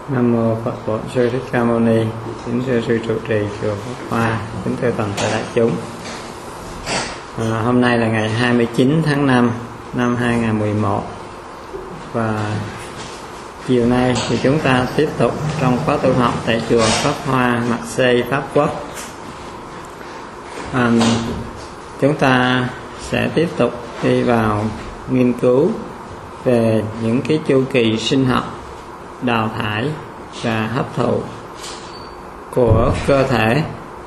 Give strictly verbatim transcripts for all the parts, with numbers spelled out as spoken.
Nam mô Phật Bổn Sư Thích Ca Mâu Ni. Kính thưa sư trụ trì chùa Pháp Hoa, kính thưa toàn thể đại chúng. À, hôm nay là ngày hai mươi chín tháng năm năm hai nghìn không trăm mười một và chiều nay thì chúng ta tiếp tục trong khóa tu học tại chùa Pháp Hoa, Mạc Xây, Pháp Quốc. À, chúng ta sẽ tiếp tục đi vào nghiên cứu về những cái chu kỳ sinh học, đào thải và hấp thụ của cơ thể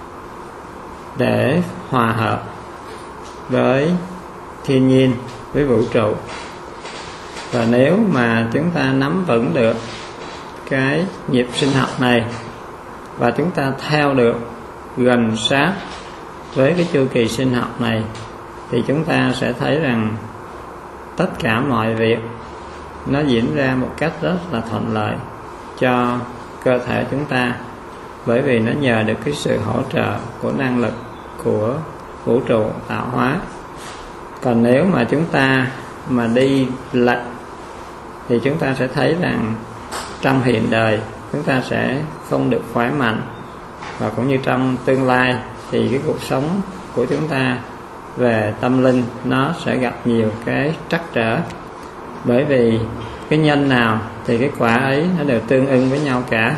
để hòa hợp với thiên nhiên, với vũ trụ. Và nếu mà chúng ta nắm vững được cái nhịp sinh học này và chúng ta theo được gần sát với cái chu kỳ sinh học này, thì chúng ta sẽ thấy rằng tất cả mọi việc nó diễn ra một cách rất là thuận lợi cho cơ thể chúng ta, bởi vì nó nhờ được cái sự hỗ trợ của năng lực của vũ trụ tạo hóa. Còn nếu mà chúng ta mà đi lệch thì chúng ta sẽ thấy rằng trong hiện đời chúng ta sẽ không được khỏe mạnh, và cũng như trong tương lai thì cái cuộc sống của chúng ta về tâm linh nó sẽ gặp nhiều cái trắc trở. Bởi vì cái nhân nào thì cái quả ấy nó đều tương ưng với nhau cả.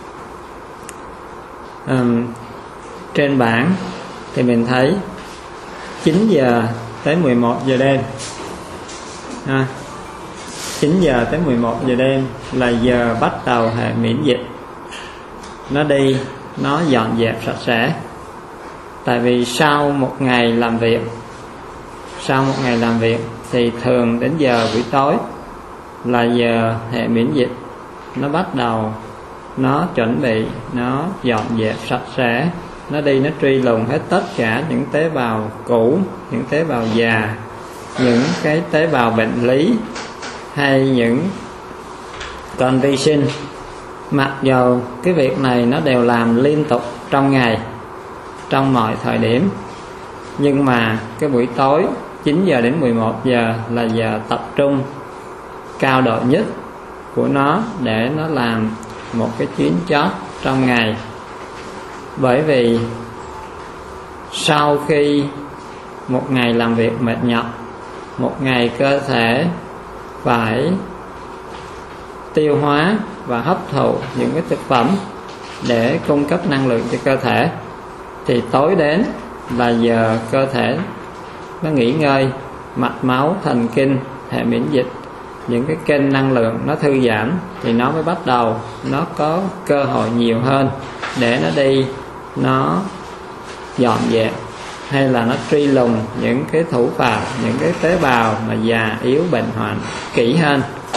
um, Trên bảng thì mình thấy chín giờ tới mười một giờ đêm ha. chín giờ tới mười một giờ đêm là giờ bắt đầu hệ miễn dịch nó đi, nó dọn dẹp sạch sẽ. Tại vì sau một ngày làm việc Sau một ngày làm việc thì thường đến giờ buổi tối là giờ hệ miễn dịch nó bắt đầu, nó chuẩn bị, nó dọn dẹp sạch sẽ, nó đi, nó truy lùng hết tất cả những tế bào cũ, những tế bào già, những cái tế bào bệnh lý hay những con vi sinh. Mặc dù cái việc này nó đều làm liên tục trong ngày, trong mọi thời điểm, nhưng mà cái buổi tối chín giờ đến mười một giờ là giờ tập trung cao độ nhất của nó để nó làm một cái chuyến chót trong ngày. Bởi vì sau khi một ngày làm việc mệt nhọc, một ngày cơ thể phải tiêu hóa và hấp thụ những cái thực phẩm để cung cấp năng lượng cho cơ thể, thì tối đến là giờ cơ thể nó nghỉ ngơi, mạch máu, thần kinh, hệ miễn dịch, những cái kênh năng lượng nó thư giãn, thì nó mới bắt đầu nó có cơ hội nhiều hơn để nó đi, nó dọn dẹp hay là nó truy lùng những cái thủ phạm, những cái tế bào mà già yếu bệnh hoạn kỹ hơn.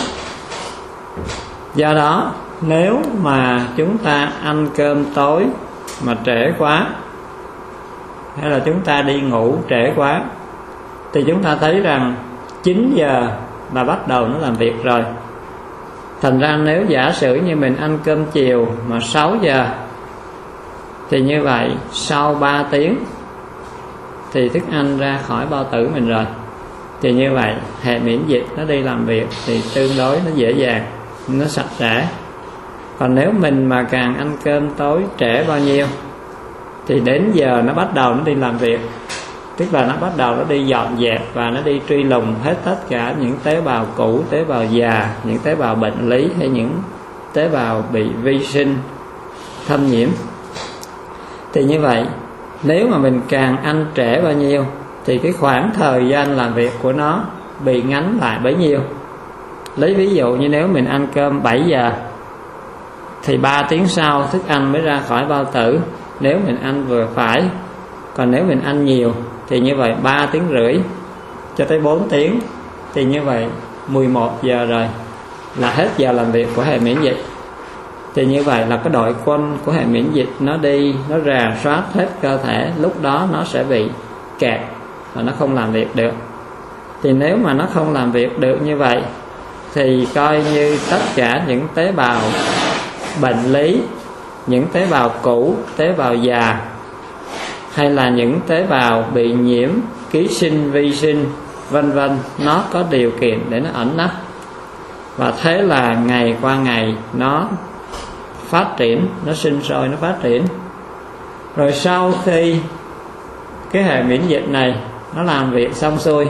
Do đó nếu mà chúng ta ăn cơm tối mà trễ quá, hay là chúng ta đi ngủ trễ quá, thì chúng ta thấy rằng chín giờ là bắt đầu nó làm việc rồi. Thành ra nếu giả sử như mình ăn cơm chiều mà sáu giờ, thì như vậy sau ba tiếng thì thức ăn ra khỏi bao tử mình rồi. Thì như vậy hệ miễn dịch nó đi làm việc thì tương đối nó dễ dàng, nó sạch sẽ. Còn nếu mình mà càng ăn cơm tối trễ bao nhiêu thì đến giờ nó bắt đầu nó đi làm việc, tức là nó bắt đầu nó đi dọn dẹp và nó đi truy lùng hết tất cả những tế bào cũ, tế bào già, những tế bào bệnh lý hay những tế bào bị vi sinh thâm nhiễm. Thì như vậy nếu mà mình càng ăn trễ bao nhiêu thì cái khoảng thời gian làm việc của nó bị ngắn lại bấy nhiêu. Lấy ví dụ như nếu mình ăn cơm bảy giờ thì ba tiếng sau thức ăn mới ra khỏi bao tử, nếu mình ăn vừa phải. Còn nếu mình ăn nhiều thì như vậy ba tiếng rưỡi cho tới bốn tiếng, thì như vậy mười một giờ rồi là hết giờ làm việc của hệ miễn dịch. Thì như vậy là cái đội quân của hệ miễn dịch nó đi, nó rà soát hết cơ thể, lúc đó nó sẽ bị kẹt và nó không làm việc được. Thì nếu mà nó không làm việc được như vậy thì coi như tất cả những tế bào bệnh lý, những tế bào cũ, tế bào già, hay là những tế bào bị nhiễm ký sinh, vi sinh, vân vân, nó có điều kiện để nó ẩn nấp. Và thế là ngày qua ngày nó phát triển, nó sinh sôi, nó phát triển. Rồi sau khi cái hệ miễn dịch này nó làm việc xong xuôi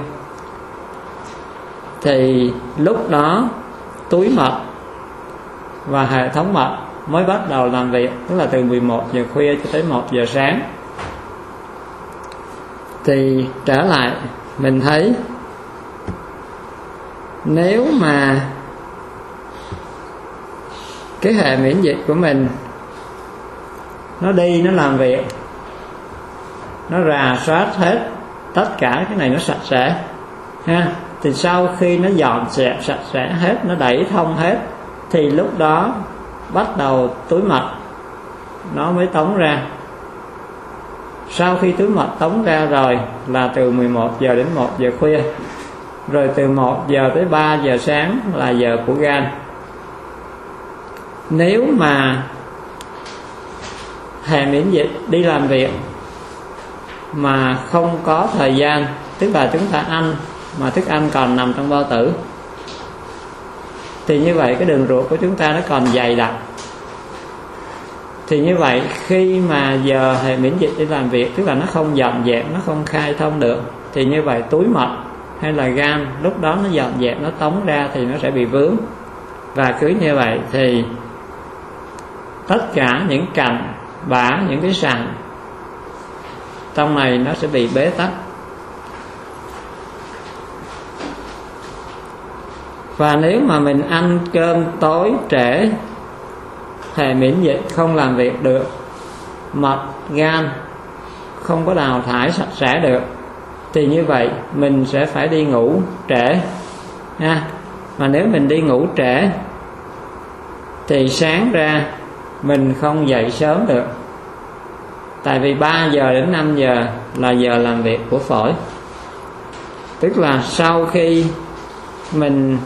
thì lúc đó túi mật và hệ thống mật mới bắt đầu làm việc, tức là từ mười một giờ khuya cho tới một giờ sáng. Thì trở lại mình thấy nếu mà cái hệ miễn dịch của mình nó đi, nó làm việc, nó rà soát hết tất cả cái này, nó sạch sẽ ha, thì sau khi nó dọn dẹp sạch sẽ hết, nó đẩy thông hết, thì lúc đó bắt đầu túi mật nó mới tống ra. Sau khi túi mật tống ra rồi là từ mười một giờ đến một giờ khuya, rồi từ một giờ tới ba giờ sáng là giờ của gan. Nếu mà hệ miễn dịch đi làm việc mà không có thời gian, tức là chúng ta ăn mà thức ăn còn nằm trong bao tử, thì như vậy cái đường ruột của chúng ta nó còn dày đặc. Thì như vậy khi mà giờ hệ miễn dịch đi làm việc, tức là nó không dọn dẹp, nó không khai thông được, thì như vậy túi mật hay là gan lúc đó nó dọn dẹp, nó tống ra thì nó sẽ bị vướng. Và cứ như vậy thì tất cả những cành bã, những cái sàn trong này nó sẽ bị bế tắc. Và nếu mà mình ăn cơm tối trễ, hệ miễn dịch không làm việc được, mật, gan không có đào thải sạch sẽ được, thì như vậy mình sẽ phải đi ngủ trễ ha. Mà nếu mình đi ngủ trễ thì sáng ra mình không dậy sớm được, tại vì ba giờ đến năm giờ là giờ làm việc của phổi. Tức là sau khi mình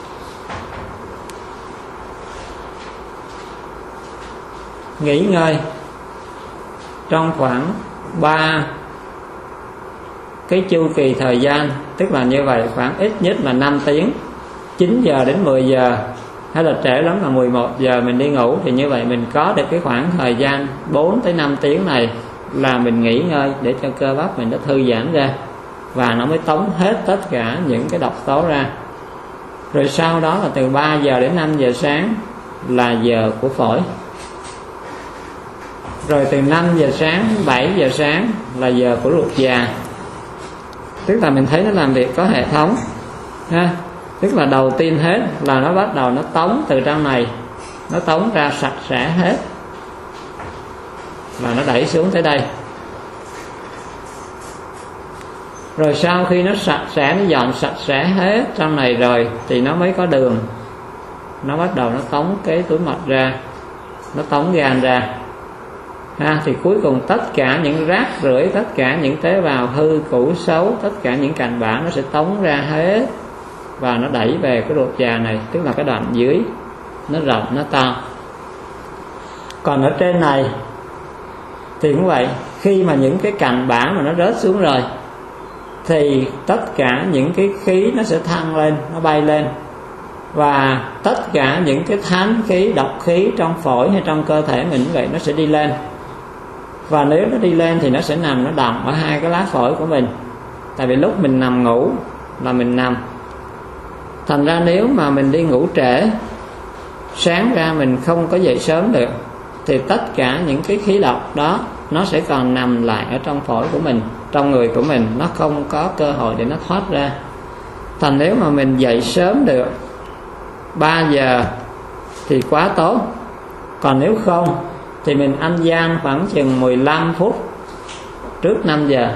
nghỉ ngơi trong khoảng ba cái chu kỳ thời gian, tức là như vậy khoảng ít nhất là năm tiếng, chín giờ đến mười giờ, hay là trễ lắm là mười một giờ mình đi ngủ, thì như vậy mình có được cái khoảng thời gian bốn tới năm tiếng này là mình nghỉ ngơi để cho cơ bắp mình nó thư giãn ra, và nó mới tống hết tất cả những cái độc tố ra. Rồi sau đó là từ ba giờ đến năm giờ sáng là giờ của phổi. Rồi từ năm giờ sáng đến bảy giờ sáng là giờ của ruột già. Tức là mình thấy nó làm việc có hệ thống ha. Tức là đầu tiên hết là nó bắt đầu nó tống từ trong này, nó tống ra sạch sẽ hết, và nó đẩy xuống tới đây. Rồi sau khi nó sạch sẽ, nó dọn sạch sẽ hết trong này rồi thì nó mới có đường, nó bắt đầu nó tống cái túi mật ra, nó tống gan ra ha. Thì cuối cùng tất cả những rác rưởi, tất cả những tế bào hư cũ xấu, tất cả những cành bã nó sẽ tống ra hết, và nó đẩy về cái ruột già này, tức là cái đoạn dưới nó rộng, nó to. Còn ở trên này thì cũng vậy, khi mà những cái cành bã mà nó rớt xuống rồi thì tất cả những cái khí nó sẽ thăng lên, nó bay lên, và tất cả những cái thánh khí, độc khí trong phổi hay trong cơ thể mình vậy nó sẽ đi lên. Và nếu nó đi lên thì nó sẽ nằm, nó đọng ở hai cái lá phổi của mình. Tại vì lúc mình nằm ngủ là mình nằm, thành ra nếu mà mình đi ngủ trễ, sáng ra mình không có dậy sớm được, thì tất cả những cái khí độc đó nó sẽ còn nằm lại ở trong phổi của mình, trong người của mình, nó không có cơ hội để nó thoát ra. Thành nếu mà mình dậy sớm được ba giờ thì quá tốt. Còn nếu không thì mình ăn gian khoảng chừng mười lăm phút trước năm giờ.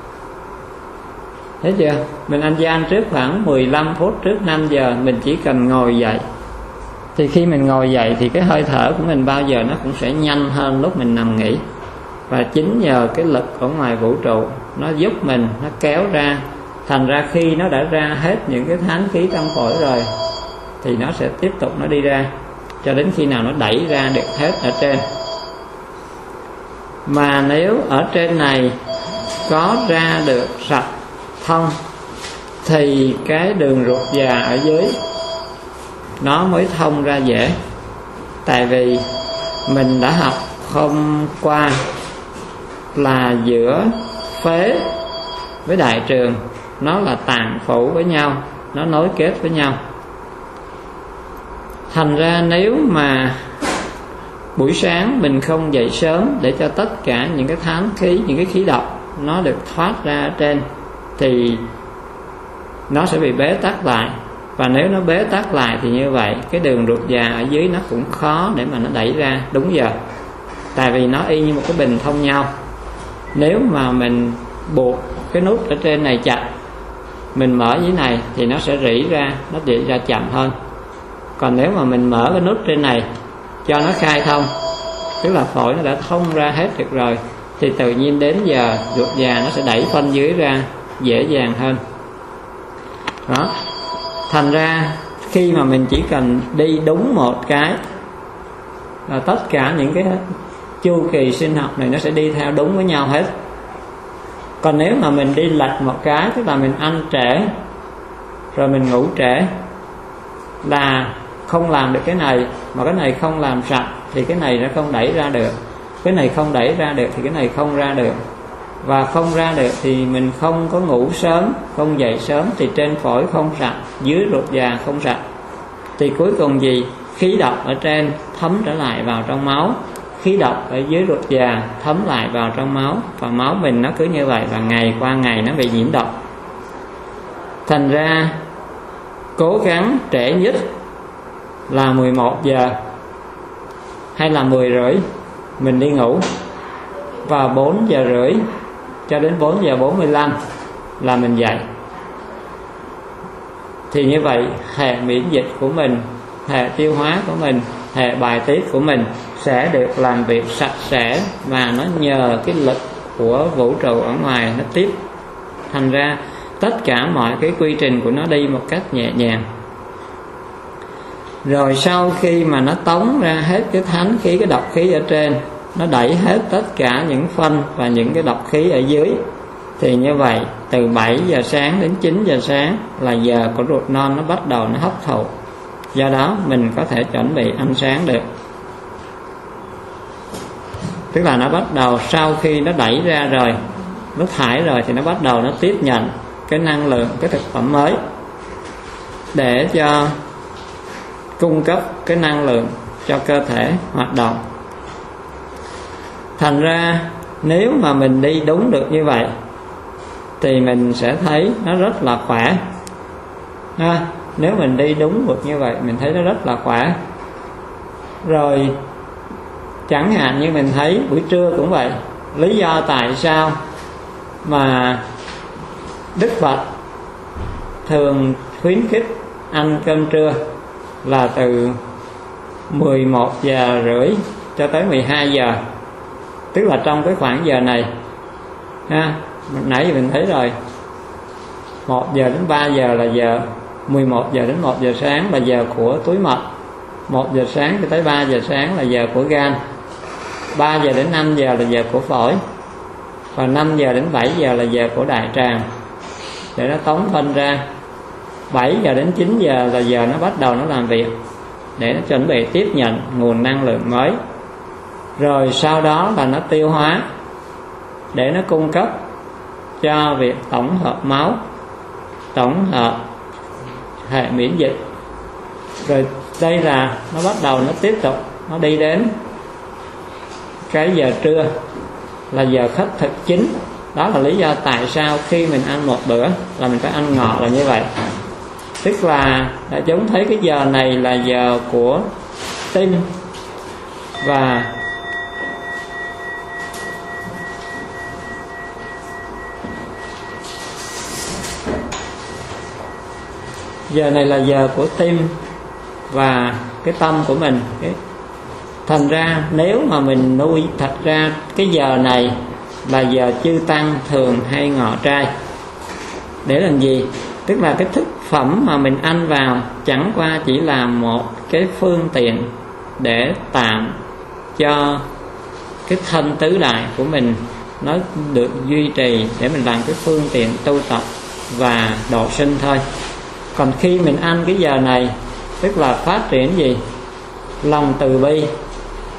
Thấy chưa? Mình ăn gian trước khoảng mười lăm phút trước năm giờ, mình chỉ cần ngồi dậy. Thì khi mình ngồi dậy thì cái hơi thở của mình bao giờ nó cũng sẽ nhanh hơn lúc mình nằm nghỉ. Và chính nhờ cái lực ở ngoài vũ trụ nó giúp mình, nó kéo ra. Thành ra khi nó đã ra hết những cái thánh khí trong phổi rồi thì nó sẽ tiếp tục nó đi ra, cho đến khi nào nó đẩy ra được hết ở trên. Mà nếu ở trên này có ra được sạch thông thì cái đường ruột già ở dưới nó mới thông ra dễ. Tại vì mình đã học hôm qua là giữa phế với đại trường nó là tạng phủ với nhau, nó nối kết với nhau. Thành ra nếu mà buổi sáng mình không dậy sớm để cho tất cả những cái thánh khí, những cái khí độc nó được thoát ra ở trên, thì nó sẽ bị bế tắc lại. Và nếu nó bế tắc lại thì như vậy cái đường ruột già ở dưới nó cũng khó để mà nó đẩy ra đúng giờ. Tại vì nó y như một cái bình thông nhau. Nếu mà mình buộc cái nút ở trên này chặt, mình mở dưới này thì nó sẽ rỉ ra, nó rỉ ra chậm hơn. Còn nếu mà mình mở cái nút trên này cho nó khai thông, tức là phổi nó đã thông ra hết được rồi, thì tự nhiên đến giờ ruột già nó sẽ đẩy phân dưới ra dễ dàng hơn. Đó. Thành ra khi mà mình chỉ cần đi đúng một cái là tất cả những cái chu kỳ sinh học này nó sẽ đi theo đúng với nhau hết. Còn nếu mà mình đi lệch một cái, tức là mình ăn trễ rồi mình ngủ trễ, là không làm được cái này mà cái này không làm sạch, thì cái này nó không đẩy ra được, cái này không đẩy ra được thì cái này không ra được. Và không ra được thì mình không có ngủ sớm, không dậy sớm, thì trên phổi không sạch, dưới ruột già không sạch, thì cuối cùng gì? Khí độc ở trên thấm trở lại vào trong máu, khí độc ở dưới ruột già thấm lại vào trong máu, và máu mình nó cứ như vậy, và ngày qua ngày nó bị nhiễm độc. Thành ra cố gắng trễ nhất là mười một giờ hay là mười rưỡi mình đi ngủ, và bốn giờ rưỡi cho đến bốn giờ bốn mươi lăm là mình dậy. Thì như vậy hệ miễn dịch của mình, hệ tiêu hóa của mình, hệ bài tiết của mình sẽ được làm việc sạch sẽ, và nó nhờ cái lực của vũ trụ ở ngoài nó tiếp. Thành ra tất cả mọi cái quy trình của nó đi một cách nhẹ nhàng. Rồi sau khi mà nó tống ra hết cái thánh khí, cái độc khí ở trên, nó đẩy hết tất cả những phân và những cái độc khí ở dưới, thì như vậy từ bảy giờ sáng đến chín giờ sáng là giờ của ruột non nó bắt đầu nó hấp thụ. Do đó mình có thể chuẩn bị ăn sáng được. Tức là nó bắt đầu sau khi nó đẩy ra rồi, nó thải rồi, thì nó bắt đầu nó tiếp nhận cái năng lượng, cái thực phẩm mới để cho cung cấp cái năng lượng cho cơ thể hoạt động. Thành ra nếu mà mình đi đúng được như vậy thì mình sẽ thấy nó rất là khỏe ha. Nếu mình đi đúng được như vậy mình thấy nó rất là khỏe. Rồi chẳng hạn như mình thấy buổi trưa cũng vậy. Lý do tại sao mà Đức Phật thường khuyến khích ăn cơm trưa là từ mười một giờ rưỡi cho tới mười hai giờ, tức là trong cái khoảng giờ này ha. Nãy giờ mình thấy rồi, một giờ đến ba giờ là giờ, mười một giờ đến một giờ sáng là giờ của túi mật, một giờ sáng cho tới ba giờ sáng là giờ của gan, ba giờ đến năm giờ là giờ của phổi, và năm giờ đến bảy giờ là giờ của đại tràng để nó tống phân ra. Bảy giờ đến chín giờ là giờ nó bắt đầu nó làm việc để nó chuẩn bị tiếp nhận nguồn năng lượng mới. Rồi sau đó là nó tiêu hóa để nó cung cấp cho việc tổng hợp máu, tổng hợp hệ miễn dịch. Rồi đây là nó bắt đầu nó tiếp tục nó đi đến cái giờ trưa là giờ khất thực chính. Đó là lý do tại sao khi mình ăn một bữa là mình phải ăn ngọt là như vậy. Tức là đại chúng thấy cái giờ này là giờ của tim, và giờ này là giờ của tim và cái tâm của mình. Thành ra nếu mà mình nuôi, thật ra cái giờ này là giờ chư tăng thường hay ngọ trai. Để làm gì? Tức là cái thức phẩm mà mình ăn vào chẳng qua chỉ là một cái phương tiện để tạm cho cái thân tứ đại của mình nó được duy trì, để mình làm cái phương tiện tu tập và độ sinh thôi. Còn khi mình ăn cái giờ này, tức là phát triển gì? Lòng từ bi,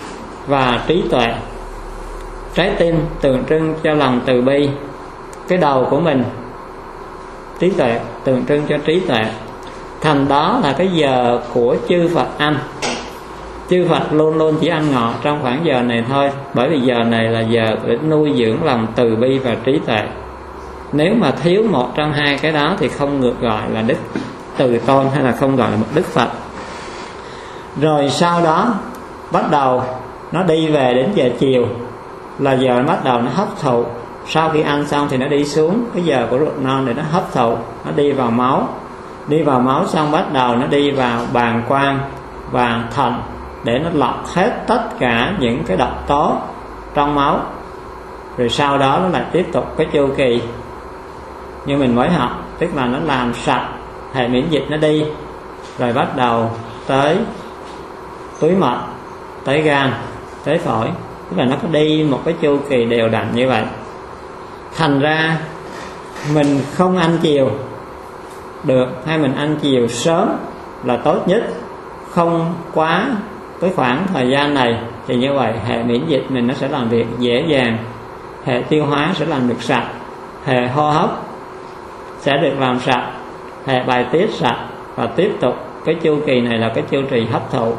và trí tuệ. Trái tim tượng trưng cho lòng từ bi, cái đầu của mình trí tuệ tượng trưng cho trí tuệ. Thành đó là cái giờ của chư Phật ăn. Chư Phật luôn luôn chỉ ăn ngọt trong khoảng giờ này thôi, bởi vì giờ này là giờ để nuôi dưỡng lòng từ bi và trí tuệ. Nếu mà thiếu một trong hai cái đó thì không được gọi là Đức Từ Tôn, hay là không gọi là một Đức Phật. Rồi sau đó bắt đầu nó đi về đến giờ chiều, là giờ nó bắt đầu nó hấp thụ. Sau khi ăn xong thì nó đi xuống cái giờ của ruột non để nó hấp thụ, nó đi vào máu. Đi vào máu xong bắt đầu nó đi vào bàng quang và thận để nó lọc hết tất cả những cái độc tố trong máu. Rồi sau đó nó lại tiếp tục cái chu kỳ như mình mới học, tức là nó làm sạch hệ miễn dịch, nó đi rồi bắt đầu tới túi mật, tới gan, tới phổi. Tức là nó có đi một cái chu kỳ đều đặn như vậy. Thành ra mình không ăn chiều được, hay mình ăn chiều sớm là tốt nhất, không quá cái khoảng thời gian này, thì như vậy hệ miễn dịch mình nó sẽ làm việc dễ dàng, hệ tiêu hóa sẽ làm được sạch, hệ hô hấp sẽ được làm sạch, hệ bài tiết sạch, và tiếp tục cái chu kỳ này là cái chu kỳ hấp thụ,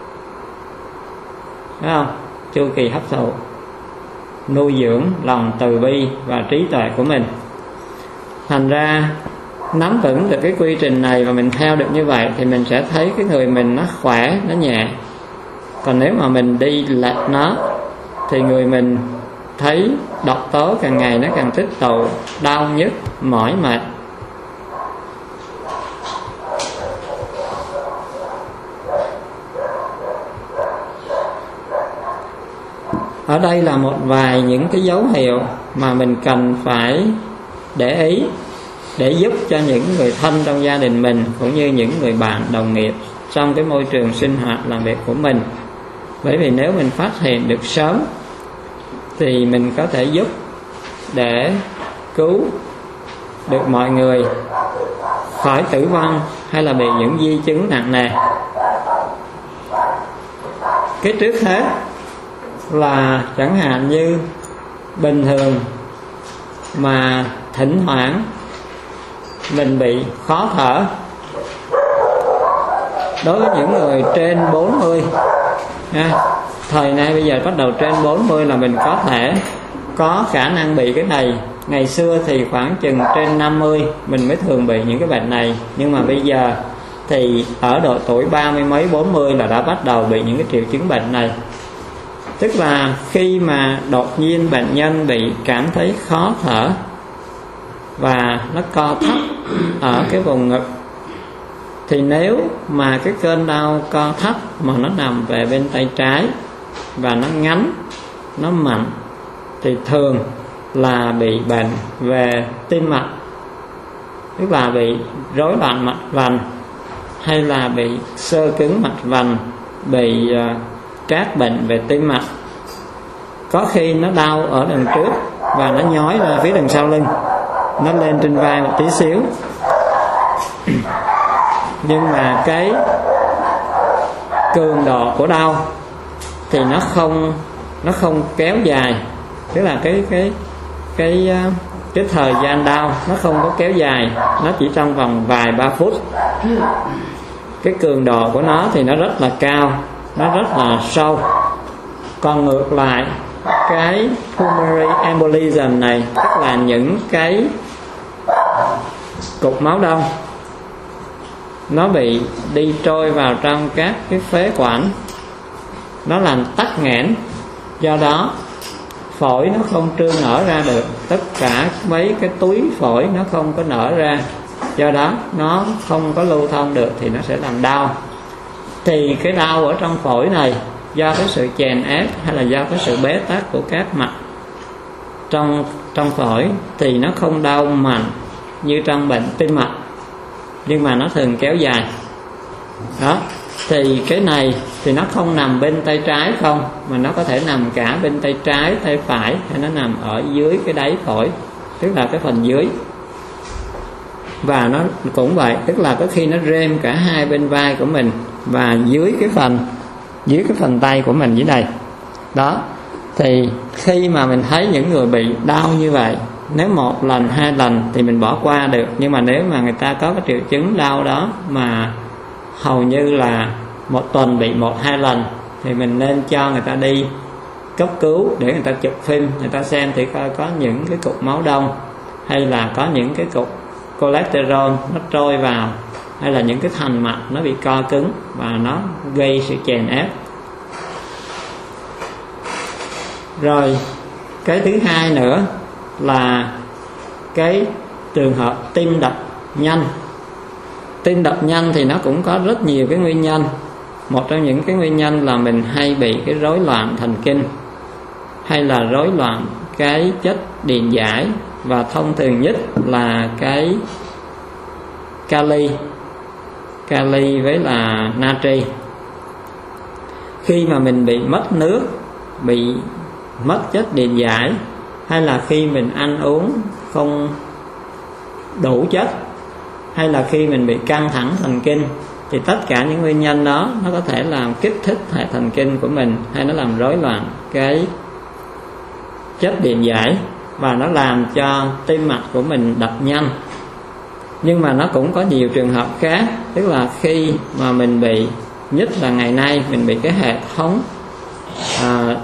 thấy không? Chu kỳ hấp thụ nuôi dưỡng lòng từ bi và trí tuệ của mình. Thành ra nắm vững được cái quy trình này và mình theo được như vậy thì mình sẽ thấy cái người mình nó khỏe, nó nhẹ. Còn nếu mà mình đi lệch nó thì người mình thấy độc tố càng ngày nó càng tích tụ, đau nhức, mỏi mệt. Ở đây là một vài những cái dấu hiệu mà mình cần phải để ý để giúp cho những người thân trong gia đình mình cũng như những người bạn đồng nghiệp trong cái môi trường sinh hoạt làm việc của mình. Bởi vì nếu mình phát hiện được sớm thì mình có thể giúp để cứu được mọi người khỏi tử vong hay là bị những di chứng nặng nề. Cái trước hết là chẳng hạn như bình thường mà thỉnh thoảng mình bị khó thở. Đối với những người trên bốn mươi ha, thời nay bây giờ bắt đầu trên bốn mươi là mình có thể có khả năng bị cái này. Ngày xưa thì khoảng chừng trên năm mươi mình mới thường bị những cái bệnh này, nhưng mà bây giờ thì ở độ tuổi ba mươi mấy bốn mươi là đã bắt đầu bị những cái triệu chứng bệnh này. Tức là khi mà đột nhiên bệnh nhân bị cảm thấy khó thở và nó co thắt ở cái vùng ngực, thì nếu mà cái cơn đau co thắt mà nó nằm về bên tay trái và nó ngắn, nó mạnh, thì thường là bị bệnh về tim mạch, tức là bị rối loạn mạch vành, hay là bị xơ cứng mạch vành, bị uh, các bệnh về tim mạch. Có khi nó đau ở đằng trước và nó nhói ra phía đằng sau lưng, nó lên trên vai một tí xíu. Nhưng mà cái cường độ của đau thì nó không nó không kéo dài, tức là cái cái cái cái thời gian đau nó không có kéo dài, nó chỉ trong vòng vài ba phút. Cái cường độ của nó thì nó rất là cao, nó rất là sâu. Còn ngược lại, cái pulmonary embolism này, tức là những cái cục máu đông nó bị đi trôi vào trong các cái phế quản, nó làm tắc nghẽn, do đó phổi nó không trương nở ra được, tất cả mấy cái túi phổi nó không có nở ra, do đó nó không có lưu thông được thì nó sẽ làm đau. Thì cái đau ở trong phổi này do cái sự chèn ép hay là do cái sự bế tắc của các mạch trong trong phổi thì nó không đau mạnh như trong bệnh tim mạch, nhưng mà nó thường kéo dài. Đó, thì cái này thì nó không nằm bên tay trái không, mà nó có thể nằm cả bên tay trái, tay phải, hay nó nằm ở dưới cái đáy phổi, tức là cái phần dưới. Và nó cũng vậy, tức là có khi nó rêm cả hai bên vai của mình và dưới cái phần dưới cái phần tay của mình dưới này. Đó, thì khi mà mình thấy những người bị đau như vậy, nếu một lần hai lần thì mình bỏ qua được, nhưng mà nếu mà người ta có cái triệu chứng đau đó mà hầu như là một tuần bị một hai lần, thì mình nên cho người ta đi cấp cứu để người ta chụp phim, người ta xem thì coi có những cái cục máu đông, hay là có những cái cục cholesterol nó trôi vào, hay là những cái thành mạch nó bị co cứng và nó gây sự chèn ép. Rồi cái thứ hai nữa là cái trường hợp tim đập nhanh. Tim đập nhanh thì nó cũng có rất nhiều cái nguyên nhân. Một trong những cái nguyên nhân là mình hay bị cái rối loạn thần kinh, hay là rối loạn cái chất điện giải, và thông thường nhất là cái kali kali với là natri. Khi mà mình bị mất nước, bị mất chất điện giải, hay là khi mình ăn uống không đủ chất, hay là khi mình bị căng thẳng thần kinh, thì tất cả những nguyên nhân đó nó có thể làm kích thích hệ thần kinh của mình, hay nó làm rối loạn cái chất điện giải, và nó làm cho tim mạch của mình đập nhanh. Nhưng mà nó cũng có nhiều trường hợp khác, tức là khi mà mình bị, nhất là ngày nay mình bị cái hệ thống à,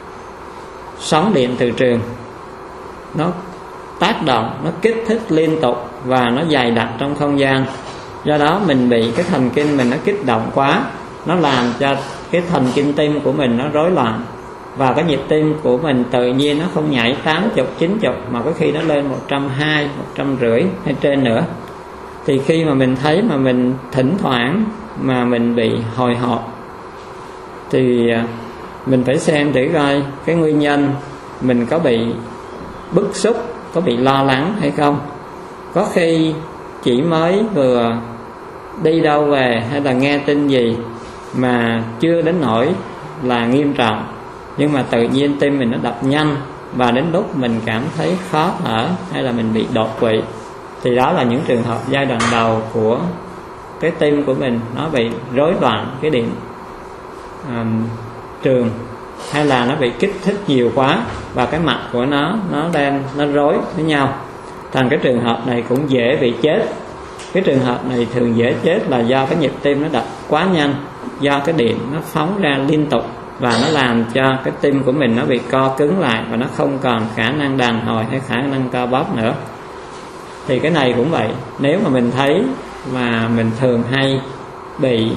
sóng điện từ trường nó tác động, nó kích thích liên tục và nó dày đặc trong không gian. Do đó mình bị cái thần kinh mình nó kích động quá, nó làm cho cái thần kinh tim của mình nó rối loạn, và cái nhịp tim của mình tự nhiên nó không nhảy tám mươi, chín mươi, mà có khi nó lên một trăm hai mươi, một trăm rưỡi hay trên nữa. Thì khi mà mình thấy mà mình thỉnh thoảng mà mình bị hồi hộp, thì mình phải xem thử coi cái nguyên nhân mình có bị bức xúc, có bị lo lắng hay không. Có khi chỉ mới vừa đi đâu về hay là nghe tin gì mà chưa đến nỗi là nghiêm trọng, nhưng mà tự nhiên tim mình nó đập nhanh, và đến lúc mình cảm thấy khó thở, hay là mình bị đột quỵ, thì đó là những trường hợp giai đoạn đầu của cái tim của mình nó bị rối loạn cái điện um, trường, hay là nó bị kích thích nhiều quá và cái mạch của nó nó đang nó rối với nhau. Thành cái trường hợp này cũng dễ bị chết. Cái trường hợp này thường dễ chết là do cái nhịp tim nó đập quá nhanh, do cái điện nó phóng ra liên tục, và nó làm cho cái tim của mình nó bị co cứng lại, và nó không còn khả năng đàn hồi hay khả năng co bóp nữa. Thì cái này cũng vậy, nếu mà mình thấy mà mình thường hay bị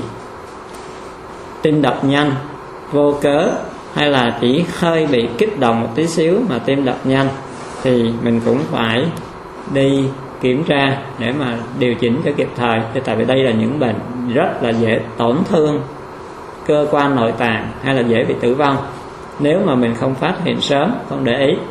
tim đập nhanh vô cớ, hay là chỉ hơi bị kích động một tí xíu mà tim đập nhanh, thì mình cũng phải đi kiểm tra để mà điều chỉnh cho kịp thời. Tại vì đây là những bệnh rất là dễ tổn thương cơ quan nội tạng, hay là dễ bị tử vong nếu mà mình không phát hiện sớm, không để ý.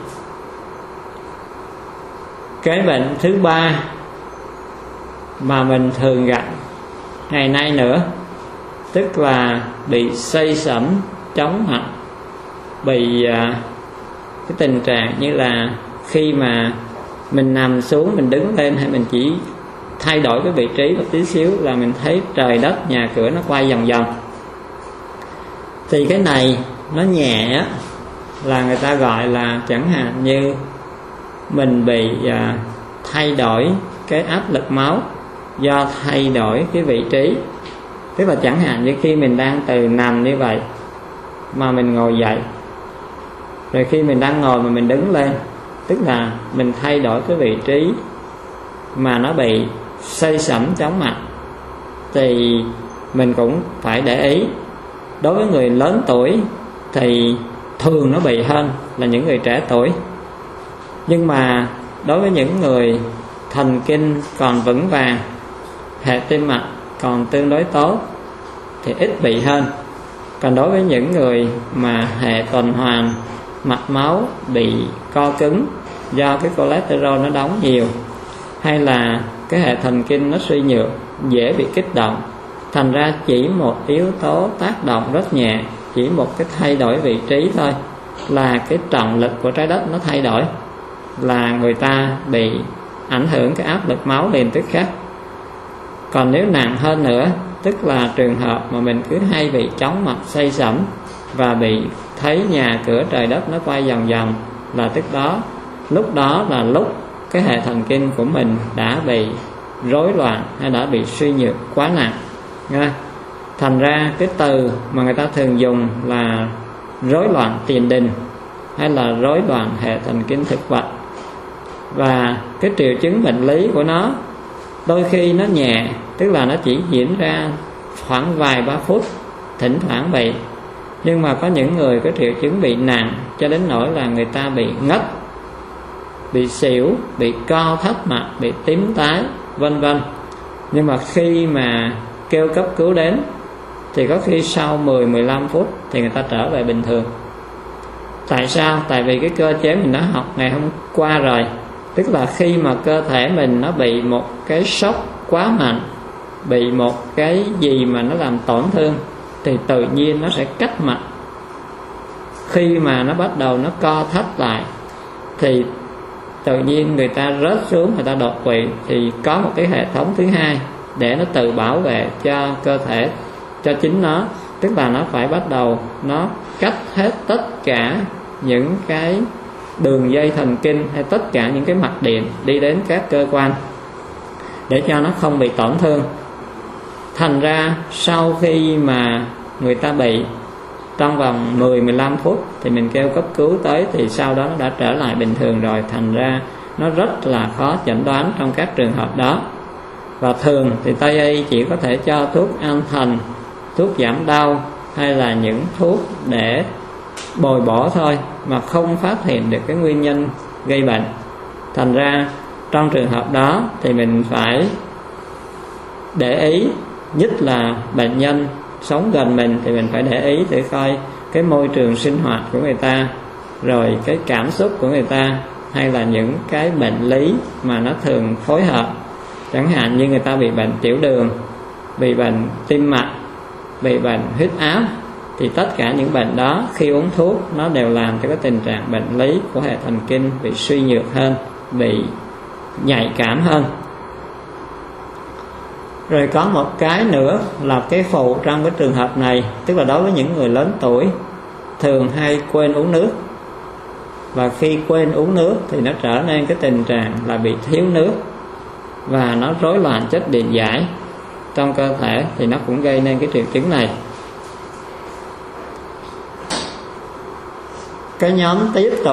Cái bệnh thứ ba mà mình thường gặp ngày nay nữa, tức là bị xây sẩm chóng mặt, bị à, cái tình trạng như là khi mà mình nằm xuống, mình đứng lên, hay mình chỉ thay đổi cái vị trí một tí xíu là mình thấy trời đất nhà cửa nó quay vòng vòng. Thì cái này nó nhẹ là người ta gọi là chẳng hạn như mình bị à, thay đổi cái áp lực máu do thay đổi cái vị trí. Tức là chẳng hạn như khi mình đang từ nằm như vậy mà mình ngồi dậy, rồi khi mình đang ngồi mà mình đứng lên, tức là mình thay đổi cái vị trí mà nó bị xây sẩm chóng mặt, thì mình cũng phải để ý. Đối với người lớn tuổi thì thường nó bị hơn là những người trẻ tuổi, nhưng mà đối với những người thần kinh còn vững vàng, hệ tim mạch còn tương đối tốt thì ít bị hơn. Còn đối với những người mà hệ tuần hoàn, mạch máu bị co cứng do cái cholesterol nó đóng nhiều, hay là cái hệ thần kinh nó suy nhược, dễ bị kích động, thành ra chỉ một yếu tố tác động rất nhẹ, chỉ một cái thay đổi vị trí thôi là cái trọng lực của trái đất nó thay đổi, là người ta bị ảnh hưởng cái áp lực máu liền tức khắc. Còn nếu nặng hơn nữa, tức là trường hợp mà mình cứ hay bị chóng mặt, say sẩm, và bị thấy nhà cửa trời đất nó quay vòng vòng, là tức đó lúc đó là lúc cái hệ thần kinh của mình đã bị rối loạn hay đã bị suy nhược quá nặng nha. Thành ra cái từ mà người ta thường dùng là rối loạn tiền đình hay là rối loạn hệ thần kinh thực vật. Và cái triệu chứng bệnh lý của nó đôi khi nó nhẹ, tức là nó chỉ diễn ra khoảng vài ba phút, thỉnh thoảng bị. Nhưng mà có những người có triệu chứng bị nặng cho đến nỗi là người ta bị ngất, bị xỉu, bị co thắt mặt, bị tím tái, vân vân. Nhưng mà khi mà kêu cấp cứu đến thì có khi sau mười đến mười lăm phút thì người ta trở về bình thường. Tại sao? Tại vì cái cơ chế mình đã học ngày hôm qua rồi, tức là khi mà cơ thể mình nó bị một cái sốc quá mạnh, bị một cái gì mà nó làm tổn thương, thì tự nhiên nó sẽ cách mạch. Khi mà nó bắt đầu nó co thắt lại thì tự nhiên người ta rớt xuống, người ta đột quỵ, thì có một cái hệ thống thứ hai để nó tự bảo vệ cho cơ thể, cho chính nó. Tức là nó phải bắt đầu nó cắt hết tất cả những cái đường dây thần kinh hay tất cả những cái mạch điện đi đến các cơ quan để cho nó không bị tổn thương. Thành ra sau khi mà người ta bị trong vòng mười đến mười lăm phút thì mình kêu cấp cứu tới, thì sau đó nó đã trở lại bình thường rồi. Thành ra nó rất là khó chẩn đoán trong các trường hợp đó. Và thường thì Tây y chỉ có thể cho thuốc an thần, thuốc giảm đau hay là những thuốc để bồi bổ thôi, mà không phát hiện được cái nguyên nhân gây bệnh. Thành ra trong trường hợp đó thì mình phải để ý, nhất là bệnh nhân sống gần mình thì mình phải để ý để coi cái môi trường sinh hoạt của người ta, rồi cái cảm xúc của người ta, hay là những cái bệnh lý mà nó thường phối hợp. Chẳng hạn như người ta bị bệnh tiểu đường, bị bệnh tim mạch, bị bệnh huyết áp, thì tất cả những bệnh đó khi uống thuốc nó đều làm cho cái tình trạng bệnh lý của hệ thần kinh bị suy nhược hơn, bị nhạy cảm hơn. Rồi có một cái nữa là cái phụ trong cái trường hợp này, tức là đối với những người lớn tuổi thường hay quên uống nước. Và khi quên uống nước thì nó trở nên cái tình trạng là bị thiếu nước, và nó rối loạn chất điện giải trong cơ thể, thì nó cũng gây nên cái triệu chứng này. Cái nhóm tiếp tục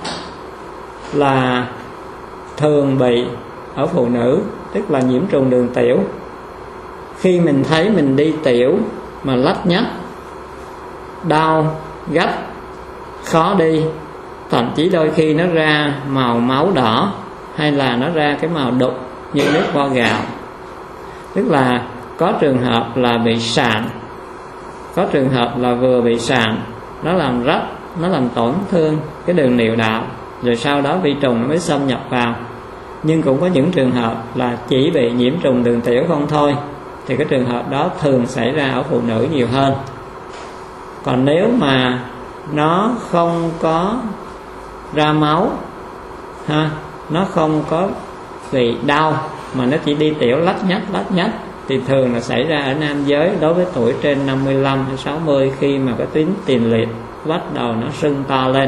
là thường bị ở phụ nữ, tức là nhiễm trùng đường tiểu. Khi mình thấy mình đi tiểu mà lách nhách, đau, gắt, khó đi, thậm chí đôi khi nó ra màu máu đỏ, hay là nó ra cái màu đục như nước vo gạo, tức là có trường hợp là bị sạn, có trường hợp là vừa bị sạn, nó làm rách, nó làm tổn thương cái đường niệu đạo, rồi sau đó vi trùng nó mới xâm nhập vào. Nhưng cũng có những trường hợp là chỉ bị nhiễm trùng đường tiểu không thôi, thì cái trường hợp đó thường xảy ra ở phụ nữ nhiều hơn. Còn nếu mà nó không có ra máu ha, nó không có bị đau, mà nó chỉ đi tiểu lách nhách lách nhách, thì thường là xảy ra ở nam giới đối với tuổi trên năm mươi lăm hay sáu mươi, khi mà cái tuyến tiền liệt bắt đầu nó sưng to lên.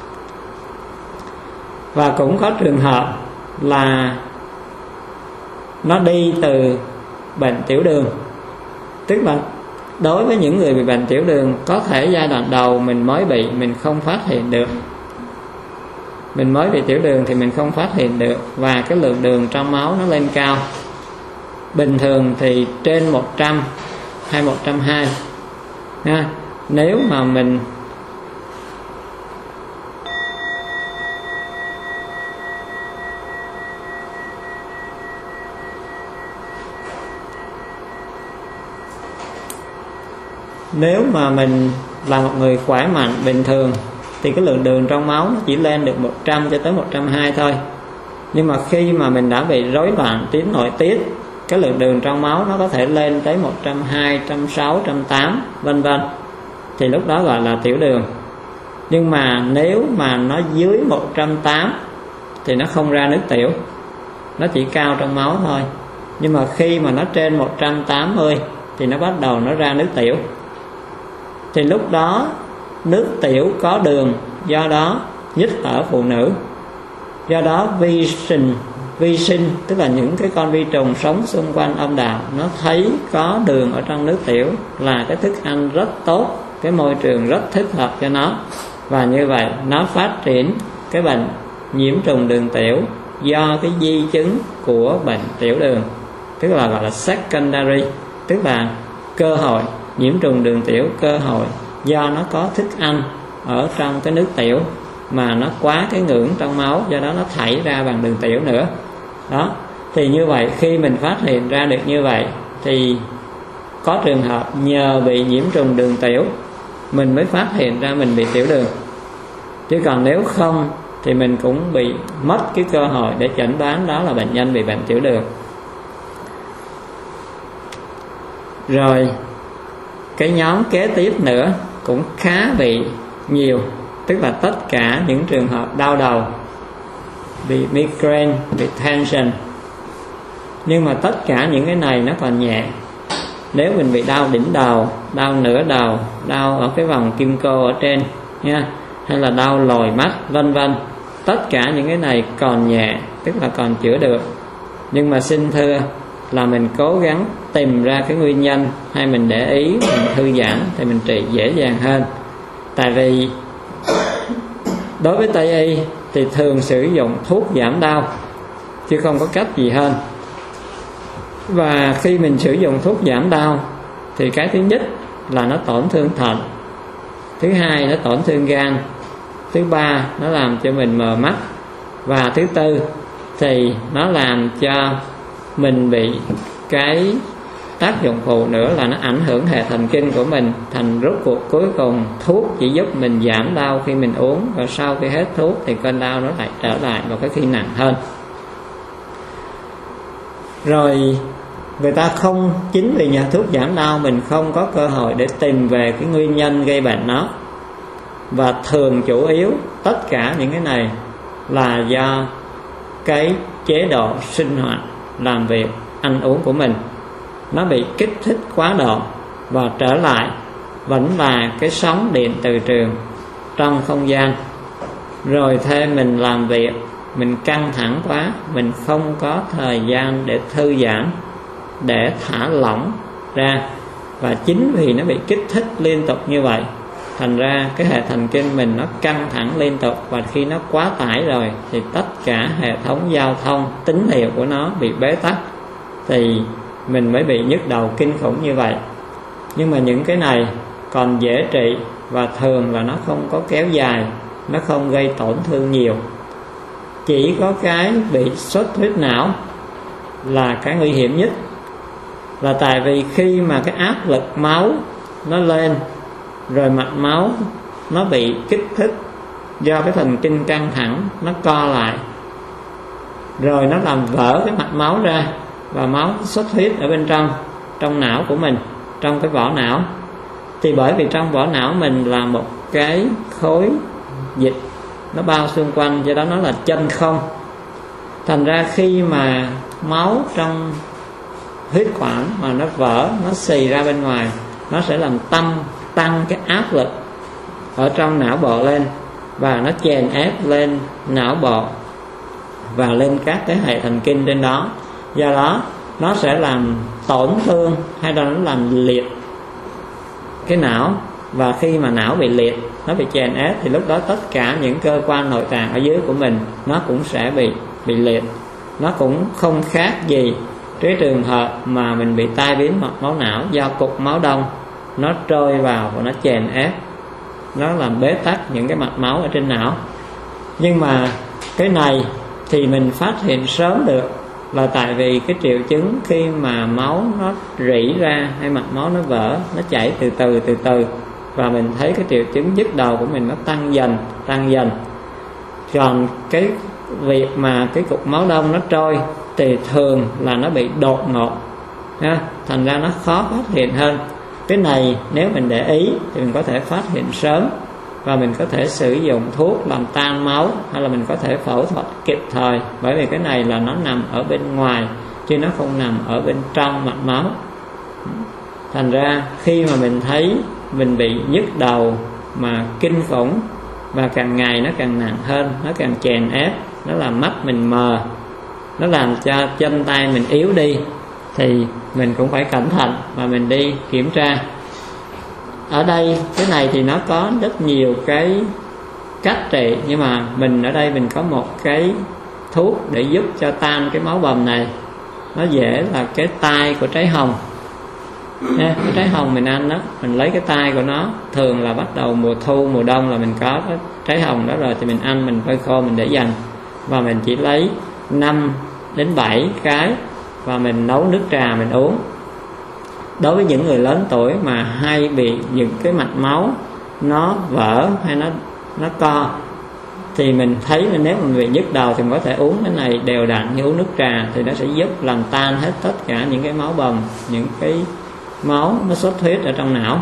Và cũng có trường hợp là nó đi từ bệnh tiểu đường, tức là đối với những người bị bệnh tiểu đường, có thể giai đoạn đầu mình mới bị, mình không phát hiện được. Mình mới bị tiểu đường thì mình không phát hiện được, và cái lượng đường trong máu nó lên cao. Bình thường thì trên một trăm hay một trăm hai nha. Nếu mà mình Nếu mà mình là một người khỏe mạnh bình thường thì cái lượng đường trong máu nó chỉ lên được một trăm cho tới một trăm hai thôi. Nhưng mà khi mà mình đã bị rối loạn tuyến nội tiết, cái lượng đường trong máu nó có thể lên tới một trăm hai, một trăm sáu, một trăm tám, vân vân, thì lúc đó gọi là tiểu đường. Nhưng mà nếu mà nó dưới một trăm tám thì nó không ra nước tiểu, nó chỉ cao trong máu thôi. Nhưng mà khi mà nó trên một trăm tám mươi thì nó bắt đầu nó ra nước tiểu. Thì lúc đó nước tiểu có đường, do đó nhích ở phụ nữ. Do đó vi sinh vi sinh tức là những cái con vi trùng sống xung quanh âm đạo, nó thấy có đường ở trong nước tiểu là cái thức ăn rất tốt, cái môi trường rất thích hợp cho nó, và như vậy nó phát triển cái bệnh nhiễm trùng đường tiểu do cái di chứng của bệnh tiểu đường, tức là gọi là secondary, tức là cơ hội nhiễm trùng đường tiểu cơ hội do nó có thức ăn ở trong cái nước tiểu mà nó quá cái ngưỡng trong máu, do đó nó thải ra bằng đường tiểu nữa. Đó, thì như vậy khi mình phát hiện ra được như vậy thì có trường hợp nhờ bị nhiễm trùng đường tiểu mình mới phát hiện ra mình bị tiểu đường, chứ còn nếu không thì mình cũng bị mất cái cơ hội để chẩn đoán đó là bệnh nhân bị bệnh tiểu đường. Rồi cái nhóm kế tiếp nữa cũng khá bị nhiều, tức là tất cả những trường hợp đau đầu, bị migraine, bị tension. Nhưng mà tất cả những cái này nó còn nhẹ. Nếu mình bị đau đỉnh đầu, đau nửa đầu, đau ở cái vòng kim cô ở trên nha, hay là đau lồi mắt vân vân, tất cả những cái này còn nhẹ, tức là còn chữa được. Nhưng mà xin thưa là mình cố gắng tìm ra cái nguyên nhân, hay mình để ý, mình thư giãn thì mình trị dễ dàng hơn. Tại vì đối với Tây y thì thường sử dụng thuốc giảm đau chứ không có cách gì hơn. Và khi mình sử dụng thuốc giảm đau thì cái thứ nhất là nó tổn thương thận, thứ hai nó tổn thương gan, thứ ba nó làm cho mình mờ mắt, và thứ tư thì nó làm cho mình bị cái tác dụng phụ nữa là nó ảnh hưởng hệ thần kinh của mình. Thành rốt cuộc cuối cùng thuốc chỉ giúp mình giảm đau khi mình uống, và sau khi hết thuốc thì cơn đau nó lại trở lại và có khi nặng hơn. Rồi người ta không, chính vì nhà thuốc giảm đau mình không có cơ hội để tìm về cái nguyên nhân gây bệnh nó. Và thường chủ yếu tất cả những cái này là do cái chế độ sinh hoạt, làm việc, ăn uống của mình nó bị kích thích quá độ, và trở lại vẫn là cái sóng điện từ trường trong không gian. Rồi thêm mình làm việc, mình căng thẳng quá, mình không có thời gian để thư giãn, để thả lỏng ra. Và chính vì nó bị kích thích liên tục như vậy, thành ra cái hệ thần kinh mình nó căng thẳng liên tục, và khi nó quá tải rồi thì tất cả hệ thống giao thông, tín hiệu của nó bị bế tắc, thì mình mới bị nhức đầu kinh khủng như vậy. Nhưng mà những cái này còn dễ trị, và thường là nó không có kéo dài, nó không gây tổn thương nhiều. Chỉ có cái bị xuất huyết não là cái nguy hiểm nhất, là tại vì khi mà cái áp lực máu nó lên, rồi mạch máu nó bị kích thích do cái thần kinh căng thẳng, nó co lại, rồi nó làm vỡ cái mạch máu ra, và máu xuất huyết ở bên trong trong não của mình, trong cái vỏ não. Thì bởi vì trong vỏ não mình là một cái khối dịch nó bao xung quanh, do đó nó là chân không. Thành ra khi mà máu trong huyết quản mà nó vỡ, nó xì ra bên ngoài, nó sẽ làm tăng tăng cái áp lực ở trong não bộ lên, và nó chèn ép lên não bộ và lên các cái hệ thần kinh trên đó. Do đó nó sẽ làm tổn thương, hay là nó làm liệt cái não. Và khi mà não bị liệt, nó bị chèn ép, thì lúc đó tất cả những cơ quan nội tạng ở dưới của mình nó cũng sẽ bị bị liệt. Nó cũng không khác gì cái trường hợp mà mình bị tai biến mạch máu não do cục máu đông nó trôi vào và nó chèn ép, nó làm bế tắc những cái mạch máu ở trên não. Nhưng mà cái này thì mình phát hiện sớm được, là tại vì cái triệu chứng khi mà máu nó rỉ ra, hay mạch máu nó vỡ, nó chảy từ từ từ từ, và mình thấy cái triệu chứng nhức đầu của mình nó tăng dần tăng dần. Còn cái việc mà cái cục máu đông nó trôi thì thường là nó bị đột ngột ha, thành ra nó khó phát hiện hơn. Cái này nếu mình để ý thì mình có thể phát hiện sớm, và mình có thể sử dụng thuốc làm tan máu, hay là mình có thể phẫu thuật kịp thời. Bởi vì cái này là nó nằm ở bên ngoài, chứ nó không nằm ở bên trong mạch máu. Thành ra khi mà mình thấy mình bị nhức đầu, mà kinh khủng, và càng ngày nó càng nặng hơn, nó càng chèn ép, nó làm mắt mình mờ, nó làm cho chân tay mình yếu đi, thì mình cũng phải cẩn thận và mình đi kiểm tra. Ở đây cái này thì nó có rất nhiều cái cách trị, nhưng mà mình ở đây mình có một cái thuốc để giúp cho tan cái máu bầm này. Nó dễ là cái tai của trái hồng nha. Cái trái hồng mình ăn đó, mình lấy cái tai của nó, thường là bắt đầu mùa thu mùa đông là mình có cái trái hồng đó rồi, thì mình ăn, mình phơi khô, mình để dành, và mình chỉ lấy năm đến bảy cái và mình nấu nước trà mình uống. Đối với những người lớn tuổi mà hay bị những cái mạch máu nó vỡ hay nó nó co, thì mình thấy là nếu mình bị nhức đầu thì mình có thể uống cái này đều đặn như uống nước trà, thì nó sẽ giúp làm tan hết tất cả những cái máu bầm, những cái máu nó xuất huyết ở trong não.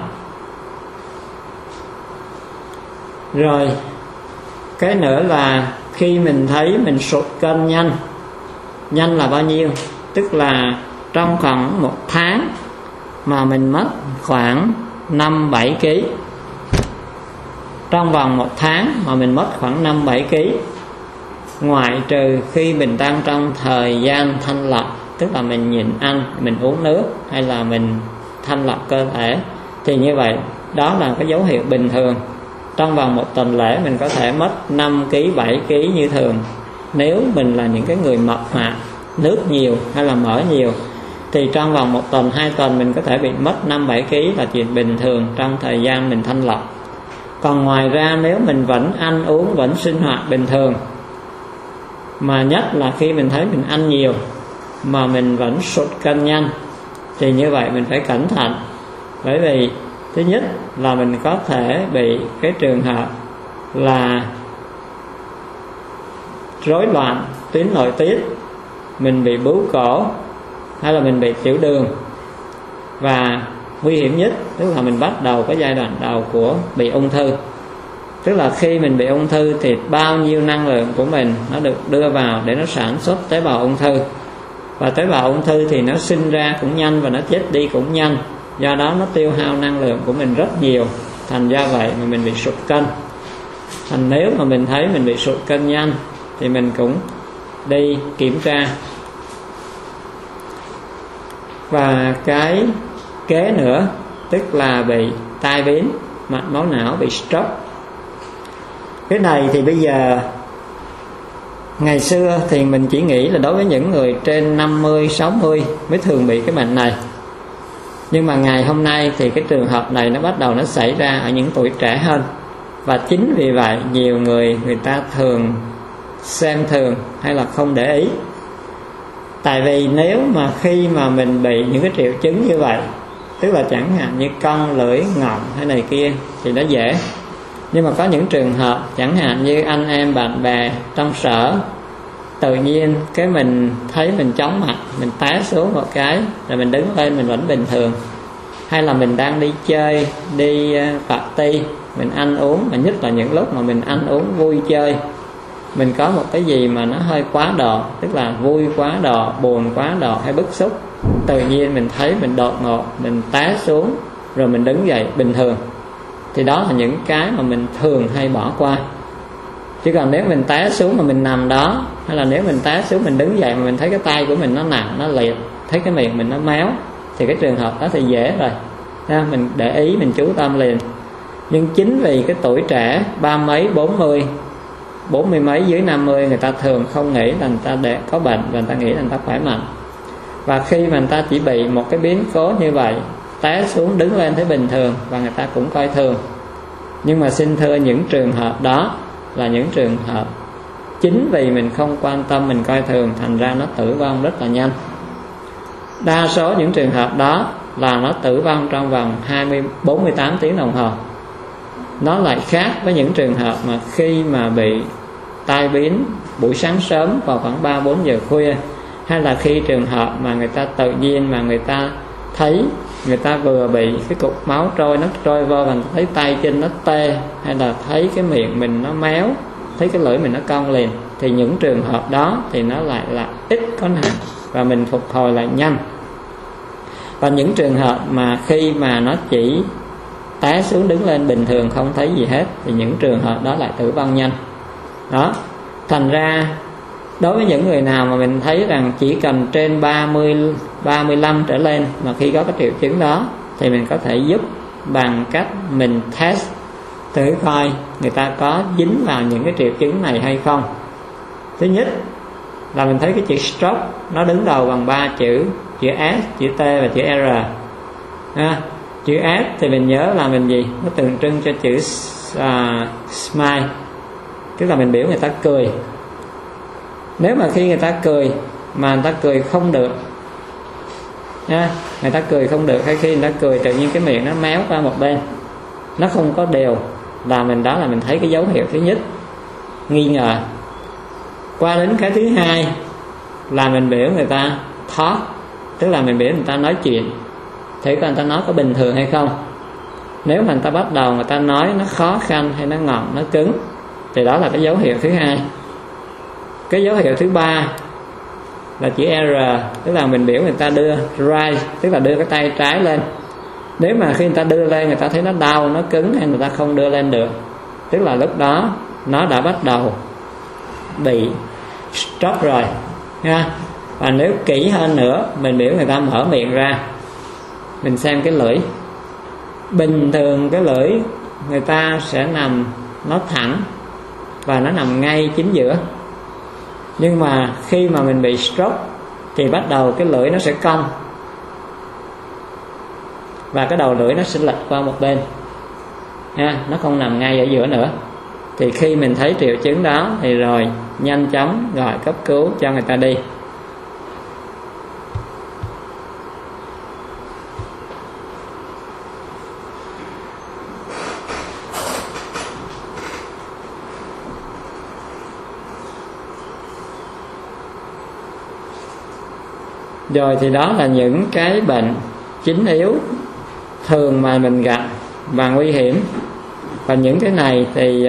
Rồi cái nữa là khi mình thấy mình sụt cân nhanh, nhanh là bao nhiêu? Tức là trong khoảng một tháng mà mình mất khoảng năm bảy ký. Trong vòng một tháng mà mình mất khoảng năm bảy ký, ngoại trừ khi mình đang trong thời gian thanh lọc, tức là mình nhịn ăn, mình uống nước, hay là mình thanh lọc cơ thể, thì như vậy đó là cái dấu hiệu bình thường. Trong vòng một tuần lễ mình có thể mất năm ký, bảy ký như thường. Nếu mình là những cái người mập mạp, nước nhiều hay là mỡ nhiều, thì trong vòng một tuần, hai tuần mình có thể bị mất năm bảy ký là chuyện bình thường trong thời gian mình thanh lọc. Còn ngoài ra nếu mình vẫn ăn uống, vẫn sinh hoạt bình thường, mà nhất là khi mình thấy mình ăn nhiều mà mình vẫn sụt cân nhanh, thì như vậy mình phải cẩn thận. Bởi vì thứ nhất là mình có thể bị cái trường hợp là rối loạn tuyến nội tiết, mình bị bướu cổ, hay là mình bị tiểu đường. Và nguy hiểm nhất tức là mình bắt đầu cái giai đoạn đầu của bị ung thư. Tức là khi mình bị ung thư thì bao nhiêu năng lượng của mình nó được đưa vào để nó sản xuất tế bào ung thư, và tế bào ung thư thì nó sinh ra cũng nhanh và nó chết đi cũng nhanh, do đó nó tiêu hao năng lượng của mình rất nhiều. Thành ra vậy mà mình bị sụt cân. Thành nếu mà mình thấy mình bị sụt cân nhanh thì mình cũng đi kiểm tra. Và cái kế nữa tức là bị tai biến mạch máu não, bị stroke. Cái này thì bây giờ, ngày xưa thì mình chỉ nghĩ là đối với những người trên năm mươi, sáu mươi mới thường bị cái bệnh này. Nhưng mà ngày hôm nay thì cái trường hợp này nó bắt đầu nó xảy ra ở những tuổi trẻ hơn. Và chính vì vậy nhiều người người ta thường xem thường hay là không để ý. Tại vì nếu mà khi mà mình bị những cái triệu chứng như vậy, tức là chẳng hạn như cong lưỡi, ngọng hay này kia, thì nó dễ. Nhưng mà có những trường hợp chẳng hạn như anh em bạn bè trong sở, tự nhiên cái mình thấy mình chóng mặt, mình té xuống một cái rồi mình đứng lên mình vẫn bình thường. Hay là mình đang đi chơi, đi party, mình ăn uống, mà nhất là những lúc mà mình ăn uống vui chơi, mình có một cái gì mà nó hơi quá độ, tức là vui quá độ, buồn quá độ hay bức xúc, tự nhiên mình thấy mình đột ngột mình té xuống rồi mình đứng dậy bình thường, thì đó là những cái mà mình thường hay bỏ qua. Chứ còn nếu mình té xuống mà mình nằm đó, hay là nếu mình té xuống mình đứng dậy mà mình thấy cái tay của mình nó nặng, nó liệt, thấy cái miệng mình nó méo, thì cái trường hợp đó thì dễ rồi, mình để ý, mình chú tâm liền. Nhưng chính vì cái tuổi trẻ ba mấy, bốn mươi, bốn mươi mấy, dưới năm mươi, người ta thường không nghĩ là người ta để có bệnh, và người ta nghĩ là người ta khỏe mạnh. Và khi mà người ta chỉ bị một cái biến cố như vậy, té xuống đứng lên thấy bình thường, và người ta cũng coi thường. Nhưng mà xin thưa, những trường hợp đó là những trường hợp chính vì mình không quan tâm, mình coi thường, thành ra nó tử vong rất là nhanh. Đa số những trường hợp đó là nó tử vong trong vòng hai mươi, bốn mươi tám tiếng đồng hồ. Nó lại khác với những trường hợp mà khi mà bị tai biến buổi sáng sớm vào khoảng ba bốn giờ khuya, hay là khi trường hợp mà người ta tự nhiên mà người ta thấy người ta vừa bị cái cục máu trôi, nó trôi vô và thấy tay chân nó tê, hay là thấy cái miệng mình nó méo, thấy cái lưỡi mình nó cong liền, thì những trường hợp đó thì nó lại là ít có nặng và mình phục hồi lại nhanh. Và những trường hợp mà khi mà nó chỉ té xuống đứng lên bình thường không thấy gì hết, thì những trường hợp đó lại tử vong nhanh. Đó, thành ra đối với những người nào mà mình thấy rằng chỉ cần trên ba mươi, ba mươi lăm trở lên mà khi có cái triệu chứng đó, thì mình có thể giúp bằng cách mình test thử coi người ta có dính vào những cái triệu chứng này hay không. Thứ nhất là mình thấy cái chữ stroke nó đứng đầu bằng ba chữ, chữ S, chữ T và chữ R. À, chữ S thì mình nhớ là mình gì? Nó tượng trưng cho chữ uh, smile, tức là mình biểu người ta cười. Nếu mà khi người ta cười mà người ta cười không được nha, người ta cười không được, hay khi người ta cười tự nhiên cái miệng nó méo qua một bên, nó không có đều, là mình đó là mình thấy cái dấu hiệu thứ nhất, nghi ngờ. Qua đến cái thứ hai là mình biểu người ta talk, tức là mình biểu người ta nói chuyện, thử coi người ta nói có bình thường hay không. Nếu mà người ta bắt đầu người ta nói nó khó khăn hay nó ngọng, nó cứng, thì đó là cái dấu hiệu thứ hai. Cái dấu hiệu thứ ba là chữ R, tức là mình biểu người ta đưa right, tức là đưa cái tay trái lên. Nếu mà khi người ta đưa lên người ta thấy nó đau, nó cứng, hay người ta không đưa lên được, tức là lúc đó nó đã bắt đầu bị stroke rồi nha. Và nếu kỹ hơn nữa, mình biểu người ta mở miệng ra, mình xem cái lưỡi. Bình thường cái lưỡi người ta sẽ nằm nó thẳng và nó nằm ngay chính giữa, nhưng mà khi mà mình bị stroke thì bắt đầu cái lưỡi nó sẽ cong và cái đầu lưỡi nó sẽ lệch qua một bên ha, nó không nằm ngay ở giữa nữa. Thì khi mình thấy triệu chứng đó thì rồi nhanh chóng gọi cấp cứu cho người ta đi. Rồi thì đó là những cái bệnh chính yếu thường mà mình gặp và nguy hiểm. Và những cái này thì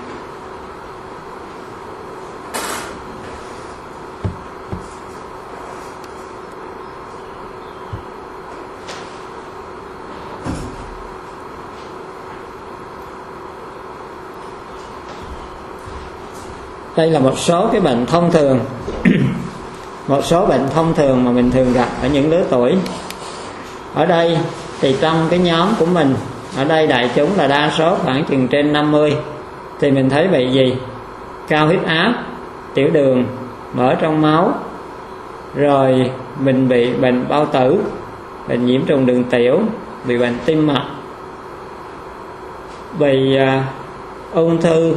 đây là một số cái bệnh thông thường một số bệnh thông thường mà mình thường gặp ở những lứa tuổi. Ở đây thì trong cái nhóm của mình, ở đây đại chúng là đa số khoảng chừng trên năm mươi, thì mình thấy bị gì? Cao huyết áp, tiểu đường, mỡ trong máu, rồi mình bị bệnh bao tử, bệnh nhiễm trùng đường tiểu, bị bệnh tim mạch, bị uh, ung thư,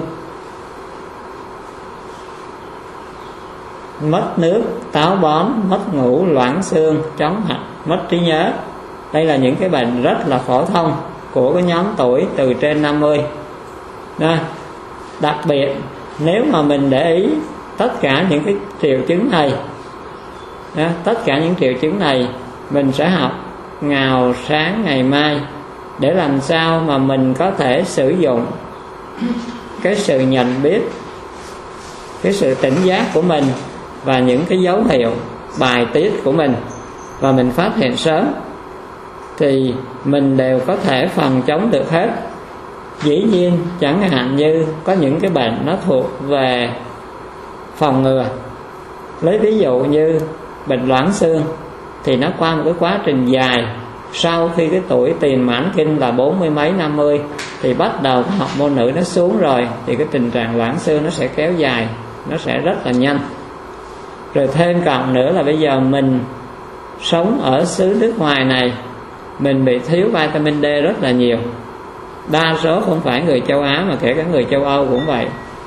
mất nước, táo bón, mất ngủ, loãng xương, chóng mặt, mất trí nhớ. Đây là những cái bệnh rất là phổ thông của cái nhóm tuổi từ trên năm mươi. Đó. Đặc biệt nếu mà mình để ý tất cả những cái triệu chứng này, đó, tất cả những triệu chứng này mình sẽ học ngào sáng ngày mai để làm sao mà mình có thể sử dụng cái sự nhận biết, cái sự tỉnh giác của mình và những cái dấu hiệu bài tiết của mình, và mình phát hiện sớm thì mình đều có thể phòng chống được hết. Dĩ nhiên chẳng hạn như có những cái bệnh nó thuộc về phòng ngừa, lấy ví dụ như bệnh loãng xương thì nó qua một cái quá trình dài. Sau khi cái tuổi tiền mãn kinh là bốn mươi mấy năm mươi thì bắt đầu cái học môn nữ nó xuống rồi, thì cái tình trạng loãng xương nó sẽ kéo dài, nó sẽ rất là nhanh. Rồi thêm cộng nữa là bây giờ mình sống ở xứ nước ngoài này, mình bị thiếu vitamin D rất là nhiều. Đa số không phải người châu Á mà kể cả người châu Âu cũng vậy.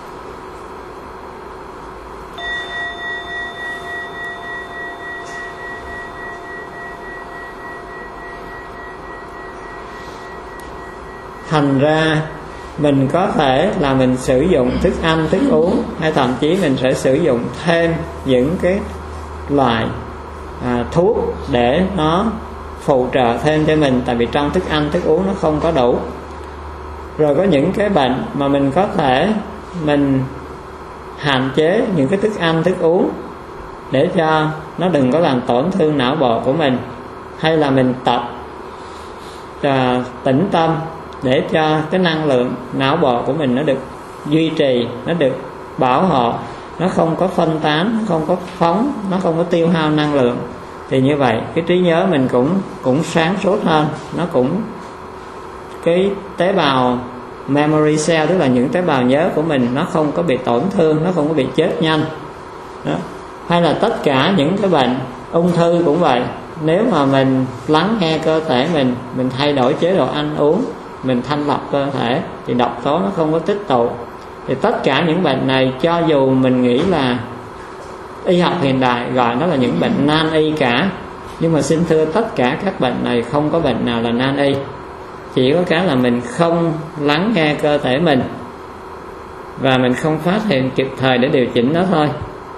Thành ra mình có thể là mình sử dụng thức ăn, thức uống, hay thậm chí mình sẽ sử dụng thêm những cái loại à, thuốc để nó phụ trợ thêm cho mình, tại vì trong thức ăn, thức uống nó không có đủ. Rồi có những cái bệnh mà mình có thể mình hạn chế những cái thức ăn, thức uống để cho nó đừng có làm tổn thương não bộ của mình, hay là mình tập à, tĩnh tâm, để cho cái năng lượng não bộ của mình nó được duy trì, nó được bảo hộ, nó không có phân tán, nó không có phóng, nó không có tiêu hao năng lượng. Thì như vậy cái trí nhớ mình cũng cũng sáng suốt hơn, nó cũng cái tế bào memory cell, tức là những tế bào nhớ của mình nó không có bị tổn thương, nó không có bị chết nhanh đó. Hay là tất cả những cái bệnh ung thư cũng vậy, nếu mà mình lắng nghe cơ thể mình, mình thay đổi chế độ ăn uống, mình thanh lọc cơ thể thì độc tố nó không có tích tụ. Thì tất cả những bệnh này, cho dù mình nghĩ là y học hiện đại gọi nó là những bệnh nan y cả, nhưng mà xin thưa tất cả các bệnh này không có bệnh nào là nan y. Chỉ có cái là mình không lắng nghe cơ thể mình và mình không phát hiện kịp thời để điều chỉnh nó thôi.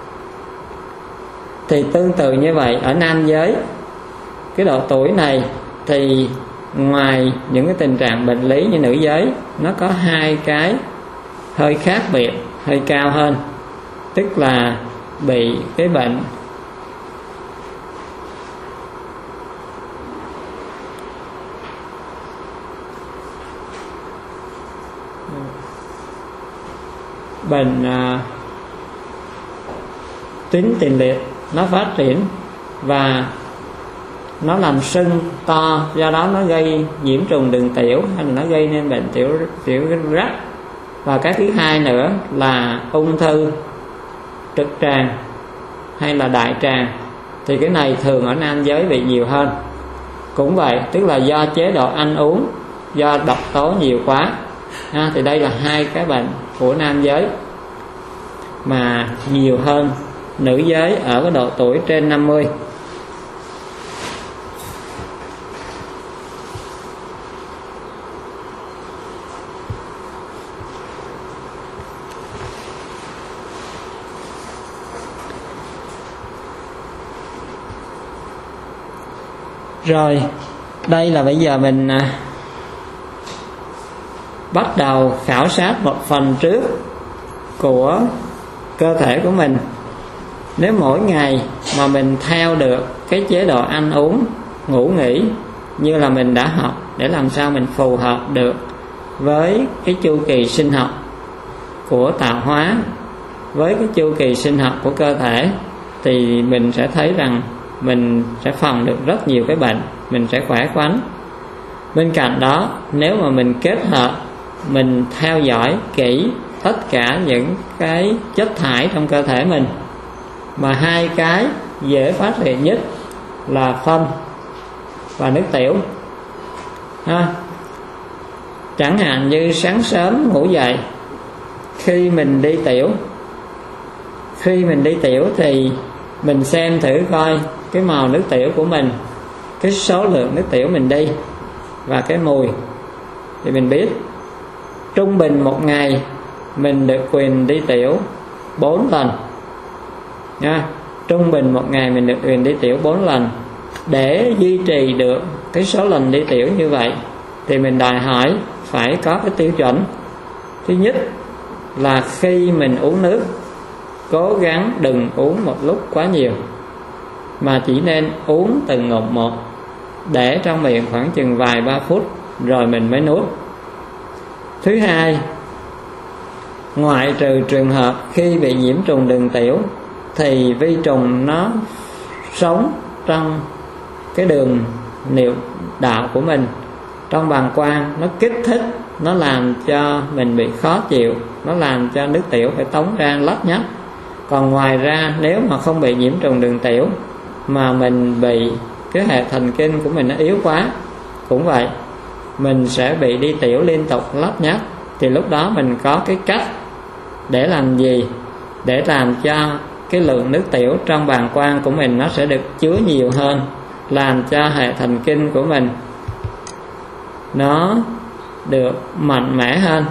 Thì tương tự như vậy ở nam giới, cái độ tuổi này thì ngoài những cái tình trạng bệnh lý như nữ giới, nó có hai cái hơi khác biệt, hơi cao hơn, tức là bị cái bệnh bệnh à, tuyến tiền liệt nó phát triển và nó làm sưng to, do đó nó gây nhiễm trùng đường tiểu hay là nó gây nên bệnh tiểu tiểu rách. Và cái thứ hai nữa là ung thư trực tràng hay là đại tràng, thì cái này thường ở nam giới bị nhiều hơn. Cũng vậy, tức là do chế độ ăn uống, do độc tố nhiều quá ha, thì đây là hai cái bệnh của nam giới mà nhiều hơn nữ giới ở cái độ tuổi trên năm mươi. Rồi, đây là bây giờ mình à, bắt đầu khảo sát một phần trước của cơ thể của mình. Nếu mỗi ngày mà mình theo được cái chế độ ăn uống, ngủ nghỉ như là mình đã học, để làm sao mình phù hợp được với cái chu kỳ sinh học của tạo hóa, với cái chu kỳ sinh học của cơ thể, thì mình sẽ thấy rằng mình sẽ phòng được rất nhiều cái bệnh, mình sẽ khỏe khoắn. Bên cạnh đó, nếu mà mình kết hợp, mình theo dõi kỹ tất cả những cái chất thải trong cơ thể mình, mà hai cái dễ phát hiện nhất là phân và nước tiểu ha. Chẳng hạn như sáng sớm ngủ dậy, khi mình đi tiểu khi mình đi tiểu thì mình xem thử coi cái màu nước tiểu của mình, cái số lượng nước tiểu mình đi và cái mùi, thì mình biết trung bình một ngày mình được quyền đi tiểu bốn lần nha. Trung bình một ngày mình được quyền đi tiểu bốn lần. Để duy trì được cái số lần đi tiểu như vậy thì mình đòi hỏi phải có cái tiêu chuẩn. Thứ nhất là khi mình uống nước, cố gắng đừng uống một lúc quá nhiều, mà chỉ nên uống từng ngụm một, để trong miệng khoảng chừng vài ba phút rồi mình mới nuốt. Thứ hai, ngoại trừ trường hợp khi bị nhiễm trùng đường tiểu thì vi trùng nó sống trong cái đường niệu đạo của mình, trong bàng quang, nó kích thích, nó làm cho mình bị khó chịu, nó làm cho nước tiểu phải tống ra lắt nhắt. Còn ngoài ra, nếu mà không bị nhiễm trùng đường tiểu mà mình bị cái hệ thần kinh của mình nó yếu quá, cũng vậy, mình sẽ bị đi tiểu liên tục lắt nhắt. Thì lúc đó mình có cái cách để làm gì? Để làm cho cái lượng nước tiểu trong bàng quang của mình nó sẽ được chứa nhiều hơn, làm cho hệ thần kinh của mình nó được mạnh mẽ hơn.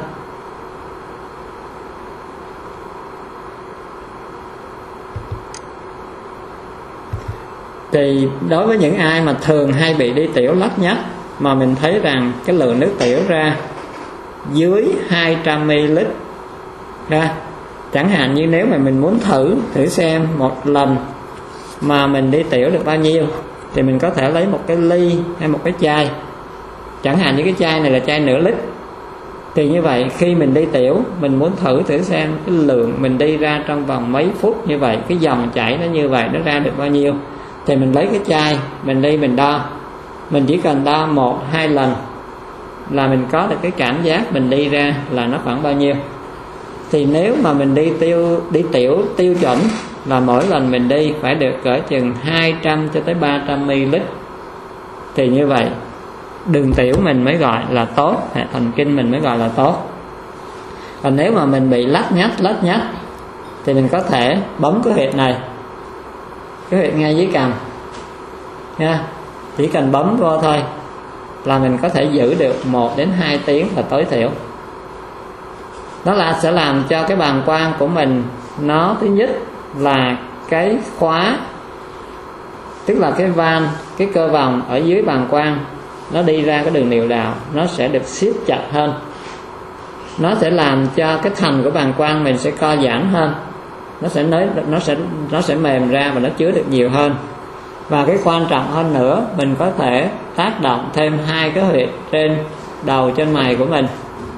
Thì đối với những ai mà thường hay bị đi tiểu lắt nhắt, mà mình thấy rằng cái lượng nước tiểu ra dưới hai trăm mi li lít ra, chẳng hạn như nếu mà mình muốn thử thử xem một lần mà mình đi tiểu được bao nhiêu, thì mình có thể lấy một cái ly hay một cái chai, chẳng hạn như cái chai này là chai nửa lít, thì như vậy khi mình đi tiểu, mình muốn thử thử xem cái lượng mình đi ra trong vòng mấy phút như vậy, cái dòng chảy nó như vậy nó ra được bao nhiêu, thì mình lấy cái chai mình đi mình đo. Mình chỉ cần đo một hai lần là mình có được cái cảm giác mình đi ra là nó khoảng bao nhiêu. Thì nếu mà mình đi tiêu đi tiểu tiêu chuẩn là mỗi lần mình đi phải được cỡ chừng hai trăm cho tới ba trăm mi li lít, thì như vậy đường tiểu mình mới gọi là tốt, hệ thần kinh mình mới gọi là tốt. Còn nếu mà mình bị lắt nhắt lắt nhắt thì mình có thể bấm cái huyệt này, cái huyệt ngay dưới cằm nha, chỉ cần bấm vô thôi là mình có thể giữ được một đến hai tiếng là tối thiểu. Nó là sẽ làm cho cái bàng quang của mình, nó thứ nhất là cái khóa, tức là cái van, cái cơ vòng ở dưới bàng quang nó đi ra cái đường niệu đạo nó sẽ được siết chặt hơn. Nó sẽ làm cho cái thành của bàng quang mình sẽ co giãn hơn, nó sẽ nới, nó sẽ nó sẽ mềm ra và nó chứa được nhiều hơn. Và cái quan trọng hơn nữa, mình có thể tác động thêm hai cái huyệt trên đầu chân mày của mình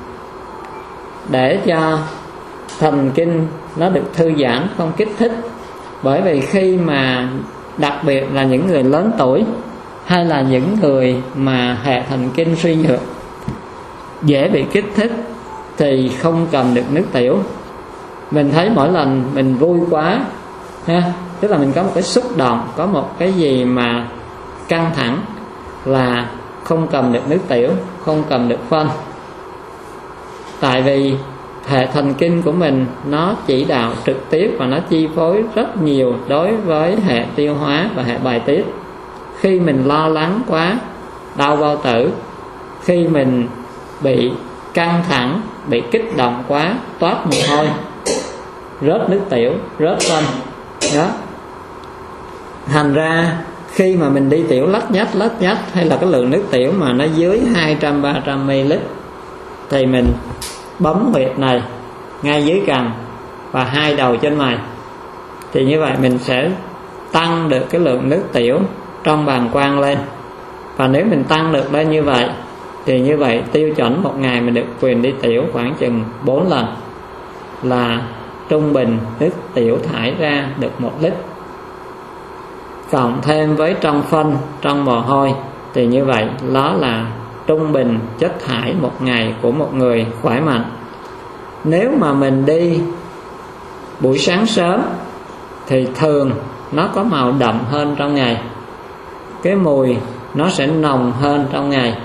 để cho thần kinh nó được thư giãn, không kích thích. Bởi vì khi mà đặc biệt là những người lớn tuổi hay là những người mà hệ thần kinh suy nhược dễ bị kích thích thì không cầm được nước tiểu. Mình thấy mỗi lần mình vui quá ha, tức là mình có một cái xúc động, có một cái gì mà căng thẳng là không cầm được nước tiểu, không cầm được phân. Tại vì hệ thần kinh của mình nó chỉ đạo trực tiếp và nó chi phối rất nhiều đối với hệ tiêu hóa và hệ bài tiết. Khi mình lo lắng quá, đau bao tử, khi mình bị căng thẳng, bị kích động quá, toát mồ hôi, rớt nước tiểu, rớt phân đó. Thành ra khi mà mình đi tiểu lắt nhắt lắt nhắt hay là cái lượng nước tiểu mà nó dưới hai trăm ba trăm mi li lít thì mình bấm huyệt này ngay dưới cằm và hai đầu chân mày, thì như vậy mình sẽ tăng được cái lượng nước tiểu trong bàng quang lên. Và nếu mình tăng được lên như vậy thì như vậy tiêu chuẩn một ngày mình được quyền đi tiểu khoảng chừng bốn lần, là trung bình nước tiểu thải ra được một lít. Cộng thêm với trong phân, trong mồ hôi thì như vậy đó là trung bình chất thải một ngày của một người khỏe mạnh. Nếu mà mình đi buổi sáng sớm thì thường nó có màu đậm hơn trong ngày, cái mùi nó sẽ nồng hơn trong ngày.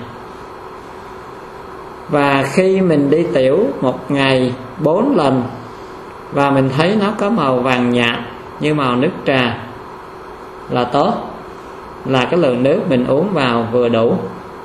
Và khi mình đi tiểu một ngày bốn lần và mình thấy nó có màu vàng nhạt như màu nước trà là tốt, là cái lượng nước mình uống vào vừa đủ.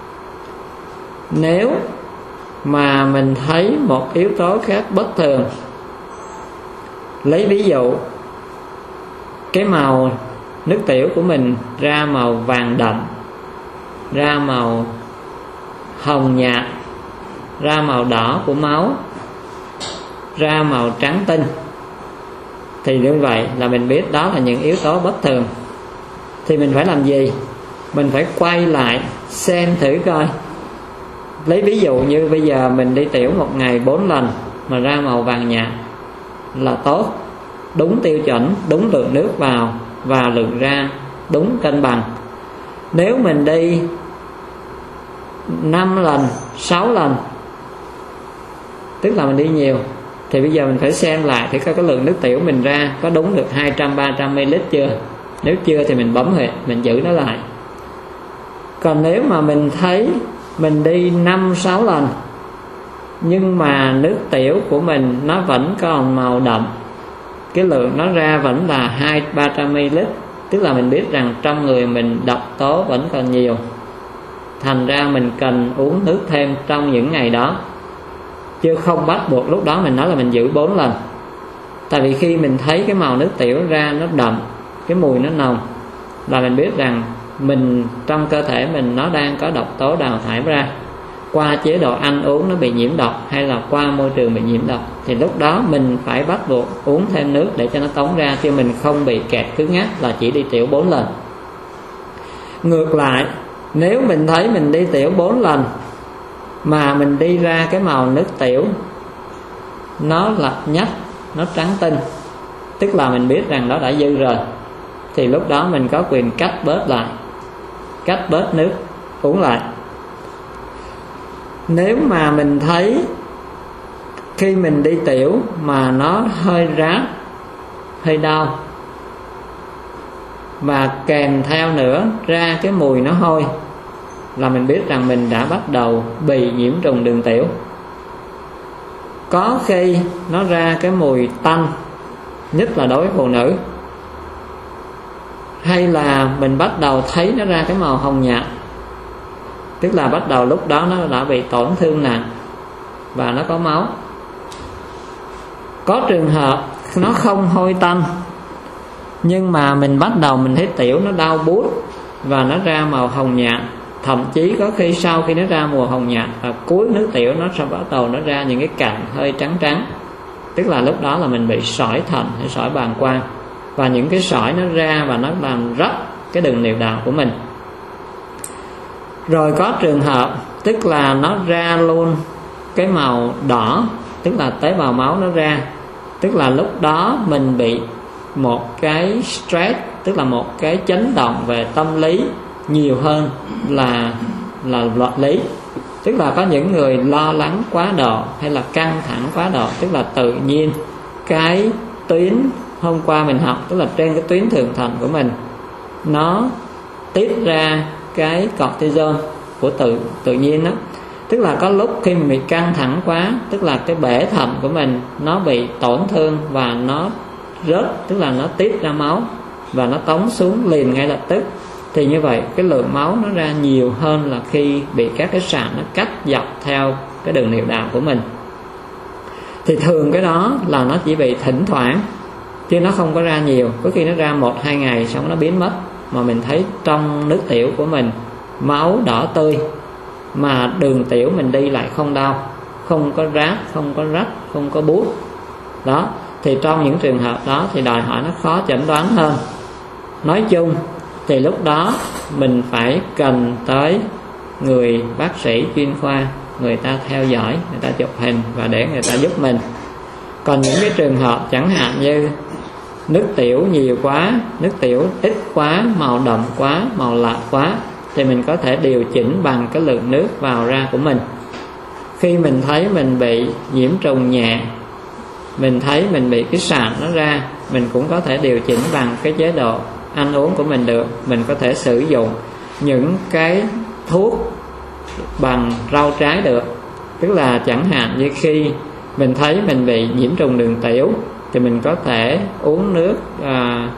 Nếu mà mình thấy một yếu tố khác bất thường, lấy ví dụ cái màu nước tiểu của mình ra màu vàng đậm, ra màu hồng nhạt, ra màu đỏ của máu, ra màu trắng tinh, thì như vậy là mình biết đó là những yếu tố bất thường. Thì mình phải làm gì? Mình phải quay lại xem thử coi. Lấy ví dụ như bây giờ mình đi tiểu một ngày bốn lần mà ra màu vàng nhạt là tốt, đúng tiêu chuẩn, đúng lượng nước vào và lượng ra đúng cân bằng. Nếu mình đi năm lần, sáu lần, tức là mình đi nhiều, thì bây giờ mình phải xem lại thì coi cái lượng nước tiểu mình ra có đúng được hai trăm ba trăm mi li lít chưa. Nếu chưa thì mình bấm huyệt, mình giữ nó lại. Còn nếu mà mình thấy mình đi năm sáu lần nhưng mà nước tiểu của mình nó vẫn còn màu đậm, cái lượng nó ra vẫn là hai ba trăm mi li lít, tức là mình biết rằng trong người mình độc tố vẫn còn nhiều, thành ra mình cần uống nước thêm trong những ngày đó, chứ không bắt buộc lúc đó mình nói là mình giữ bốn lần. Tại vì khi mình thấy cái màu nước tiểu ra nó đậm, cái mùi nó nồng, là mình biết rằng mình trong cơ thể mình nó đang có độc tố đào thải ra qua chế độ ăn uống nó bị nhiễm độc, hay là qua môi trường bị nhiễm độc, thì lúc đó mình phải bắt buộc uống thêm nước để cho nó tống ra, chứ mình không bị kẹt cứng ngắc là chỉ đi tiểu bốn lần. Ngược lại, nếu mình thấy mình đi tiểu bốn lần mà mình đi ra cái màu nước tiểu nó lật nhách, nó trắng tinh, tức là mình biết rằng nó đã dư rồi, thì lúc đó mình có quyền cắt bớt lại, cắt bớt nước uống lại. Nếu mà mình thấy khi mình đi tiểu mà nó hơi rát, hơi đau, và kèm theo nữa ra cái mùi nó hôi, là mình biết rằng mình đã bắt đầu bị nhiễm trùng đường tiểu. Có khi nó ra cái mùi tanh, nhất là đối với phụ nữ, hay là mình bắt đầu thấy nó ra cái màu hồng nhạt, tức là bắt đầu lúc đó nó đã bị tổn thương nặng và nó có máu. Có trường hợp nó không hôi tanh, nhưng mà mình bắt đầu mình thấy tiểu nó đau buốt và nó ra màu hồng nhạt, thậm chí có khi sau khi nó ra màu hồng nhạt và cuối nước tiểu nó sẽ bắt đầu nó ra những cái cạnh hơi trắng trắng, tức là lúc đó là mình bị sỏi thận hay sỏi bàng quang, và những cái sỏi nó ra và nó làm rách cái đường niệu đạo của mình. Rồi có trường hợp tức là nó ra luôn cái màu đỏ, tức là tế bào máu nó ra, tức là lúc đó mình bị một cái stress, tức là một cái chấn động về tâm lý nhiều hơn là là vật lý. Tức là có những người lo lắng quá độ hay là căng thẳng quá độ, tức là tự nhiên cái tuyến hôm qua mình học, tức là trên cái tuyến thượng thận của mình nó tiết ra cái cortisol của tự tự nhiên đó. Tức là có lúc khi mình bị căng thẳng quá, tức là cái bể thận của mình nó bị tổn thương và nó rớt, tức là nó tiết ra máu và nó tống xuống liền ngay lập tức. Thì như vậy cái lượng máu nó ra nhiều hơn là khi bị các cái sạn nó cắt dọc theo cái đường niệu đạo của mình. Thì thường cái đó là nó chỉ bị thỉnh thoảng, chứ nó không có ra nhiều. Có khi nó ra một hai ngày xong nó biến mất, mà mình thấy trong nước tiểu của mình máu đỏ tươi, mà đường tiểu mình đi lại không đau, không có rát, không có rách, không có buốt đó. Thì trong những trường hợp đó thì đòi hỏi nó khó chẩn đoán hơn. Nói chung thì lúc đó mình phải cần tới người bác sĩ chuyên khoa, người ta theo dõi, người ta chụp hình và để người ta giúp mình. Còn những cái trường hợp chẳng hạn như nước tiểu nhiều quá, nước tiểu ít quá, màu đậm quá, màu lạ quá, thì mình có thể điều chỉnh bằng cái lượng nước vào ra của mình. Khi mình thấy mình bị nhiễm trùng nhẹ, mình thấy mình bị cái sạn nó ra, mình cũng có thể điều chỉnh bằng cái chế độ ăn uống của mình được. Mình có thể sử dụng những cái thuốc bằng rau trái được. Tức là chẳng hạn như khi mình thấy mình bị nhiễm trùng đường tiểu thì mình có thể uống nước à,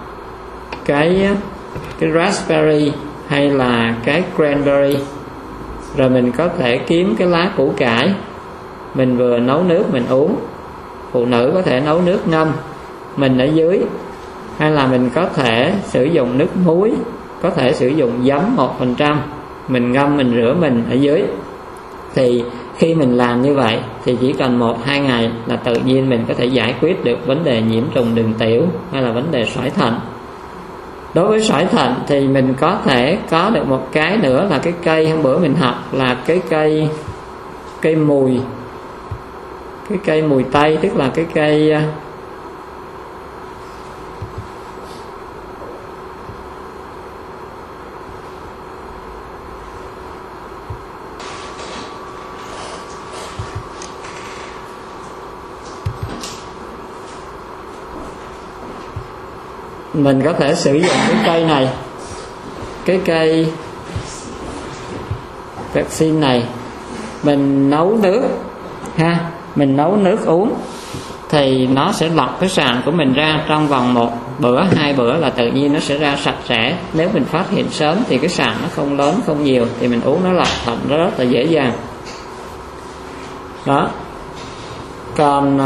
cái cái raspberry hay là cái cranberry. Rồi mình có thể kiếm cái lá củ cải, mình vừa nấu nước mình uống. Phụ nữ có thể nấu nước ngâm mình ở dưới, hay là mình có thể sử dụng nước muối, có thể sử dụng giấm một phần trăm, mình ngâm mình rửa mình ở dưới. Thì khi mình làm như vậy thì chỉ cần một hai ngày là tự nhiên mình có thể giải quyết được vấn đề nhiễm trùng đường tiểu hay là vấn đề sỏi thận. Đối với sỏi thận thì mình có thể có được một cái nữa là cái cây hôm bữa mình học là cái cây cây mùi, cái cây mùi tây, tức là cái cây mình có thể sử dụng cái cây này, cái cây vaccine này, mình nấu nước ha, mình nấu nước uống thì nó sẽ lọc cái sạn của mình ra trong vòng một bữa, hai bữa là tự nhiên nó sẽ ra sạch sẽ. Nếu mình phát hiện sớm thì cái sạn nó không lớn, không nhiều thì mình uống nó lọc thận nó rất là dễ dàng đó. Còn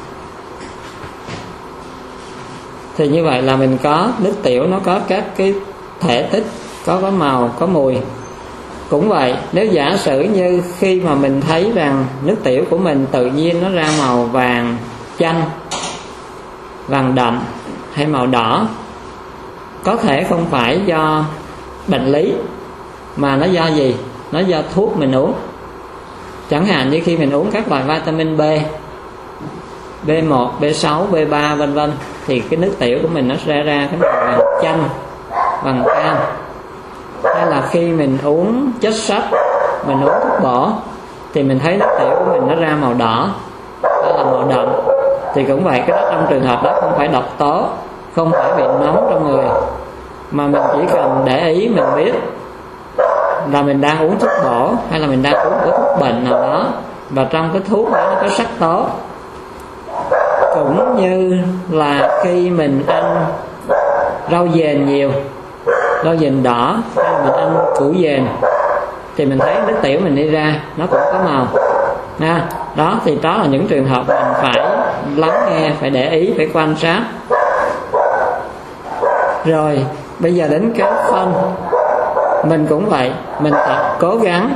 thì như vậy là mình có nước tiểu, nó có các cái thể tích, có có màu, có mùi. Cũng vậy, nếu giả sử như khi mà mình thấy rằng nước tiểu của mình tự nhiên nó ra màu vàng chanh, vàng đậm hay màu đỏ, có thể không phải do bệnh lý, mà nó do gì? Nó do thuốc mình uống. Chẳng hạn như khi mình uống các loại vitamin B, B một, B sáu, B ba vân vân, thì cái nước tiểu của mình nó sẽ ra cái màu vàng chanh, vàng cam. Hay là khi mình uống chất sắt, mình uống thuốc bổ, thì mình thấy nước tiểu của mình nó ra màu đỏ, đó là màu đậm. Thì cũng vậy, cái đó trong trường hợp đó không phải độc tố, không phải bị nóng trong người, mà mình chỉ cần để ý mình biết là mình đang uống thuốc bổ hay là mình đang uống cái thuốc bệnh nào đó, và trong cái thuốc đó nó có sắc tố. Cũng như là khi mình ăn rau dền nhiều, rau dền đỏ, hay là mình ăn củ dền, thì mình thấy nước tiểu mình đi ra nó cũng có màu nha. Đó thì đó là những trường hợp mình phải lắng nghe, phải để ý, phải quan sát. Rồi bây giờ đến cái phân, mình cũng vậy, mình tập cố gắng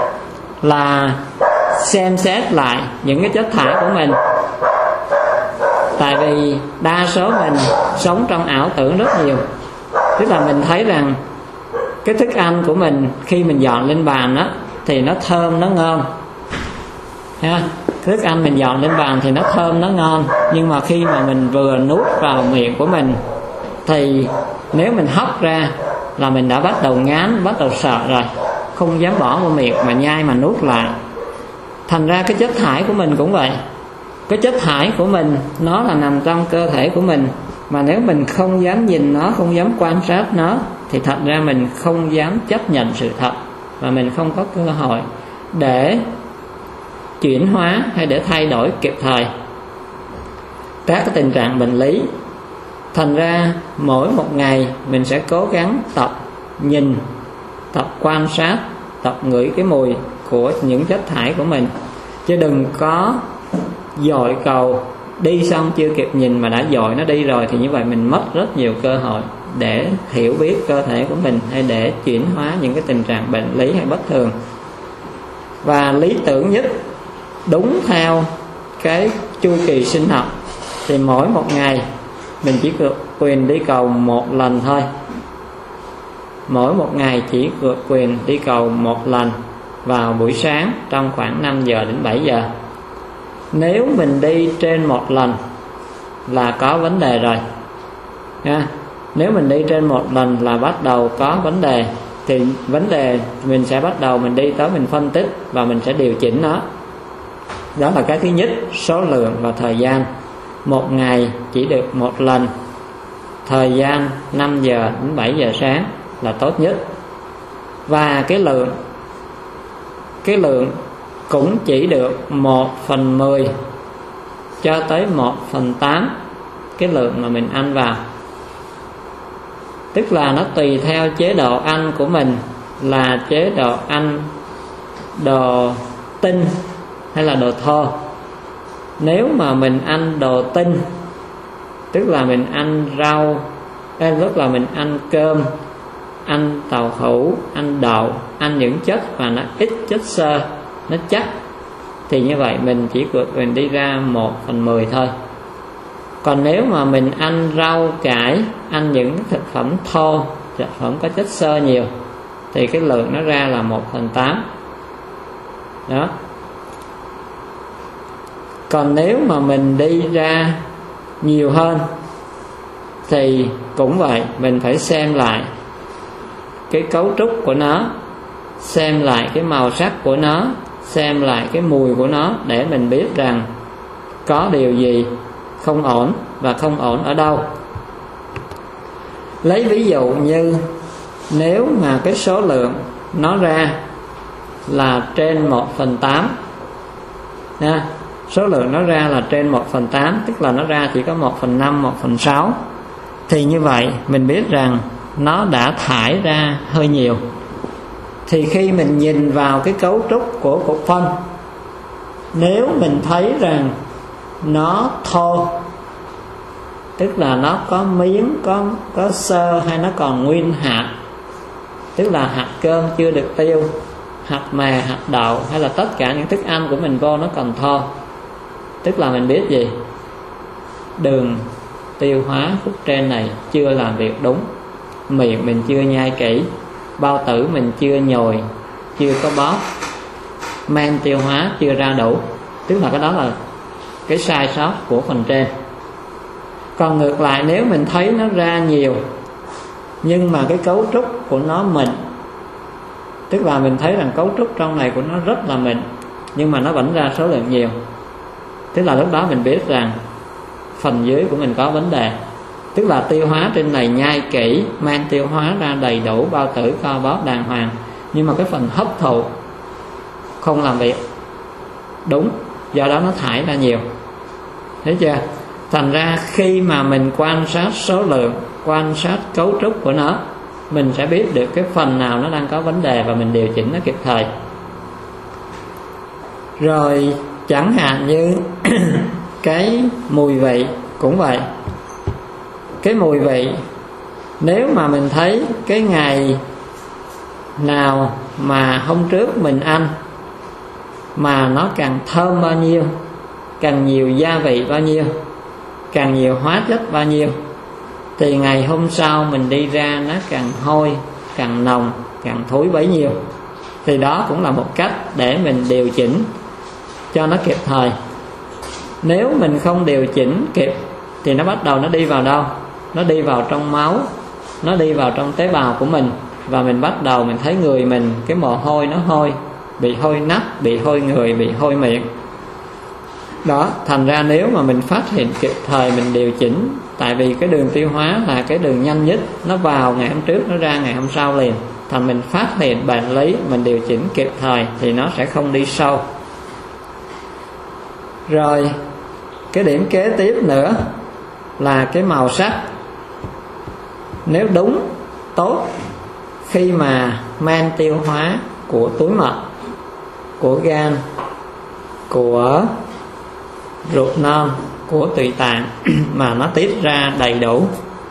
là xem xét lại những cái chất thải của mình. Tại vì đa số mình sống trong ảo tưởng rất nhiều. Tức là mình thấy rằng cái thức ăn của mình khi mình dọn lên bàn đó thì nó thơm, nó ngon ha. Thức ăn mình dọn lên bàn thì nó thơm, nó ngon. Nhưng mà khi mà mình vừa nuốt vào miệng của mình thì nếu mình hấp ra là mình đã bắt đầu ngán, bắt đầu sợ rồi, không dám bỏ vào miệng mà nhai mà nuốt lại. Thành ra cái chất thải của mình cũng vậy. Cái chất thải của mình nó là nằm trong cơ thể của mình, mà nếu mình không dám nhìn nó, không dám quan sát nó, thì thật ra mình không dám chấp nhận sự thật, và mình không có cơ hội để chuyển hóa hay để thay đổi kịp thời các cái tình trạng bệnh lý. Thành ra mỗi một ngày mình sẽ cố gắng tập nhìn, tập quan sát, tập ngửi cái mùi của những chất thải của mình, chứ đừng có dội cầu đi xong chưa kịp nhìn mà đã dội nó đi rồi. Thì như vậy mình mất rất nhiều cơ hội để hiểu biết cơ thể của mình, hay để chuyển hóa những cái tình trạng bệnh lý hay bất thường. Và lý tưởng nhất, đúng theo cái chu kỳ sinh học, thì mỗi một ngày mình chỉ được quyền đi cầu một lần thôi. Mỗi một ngày chỉ được quyền đi cầu một lần vào buổi sáng trong khoảng năm giờ đến bảy giờ. Nếu mình đi trên một lần là có vấn đề rồi nha. Nếu mình đi trên một lần là bắt đầu có vấn đề, thì vấn đề mình sẽ bắt đầu mình đi tới mình phân tích và mình sẽ điều chỉnh nó. Đó là cái thứ nhất, số lượng và thời gian. Một ngày chỉ được một lần, thời gian năm giờ đến bảy giờ sáng là tốt nhất. Và cái lượng Cái lượng cũng chỉ được một phần mười cho tới một phần tám cái lượng mà mình ăn vào. Tức là nó tùy theo chế độ ăn của mình, là chế độ ăn đồ tinh hay là đồ thô. Nếu mà mình ăn đồ tinh, tức là mình ăn rau, tức là mình ăn cơm, ăn tàu hũ, ăn đậu, ăn những chất mà nó ít chất xơ, nó chắc, thì như vậy mình chỉ được mình đi ra một phần mười thôi. Còn nếu mà mình ăn rau cải, ăn những thực phẩm thô, thực phẩm có chất xơ nhiều, thì cái lượng nó ra là một phần tám. Đó. Còn nếu mà mình đi ra nhiều hơn thì cũng vậy, mình phải xem lại cái cấu trúc của nó, xem lại cái màu sắc của nó, xem lại cái mùi của nó, để mình biết rằng có điều gì không ổn và không ổn ở đâu. Lấy ví dụ như nếu mà cái số lượng nó ra là trên một phần tám nha, số lượng nó ra là trên một phần tám, tức là nó ra chỉ có một phần năm, một phần sáu, thì như vậy mình biết rằng nó đã thải ra hơi nhiều. Thì khi mình nhìn vào cái cấu trúc của cục phân, nếu mình thấy rằng nó thô, tức là nó có miếng, có, có xơ, hay nó còn nguyên hạt, tức là hạt cơm chưa được tiêu, hạt mè, hạt đậu, hay là tất cả những thức ăn của mình vô nó còn thô, tức là mình biết gì? Đường tiêu hóa khúc trên này chưa làm việc đúng, miệng mình chưa nhai kỹ, bao tử mình chưa nhồi, chưa có bóp, men tiêu hóa chưa ra đủ, tức là cái đó là cái sai sót của phần trên. Còn ngược lại, nếu mình thấy nó ra nhiều nhưng mà cái cấu trúc của nó mịn, tức là mình thấy rằng cấu trúc trong này của nó rất là mịn nhưng mà nó vẫn ra số lượng nhiều, tức là lúc đó mình biết rằng phần dưới của mình có vấn đề. Tức là tiêu hóa trên này nhai kỹ, men tiêu hóa ra đầy đủ, bao tử co bóp đàng hoàng, nhưng mà cái phần hấp thụ không làm việc đúng, do đó nó thải ra nhiều. Thấy chưa? Thành ra khi mà mình quan sát số lượng, quan sát cấu trúc của nó, mình sẽ biết được cái phần nào nó đang có vấn đề và mình điều chỉnh nó kịp thời. Rồi chẳng hạn như cái mùi vị cũng vậy. Cái mùi vị, nếu mà mình thấy cái ngày nào mà hôm trước mình ăn mà nó càng thơm bao nhiêu, càng nhiều gia vị bao nhiêu, càng nhiều hóa chất bao nhiêu, thì ngày hôm sau mình đi ra nó càng hôi, càng nồng, càng thối bấy nhiêu. Thì đó cũng là một cách để mình điều chỉnh cho nó kịp thời. Nếu mình không điều chỉnh kịp thì nó bắt đầu nó đi vào đâu? Nó đi vào trong máu, nó đi vào trong tế bào của mình, và mình bắt đầu mình thấy người mình cái mồ hôi nó hôi, bị hôi nách, bị hôi người, bị hôi miệng. Đó, thành ra nếu mà mình phát hiện kịp thời, mình điều chỉnh, tại vì cái đường tiêu hóa là cái đường nhanh nhất, nó vào ngày hôm trước, nó ra ngày hôm sau liền. Thành mình phát hiện bệnh lý, mình điều chỉnh kịp thời thì nó sẽ không đi sâu. Rồi cái điểm kế tiếp nữa là cái màu sắc. Nếu đúng, tốt, khi mà men tiêu hóa của túi mật, của gan, của ruột non, của tụy tạng mà nó tiết ra đầy đủ,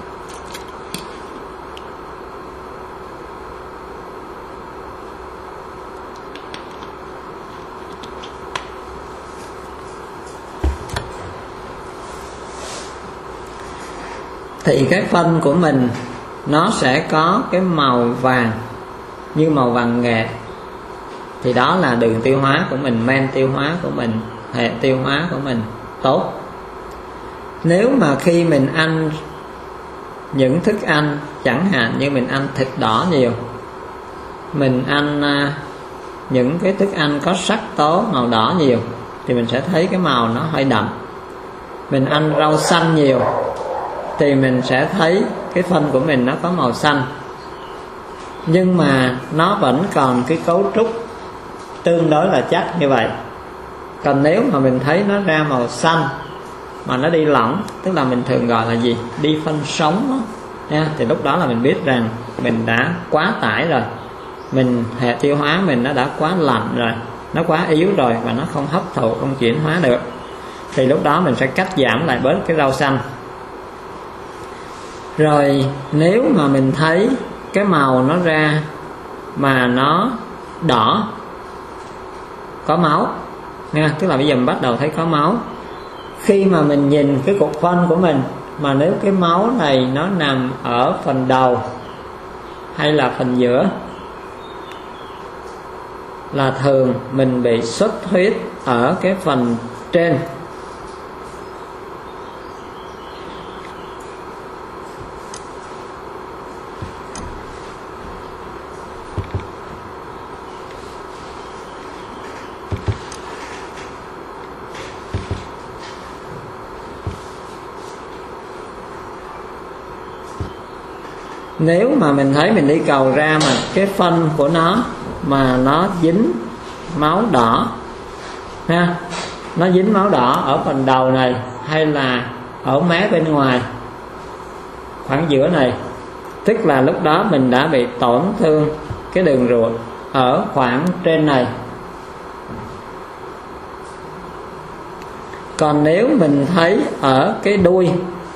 thì cái phân của mình nó sẽ có cái màu vàng như màu vàng nghệ. Thì đó là đường tiêu hóa của mình, men tiêu hóa của mình, hệ tiêu hóa của mình tốt. Nếu mà khi mình ăn những thức ăn, chẳng hạn như mình ăn thịt đỏ nhiều, mình ăn những cái thức ăn có sắc tố màu đỏ nhiều, thì mình sẽ thấy cái màu nó hơi đậm. Mình ăn rau xanh nhiều thì mình sẽ thấy cái phân của mình nó có màu xanh, nhưng mà nó vẫn còn cái cấu trúc tương đối là chắc như vậy. Còn nếu mà mình thấy nó ra màu xanh mà nó đi lỏng, tức là mình thường gọi là gì? Đi phân sống đó, nha. Thì lúc đó là mình biết rằng mình đã quá tải rồi, mình hệ tiêu hóa mình nó đã quá lạnh rồi, nó quá yếu rồi và nó không hấp thụ, không chuyển hóa được. Thì lúc đó mình sẽ cắt giảm lại bớt cái rau xanh. Rồi nếu mà mình thấy cái màu nó ra mà nó đỏ, có máu nha, tức là bây giờ mình bắt đầu thấy có máu. Khi mà mình nhìn cái cục phân của mình, mà nếu cái máu này nó nằm ở phần đầu hay là phần giữa, là thường mình bị xuất huyết ở cái phần trên. Nếu mà mình thấy mình đi cầu ra mà cái phân của nó mà nó dính máu đỏ ha, nó dính máu đỏ ở phần đầu này hay là ở mé bên ngoài khoảng giữa này, tức là lúc đó mình đã bị tổn thương cái đường ruột ở khoảng trên này. Còn nếu mình thấy ở cái đuôi,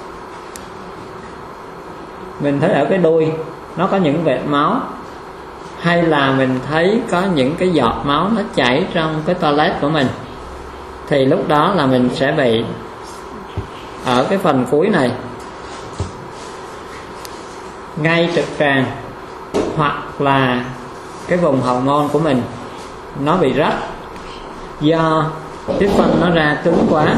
mình thấy ở cái đuôi nó có những vệt máu, hay là mình thấy có những cái giọt máu nó chảy trong cái toilet của mình, thì lúc đó là mình sẽ bị ở cái phần cuối này, ngay trực tràng hoặc là cái vùng hậu môn của mình nó bị rách, do cái phân nó ra cứng quá.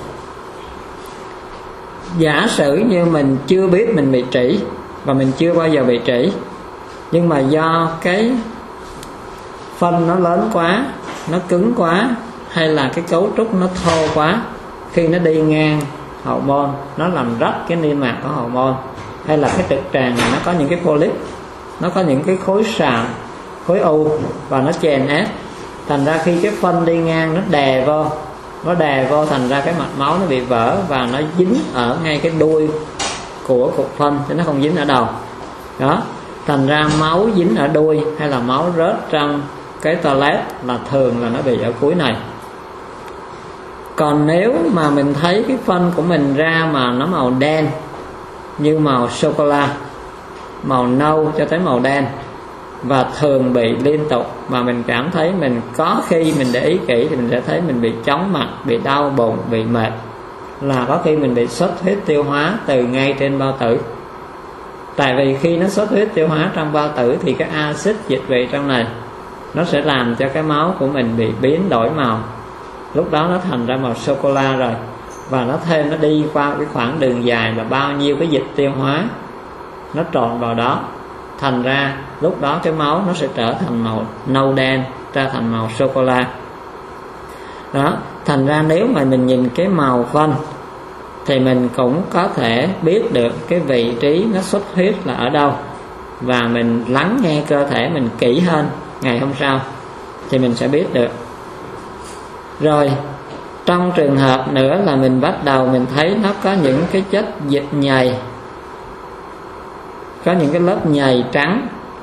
Giả sử như mình chưa biết mình bị trĩ và mình chưa bao giờ bị trĩ, nhưng mà do cái phân nó lớn quá, nó cứng quá, hay là cái cấu trúc nó thô quá, khi nó đi ngang hậu môn nó làm rách cái niêm mạc của hậu môn, hay là cái trực tràng này nó có những cái polyp, nó có những cái khối sạm, khối u và nó chèn ép, thành ra khi cái phân đi ngang nó đè vô, nó đè vô thành ra cái mạch máu nó bị vỡ và nó dính ở ngay cái đuôi của cục phân chứ nó không dính ở đầu đó. Thành ra máu dính ở đuôi hay là máu rớt trong cái toilet là thường là nó bị ở cuối này. Còn nếu mà mình thấy cái phân của mình ra mà nó màu đen, như màu sô-cô-la, màu nâu cho tới màu đen, và thường bị liên tục, mà mình cảm thấy mình có khi mình để ý kỹ thì mình sẽ thấy mình bị chóng mặt, bị đau bụng, bị mệt, là có khi mình bị xuất huyết tiêu hóa từ ngay trên bao tử. Tại vì khi nó xuất huyết tiêu hóa trong bao tử thì cái axit dịch vị trong này nó sẽ làm cho cái máu của mình bị biến đổi màu, lúc đó nó thành ra màu sô-cô-la rồi, và nó thêm nó đi qua cái khoảng đường dài là bao nhiêu cái dịch tiêu hóa nó trộn vào đó, thành ra lúc đó cái máu nó sẽ trở thành màu nâu đen, ra thành màu sô-cô-la đó. Thành ra nếu mà mình nhìn cái màu phân thì mình cũng có thể biết được cái vị trí nó xuất huyết là ở đâu, và mình lắng nghe cơ thể mình kỹ hơn ngày hôm sau thì mình sẽ biết được. Rồi trong trường hợp nữa là mình bắt đầu mình thấy nó có những cái chất dịch nhầy, có những cái lớp nhầy trắng.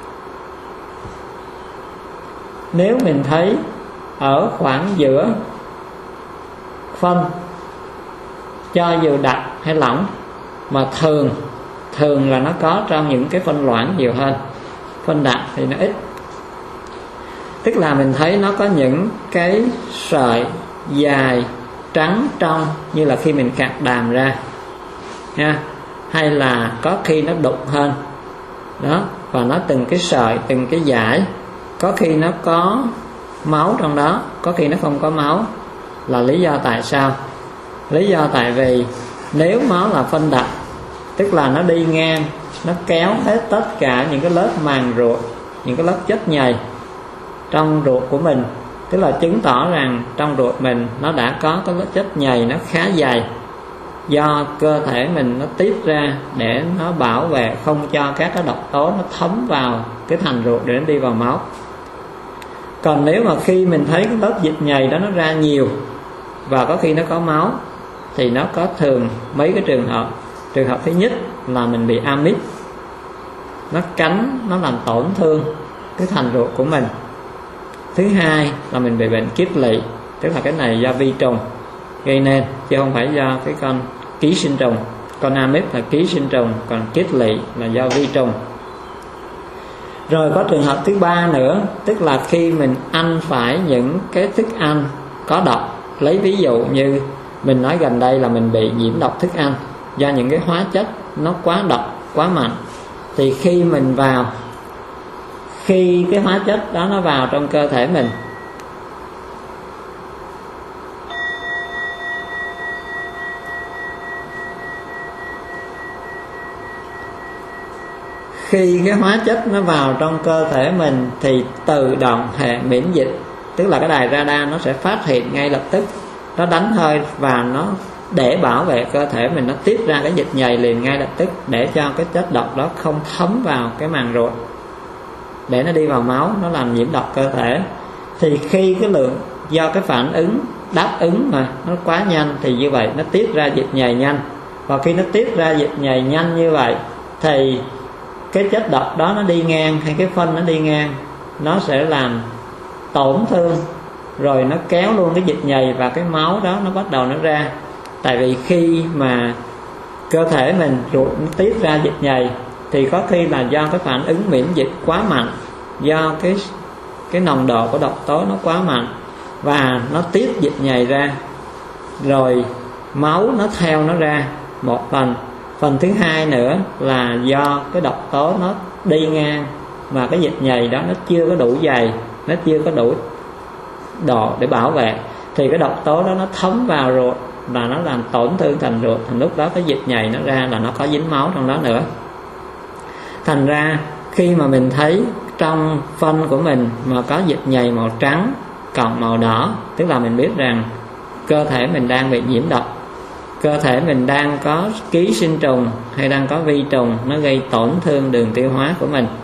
Nếu mình thấy ở khoảng giữa phân, cho dù đặc hay lỏng, mà thường thường là nó có trong những cái phân loãng nhiều hơn, phân đặc thì nó ít. Tức là mình thấy nó có những cái sợi dài trắng trong, như là khi mình cắt đàm ra ha, hay là có khi nó đục hơn đó, và nó từng cái sợi, từng cái dải, có khi nó có máu trong đó, có khi nó không có máu. Là lý do tại sao? Lý do tại vì nếu máu là phân đặc, tức là nó đi ngang, nó kéo hết tất cả những cái lớp màng ruột, những cái lớp chất nhầy trong ruột của mình, tức là chứng tỏ rằng trong ruột mình nó đã có cái lớp chất nhầy nó khá dày, do cơ thể mình nó tiết ra để nó bảo vệ không cho các cái độc tố nó thấm vào cái thành ruột để nó đi vào máu. Còn nếu mà khi mình thấy cái lớp dịch nhầy đó nó ra nhiều và có khi nó có máu, thì nó có thường mấy cái trường hợp. Trường hợp thứ nhất là mình bị amip, nó cắn, nó làm tổn thương cái thành ruột của mình. Thứ hai là mình bị bệnh kiết lỵ, tức là cái này do vi trùng gây nên, chứ không phải do cái con ký sinh trùng. Con amip là ký sinh trùng, còn kiết lỵ là do vi trùng. Rồi có trường hợp thứ ba nữa, tức là khi mình ăn phải những cái thức ăn có độc. Lấy ví dụ như mình nói gần đây là mình bị nhiễm độc thức ăn do những cái hóa chất nó quá độc, quá mạnh. Thì khi mình vào, khi cái hóa chất đó nó vào trong cơ thể mình, khi cái hóa chất nó vào trong cơ thể mình thì tự động hệ miễn dịch, tức là cái đài radar nó sẽ phát hiện ngay lập tức, nó đánh hơi và nó để bảo vệ cơ thể mình, nó tiết ra cái dịch nhầy liền ngay lập tức, để cho cái chất độc đó không thấm vào cái màng ruột, để nó đi vào máu, nó làm nhiễm độc cơ thể. Thì khi cái lượng, do cái phản ứng đáp ứng mà nó quá nhanh, thì như vậy nó tiết ra dịch nhầy nhanh. Và khi nó tiết ra dịch nhầy nhanh như vậy thì cái chất độc đó nó đi ngang, hay cái phân nó đi ngang, nó sẽ làm tổn thương, rồi nó kéo luôn cái dịch nhầy và cái máu đó nó bắt đầu nó ra. Tại vì khi mà cơ thể mình ruột nó tiết ra dịch nhầy thì có khi là do cái phản ứng miễn dịch quá mạnh, do cái cái nồng độ của độc tố nó quá mạnh và nó tiết dịch nhầy ra, rồi máu nó theo nó ra một phần. Phần thứ hai nữa là do cái độc tố nó đi ngang mà cái dịch nhầy đó nó chưa có đủ dày, nó chưa có đủ độ để bảo vệ, thì cái độc tố đó nó thấm vào ruột và nó làm tổn thương thành ruột, thành lúc đó cái dịch nhầy nó ra là nó có dính máu trong đó nữa. Thành ra khi mà mình thấy trong phân của mình mà có dịch nhầy màu trắng cộng màu đỏ, tức là mình biết rằng cơ thể mình đang bị nhiễm độc, cơ thể mình đang có ký sinh trùng hay đang có vi trùng, nó gây tổn thương đường tiêu hóa của mình.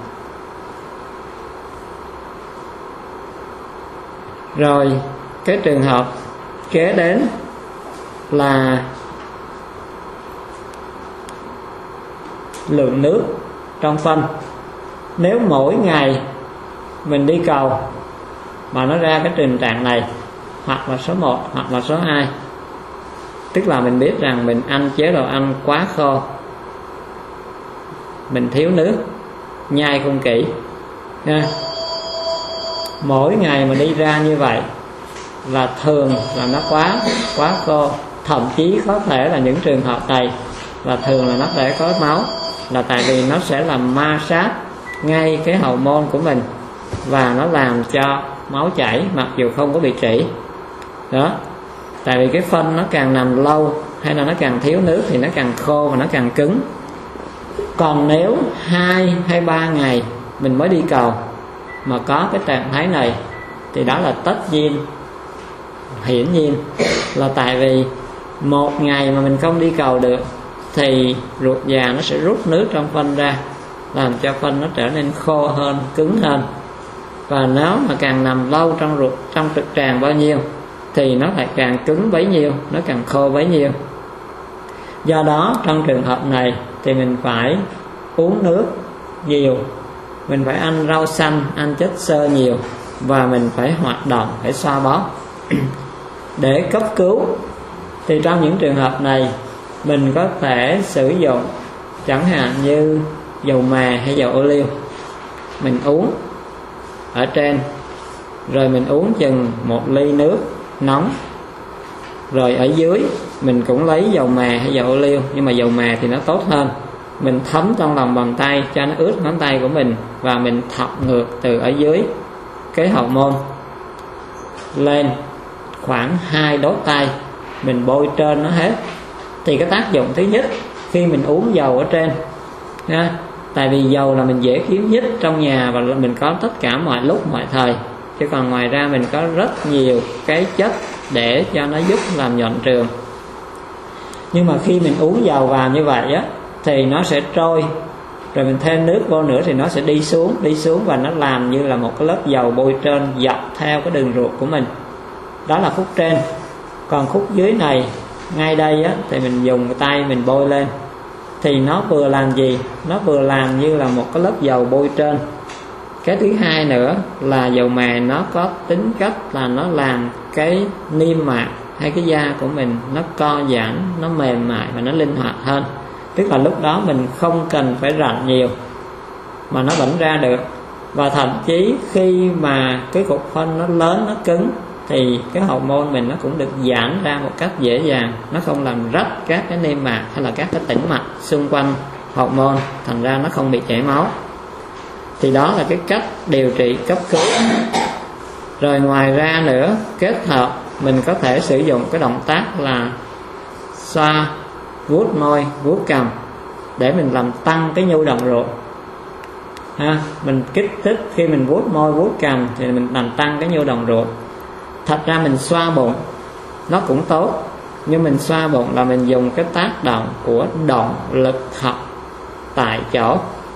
Rồi cái trường hợp kế đến là lượng nước trong phân. Nếu mỗi ngày mình đi cầu mà nó ra cái tình trạng này, hoặc là số một hoặc là số hai, tức là mình biết rằng mình ăn chế độ ăn quá khô, mình thiếu nước, nhai không kỹ nha. Mỗi ngày mà đi ra như vậy là thường là nó quá quá khô, thậm chí có thể là những trường hợp này là thường là nó sẽ có máu, là tại vì nó sẽ làm ma sát ngay cái hậu môn của mình và nó làm cho máu chảy mặc dù không có bị trĩ đó. Tại vì cái phân nó càng nằm lâu hay là nó càng thiếu nước thì nó càng khô và nó càng cứng. Còn nếu hai hay ba ngày mình mới đi cầu mà có cái trạng thái này thì đó là tất nhiên, hiển nhiên là tại vì một ngày mà mình không đi cầu được thì ruột già nó sẽ rút nước trong phân ra, làm cho phân nó trở nên khô hơn, cứng hơn. Và nếu mà càng nằm lâu trong ruột, trong trực tràng bao nhiêu thì nó lại càng cứng bấy nhiêu, nó càng khô bấy nhiêu. Do đó trong trường hợp này thì mình phải uống nước nhiều, mình phải ăn rau xanh, ăn chất xơ nhiều, và mình phải hoạt động, phải xoa bóp. Để cấp cứu thì trong những trường hợp này mình có thể sử dụng chẳng hạn như dầu mè hay dầu ô liu, mình uống ở trên, rồi mình uống chừng một ly nước nóng, rồi ở dưới mình cũng lấy dầu mè hay dầu ô liu, nhưng mà dầu mè thì nó tốt hơn, mình thấm trong lòng bàn tay cho nó ướt ngón tay của mình, và mình thọc ngược từ ở dưới cái hậu môn lên khoảng hai đốt tay, mình bôi trên nó hết. Thì cái tác dụng thứ nhất khi mình uống dầu ở trên ha, tại vì dầu là mình dễ kiếm nhất trong nhà và mình có tất cả mọi lúc mọi thời, chứ còn ngoài ra mình có rất nhiều cái chất để cho nó giúp làm nhuận trường. Nhưng mà khi mình uống dầu vào như vậy á thì nó sẽ trôi, rồi mình thêm nước vô nữa thì nó sẽ đi xuống đi xuống và nó làm như là một cái lớp dầu bôi trên dọc theo cái đường ruột của mình. Đó là khúc trên. Còn khúc dưới này ngay đây á thì mình dùng tay mình bôi lên, thì nó vừa làm gì? Nó vừa làm như là một cái lớp dầu bôi trên. Cái thứ hai nữa là dầu mè nó có tính cách là nó làm cái niêm mạc hay cái da của mình nó co giãn, nó mềm mại và nó linh hoạt hơn. Tức là lúc đó mình không cần phải rặn nhiều mà nó vẫn ra được. Và thậm chí khi mà cái cục phân nó lớn, nó cứng thì cái hậu môn mình nó cũng được giãn ra một cách dễ dàng, nó không làm rách các cái niêm mạc hay là các cái tĩnh mạch xung quanh hậu môn, thành ra nó không bị chảy máu. Thì đó là cái cách điều trị cấp cứu. Rồi ngoài ra nữa, kết hợp mình có thể sử dụng cái động tác là xoa, vuốt môi, vuốt cằm để mình làm tăng cái nhu động ruột ha. Mình kích thích khi mình vuốt môi, vuốt cằm thì mình làm tăng cái nhu động ruột. Thật ra mình xoa bụng nó cũng tốt, nhưng mình xoa bụng là mình dùng cái tác động của động lực học tại chỗ,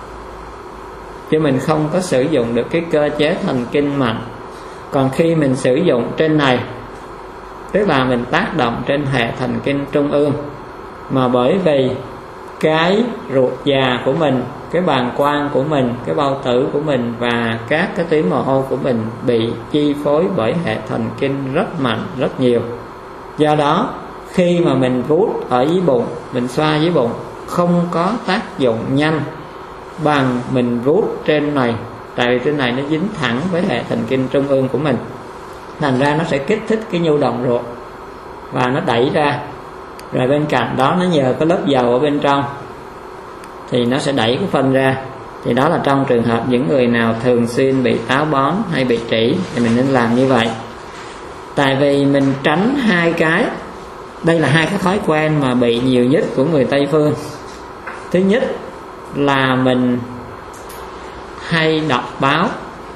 chứ mình không có sử dụng được cái cơ chế thần kinh mạnh. Còn khi mình sử dụng trên này, tức là mình tác động trên hệ thần kinh trung ương, mà bởi vì cái ruột già của mình, cái bàng quang của mình, cái bao tử của mình và các cái tuyến mồ hôi của mình bị chi phối bởi hệ thần kinh rất mạnh, rất nhiều. Do đó khi mà mình vuốt ở dưới bụng, mình xoa dưới bụng không có tác dụng nhanh bằng mình vuốt trên này, tại vì trên này nó dính thẳng với hệ thần kinh trung ương của mình, thành ra nó sẽ kích thích cái nhu động ruột và nó đẩy ra. Rồi bên cạnh đó nó nhờ cái lớp dầu ở bên trong thì nó sẽ đẩy cái phân ra. Thì đó là trong trường hợp những người nào thường xuyên bị táo bón hay bị trĩ thì mình nên làm như vậy. Tại vì mình tránh hai cái. Đây là hai cái thói quen mà bị nhiều nhất của người Tây phương. Thứ nhất là mình hay đọc báo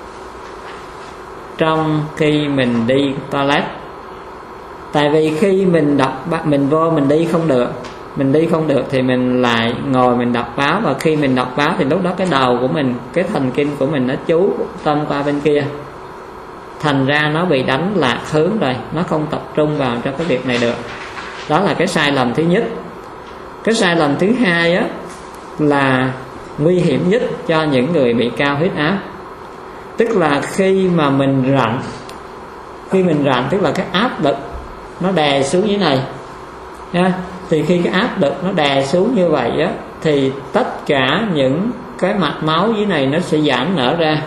trong khi mình đi toilet. Tại vì khi mình đọc, mình vô mình đi không được, mình đi không được thì mình lại ngồi mình đọc báo. Và khi mình đọc báo thì lúc đó cái đầu của mình, cái thần kinh của mình nó chú tâm qua bên kia, thành ra nó bị đánh lạc hướng rồi, nó không tập trung vào cho cái việc này được. Đó là cái sai lầm thứ nhất. Cái sai lầm thứ hai á, là nguy hiểm nhất cho những người bị cao huyết áp. Tức là khi mà mình rặn, khi mình rặn tức là cái áp lực nó đè xuống dưới này nha. Thì khi cái áp lực nó đè xuống như vậy á, thì tất cả những cái mạch máu dưới này nó sẽ giãn nở ra,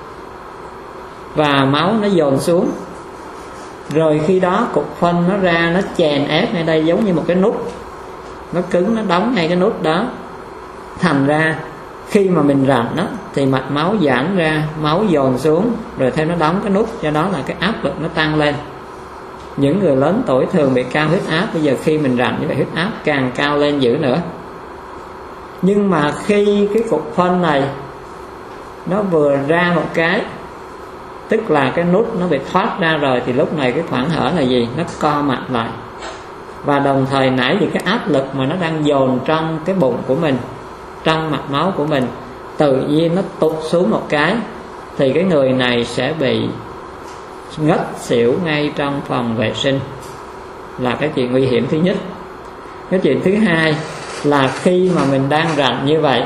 và máu nó dồn xuống. Rồi khi đó cục phân nó ra, nó chèn ép ngay đây giống như một cái nút, nó cứng, nó đóng ngay cái nút đó. Thành ra khi mà mình rặn đó thì mạch máu giãn ra, máu dồn xuống, rồi thêm nó đóng cái nút, do đó là cái áp lực nó tăng lên. Những người lớn tuổi thường bị cao huyết áp, bây giờ khi mình rặn như vậy huyết áp càng cao lên dữ nữa. Nhưng mà khi cái cục phân này nó vừa ra một cái, tức là cái nút nó bị thoát ra rồi, thì lúc này cái khoảng hở là gì? Nó co mặt lại. Và đồng thời nãy thì cái áp lực mà nó đang dồn trong cái bụng của mình, trong mạch máu của mình, tự nhiên nó tụt xuống một cái, thì cái người này sẽ bị ngất xỉu ngay trong phòng vệ sinh, là cái chuyện nguy hiểm thứ nhất. Cái chuyện thứ hai là khi mà mình đang rặn như vậy,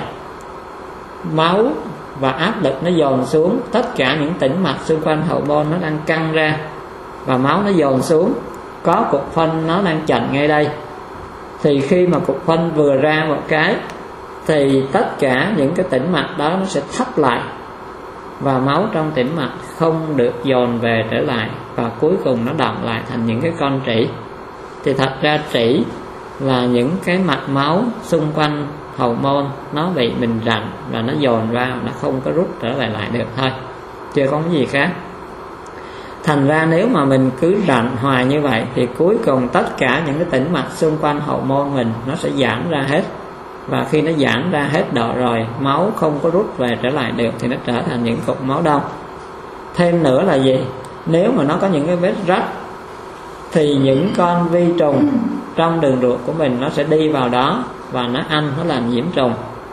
máu và áp lực nó dồn xuống, tất cả những tĩnh mạch xung quanh hậu môn nó đang căng ra, và máu nó dồn xuống, có cục phân nó đang chặn ngay đây. Thì khi mà cục phân vừa ra một cái, thì tất cả những cái tĩnh mạch đó nó sẽ thấp lại, và máu trong tĩnh mạch không được dồn về trở lại, và cuối cùng nó đọng lại thành những cái con trĩ. Thì thật ra trĩ là những cái mạch máu xung quanh hậu môn nó bị mình rặn và nó dồn vào, nó không có rút trở lại lại được thôi, chưa có cái gì khác. Thành ra nếu mà mình cứ rặn hoài như vậy thì cuối cùng tất cả những cái tĩnh mạch xung quanh hậu môn mình nó sẽ giãn ra hết. Và khi nó giãn ra hết độ rồi, máu không có rút về trở lại được, thì nó trở thành những cục máu đông. Thêm nữa là gì? Nếu mà nó có những cái vết rách, thì những con vi trùng trong đường ruột của mình nó sẽ đi vào đó, và nó ăn, nó làm nhiễm trùng.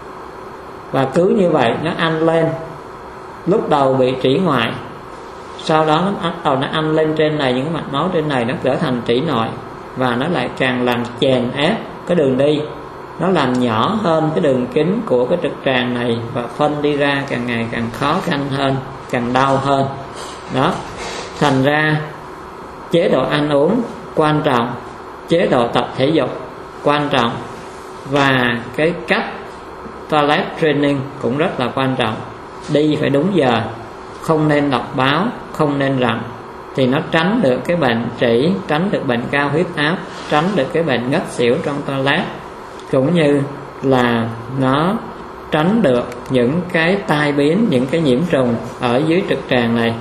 Và cứ như vậy nó ăn lên. Lúc đầu bị trĩ ngoại, sau đó nó bắt đầu nó ăn lên trên này, những mạch máu trên này nó trở thành trĩ nội, và nó lại càng làm chèn ép cái đường đi, nó làm nhỏ hơn cái đường kính của cái trực tràng này, và phân đi ra càng ngày càng khó khăn hơn, càng đau hơn đó. Thành ra chế độ ăn uống quan trọng, chế độ tập thể dục quan trọng, và cái cách toilet training cũng rất là quan trọng. Đi phải đúng giờ, không nên đọc báo, không nên rặn, thì nó tránh được cái bệnh trĩ, tránh được bệnh cao huyết áp, tránh được cái bệnh ngất xỉu trong toilet, cũng như là nó tránh được những cái tai biến, những cái nhiễm trùng ở dưới trực tràng này.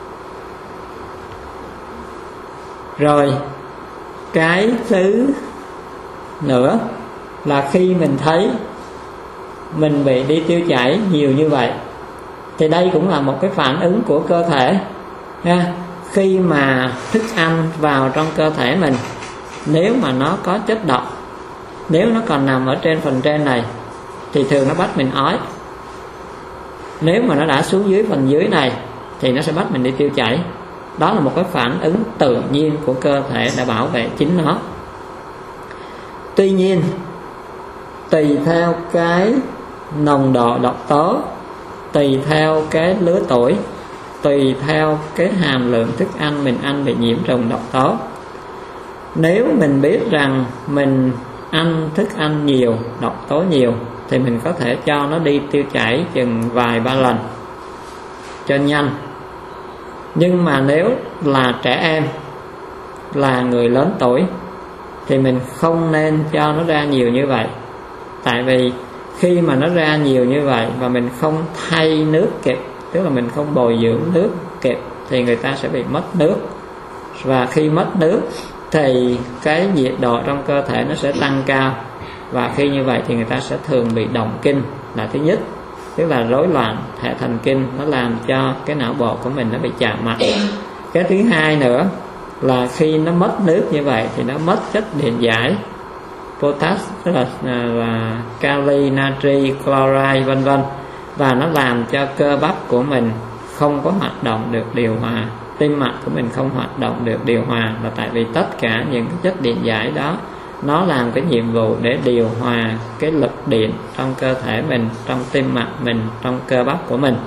Rồi cái thứ nữa là khi mình thấy mình bị đi tiêu chảy nhiều như vậy, thì đây cũng là một cái phản ứng của cơ thể nha. Khi mà thức ăn vào trong cơ thể mình, nếu mà nó có chất độc, nếu nó còn nằm ở trên phần trên này, thì thường nó bắt mình ói. Nếu mà nó đã xuống dưới phần dưới này, thì nó sẽ bắt mình đi tiêu chảy. Đó là một cái phản ứng tự nhiên của cơ thể để bảo vệ chính nó. Tuy nhiên, tùy theo cái nồng độ độc tố, tùy theo cái lứa tuổi, tùy theo cái hàm lượng thức ăn mình ăn bị nhiễm trùng độc tố, nếu mình biết rằng mình ăn thức ăn nhiều, độc tố nhiều, thì mình có thể cho nó đi tiêu chảy chừng vài ba lần cho nhanh. Nhưng mà nếu là trẻ em, là người lớn tuổi, thì mình không nên cho nó ra nhiều như vậy. Tại vì khi mà nó ra nhiều như vậy và mình không thay nước kịp, tức là mình không bồi dưỡng nước kịp, thì người ta sẽ bị mất nước. và khi mất nước thì cái nhiệt độ trong cơ thể nó sẽ tăng cao, và khi như vậy thì người ta sẽ thường bị động kinh là thứ nhất, tức là rối loạn hệ thần kinh, nó làm cho cái não bộ của mình nó bị chạm mặt. Cái thứ hai nữa là khi nó mất nước như vậy thì nó mất chất điện giải potash, tức là, là, là kali, natri, chloride vân vân, và nó làm cho cơ bắp của mình không có hoạt động được điều hòa, tim mạch của mình không hoạt động được điều hòa, là tại vì tất cả những cái chất điện giải đó nó làm cái nhiệm vụ để điều hòa cái lực điện trong cơ thể mình, trong tim mạch mình, trong cơ bắp của mình.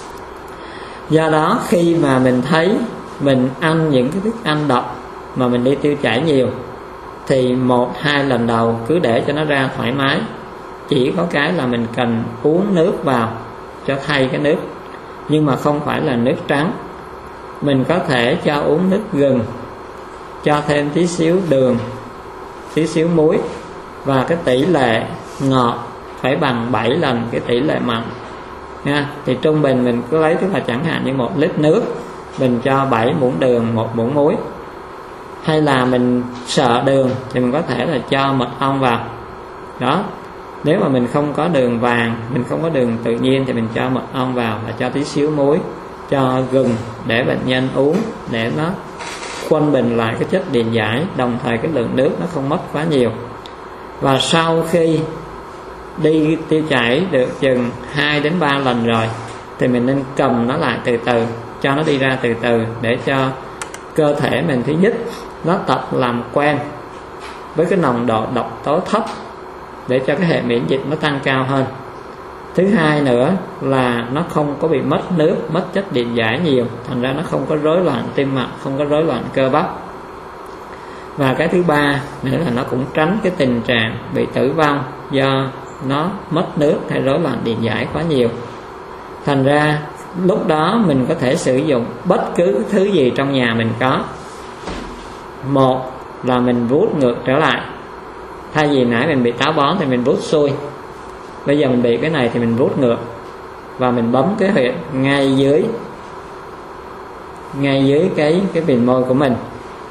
Do đó khi mà mình thấy mình ăn những cái thức ăn độc mà mình đi tiêu chảy nhiều thì một hai lần đầu cứ để cho nó ra thoải mái, chỉ có cái là mình cần uống nước vào cho thay cái nước, nhưng mà không phải là nước trắng. Mình có thể cho uống nước gừng, cho thêm tí xíu đường, tí xíu muối, và cái tỷ lệ ngọt phải bằng bảy lần cái tỷ lệ mặn nha. Thì trung bình mình cứ lấy, tức là chẳng hạn như một lít nước mình cho bảy muỗng đường, một muỗng muối. Hay là mình sợ đường thì mình có thể là cho mật ong vào đó. Nếu mà mình không có đường vàng, mình không có đường tự nhiên thì mình cho mật ong vào, và cho tí xíu muối, cho gừng để bệnh nhân uống, để nó quân bình lại cái chất điện giải, đồng thời cái lượng nước nó không mất quá nhiều. Và sau khi đi tiêu chảy được chừng hai đến ba lần rồi thì mình nên cầm nó lại từ từ, cho nó đi ra từ từ, để cho cơ thể mình thứ nhất nó tập làm quen với cái nồng độ độc tố thấp, để cho cái hệ miễn dịch nó tăng cao hơn. Thứ hai nữa là nó không có bị mất nước, mất chất điện giải nhiều, thành ra nó không có rối loạn tim mạch, không có rối loạn cơ bắp. Và cái thứ ba nữa là nó cũng tránh cái tình trạng bị tử vong do nó mất nước hay rối loạn điện giải quá nhiều. Thành ra lúc đó mình có thể sử dụng bất cứ thứ gì trong nhà mình có. Một là mình vuốt ngược trở lại, thay vì nãy mình bị táo bón thì mình vuốt xuôi, bây giờ mình bị cái này thì mình vuốt ngược, và mình bấm cái huyệt ngay dưới ngay dưới cái cái viền môi của mình.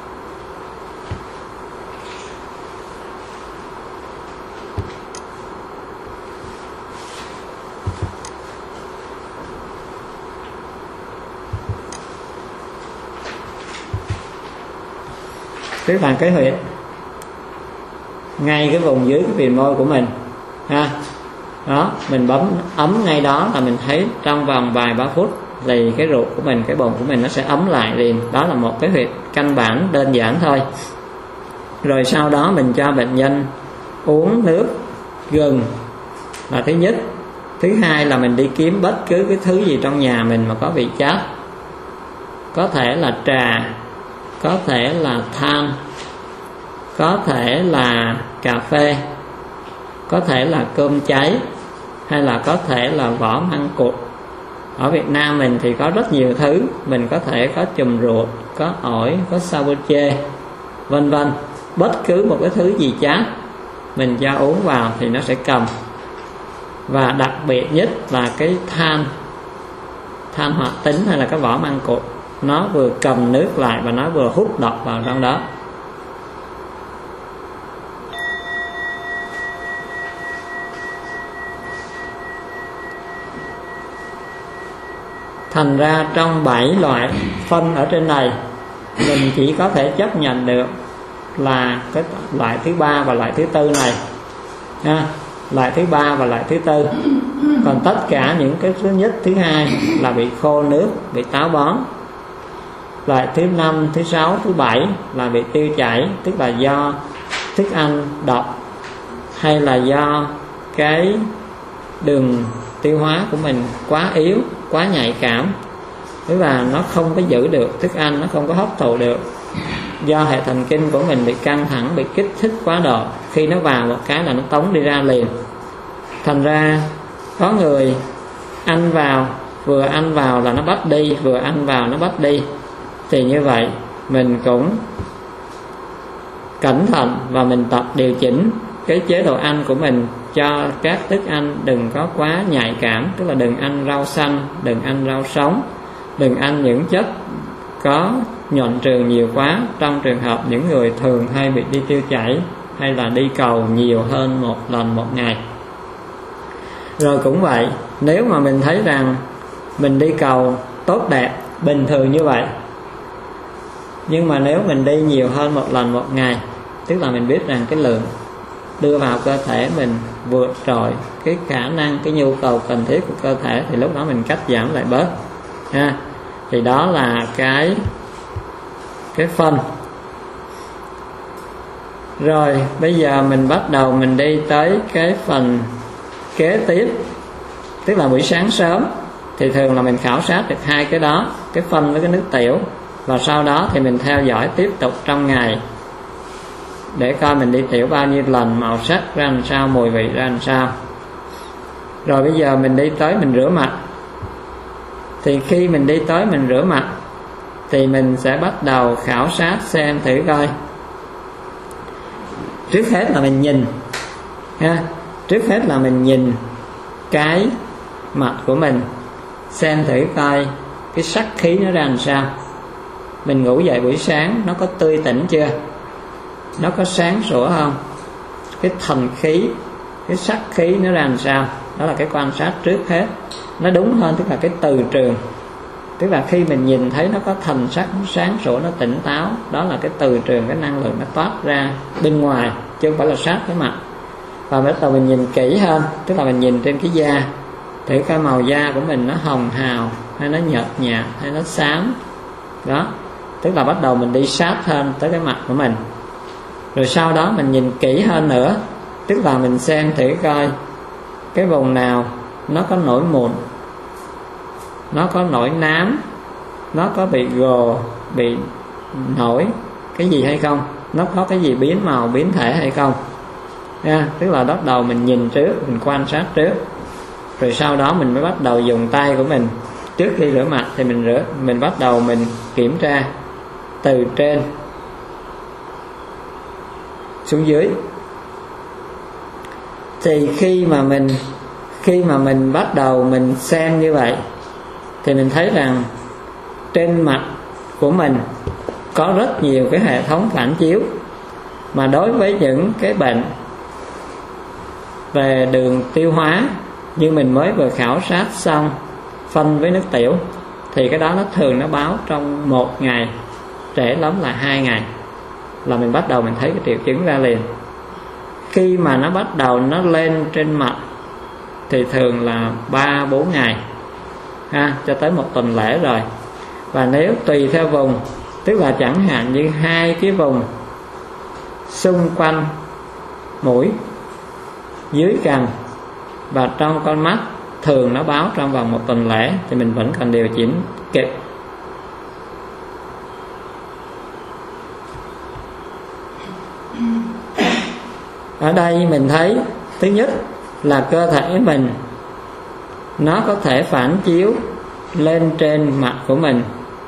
Tức là cái huyệt ngay cái vùng dưới cái viền môi của mình ha. Đó, mình bấm ấm ngay đó là mình thấy trong vòng vài ba phút thì cái ruột của mình, cái bụng của mình nó sẽ ấm lại liền. Đó là một cái huyệt căn bản đơn giản thôi. Rồi sau đó mình cho bệnh nhân uống nước gừng là thứ nhất. Thứ hai là mình đi kiếm bất cứ cái thứ gì trong nhà mình mà có vị chát, có thể là trà, có thể là than, có thể là cà phê, có thể là cơm cháy, hay là có thể là vỏ măng cụt. Ở Việt Nam mình thì có rất nhiều thứ, mình có thể có chùm ruột, có ổi, có sa bô chê vân vân. Bất cứ một cái thứ gì chát mình cho uống vào thì nó sẽ cầm. Và đặc biệt nhất là cái than than hoạt tính hay là cái vỏ măng cụt, nó vừa cầm nước lại và nó vừa hút độc vào trong đó. Thành ra trong bảy loại phân ở trên này, mình chỉ có thể chấp nhận được là cái loại thứ ba và loại thứ tư này ha. Loại thứ ba và loại thứ tư. Còn tất cả những cái thứ nhất, thứ hai là bị khô nước, bị táo bón. Loại thứ năm, thứ sáu, thứ bảy là bị tiêu chảy, tức là do thức ăn độc, hay là do cái đường tiêu hóa của mình quá yếu, quá nhạy cảm, tức là nó không có giữ được thức ăn, nó không có hấp thụ được, do hệ thần kinh của mình bị căng thẳng, bị kích thích quá độ, khi nó vào một cái là nó tống đi ra liền. Thành ra có người ăn vào, vừa ăn vào là nó bắt đi, vừa ăn vào nó bắt đi. Thì như vậy mình cũng cẩn thận và mình tập điều chỉnh cái chế độ ăn của mình cho các thức ăn đừng có quá nhạy cảm, tức là đừng ăn rau xanh, đừng ăn rau sống, đừng ăn những chất có nhuận trường nhiều quá, trong trường hợp những người thường hay bị đi tiêu chảy hay là đi cầu nhiều hơn một lần một ngày. Rồi cũng vậy, nếu mà mình thấy rằng mình đi cầu tốt đẹp bình thường như vậy, nhưng mà nếu mình đi nhiều hơn một lần một ngày, tức là mình biết rằng cái lượng đưa vào cơ thể mình vượt trội cái khả năng, cái nhu cầu cần thiết của cơ thể, thì lúc đó mình cắt giảm lại bớt ha. Thì đó là cái cái phân. Rồi bây giờ mình bắt đầu mình đi tới cái phần kế tiếp, tức là buổi sáng sớm thì thường là mình khảo sát được hai cái đó, cái phân với cái nước tiểu, và sau đó thì mình theo dõi tiếp tục trong ngày để coi mình đi tiểu bao nhiêu lần, màu sắc ra làm sao, mùi vị ra làm sao. Rồi bây giờ mình đi tới mình rửa mặt. Thì khi mình đi tới mình rửa mặt thì mình sẽ bắt đầu khảo sát xem thử coi. Trước hết là mình nhìn ha, trước hết là mình nhìn cái mặt của mình, xem thử coi cái sắc khí nó ra làm sao. Mình ngủ dậy buổi sáng nó có tươi tỉnh chưa, nó có sáng sủa không, cái thần khí, cái sắc khí nó ra làm sao. Đó là cái quan sát trước hết. Nó đúng hơn tức là cái từ trường, tức là khi mình nhìn thấy nó có thần sắc, nó sáng sủa, nó tỉnh táo, đó là cái từ trường, cái năng lượng nó toát ra bên ngoài, chứ không phải là sát cái mặt. Và bắt đầu mình nhìn kỹ hơn, tức là mình nhìn trên cái da, thử coi màu da của mình nó hồng hào hay nó nhợt nhạt hay nó xám. Đó, tức là bắt đầu mình đi sát hơn tới cái mặt của mình. Rồi sau đó mình nhìn kỹ hơn nữa, tức là mình xem thử coi cái vùng nào nó có nổi mụn, nó có nổi nám, nó có bị gồ, bị nổi cái gì hay không, nó có cái gì biến màu biến thể hay không nha. Tức là bắt đầu mình nhìn trước, mình quan sát trước, rồi sau đó mình mới bắt đầu dùng tay của mình. Trước khi rửa mặt thì mình rửa, mình bắt đầu mình kiểm tra từ trên xuống dưới. Thì khi mà mình khi mà mình bắt đầu mình xem như vậy thì mình thấy rằng trên mặt của mình có rất nhiều cái hệ thống phản chiếu. Mà đối với những cái bệnh về đường tiêu hóa như mình mới vừa khảo sát xong phân với nước tiểu, thì cái đó nó thường nó báo trong một ngày, trễ lắm là hai ngày là mình bắt đầu mình thấy cái triệu chứng ra liền. Khi mà nó bắt đầu nó lên trên mặt thì thường là ba bốn ngày ha, cho tới một tuần lễ rồi. Và nếu tùy theo vùng, tức là chẳng hạn như hai cái vùng xung quanh mũi, dưới cằm và trong con mắt, thường nó báo trong vòng một tuần lễ, thì mình vẫn cần điều chỉnh kịp. Ở đây mình thấy thứ nhất là cơ thể mình nó có thể phản chiếu lên trên mặt của mình.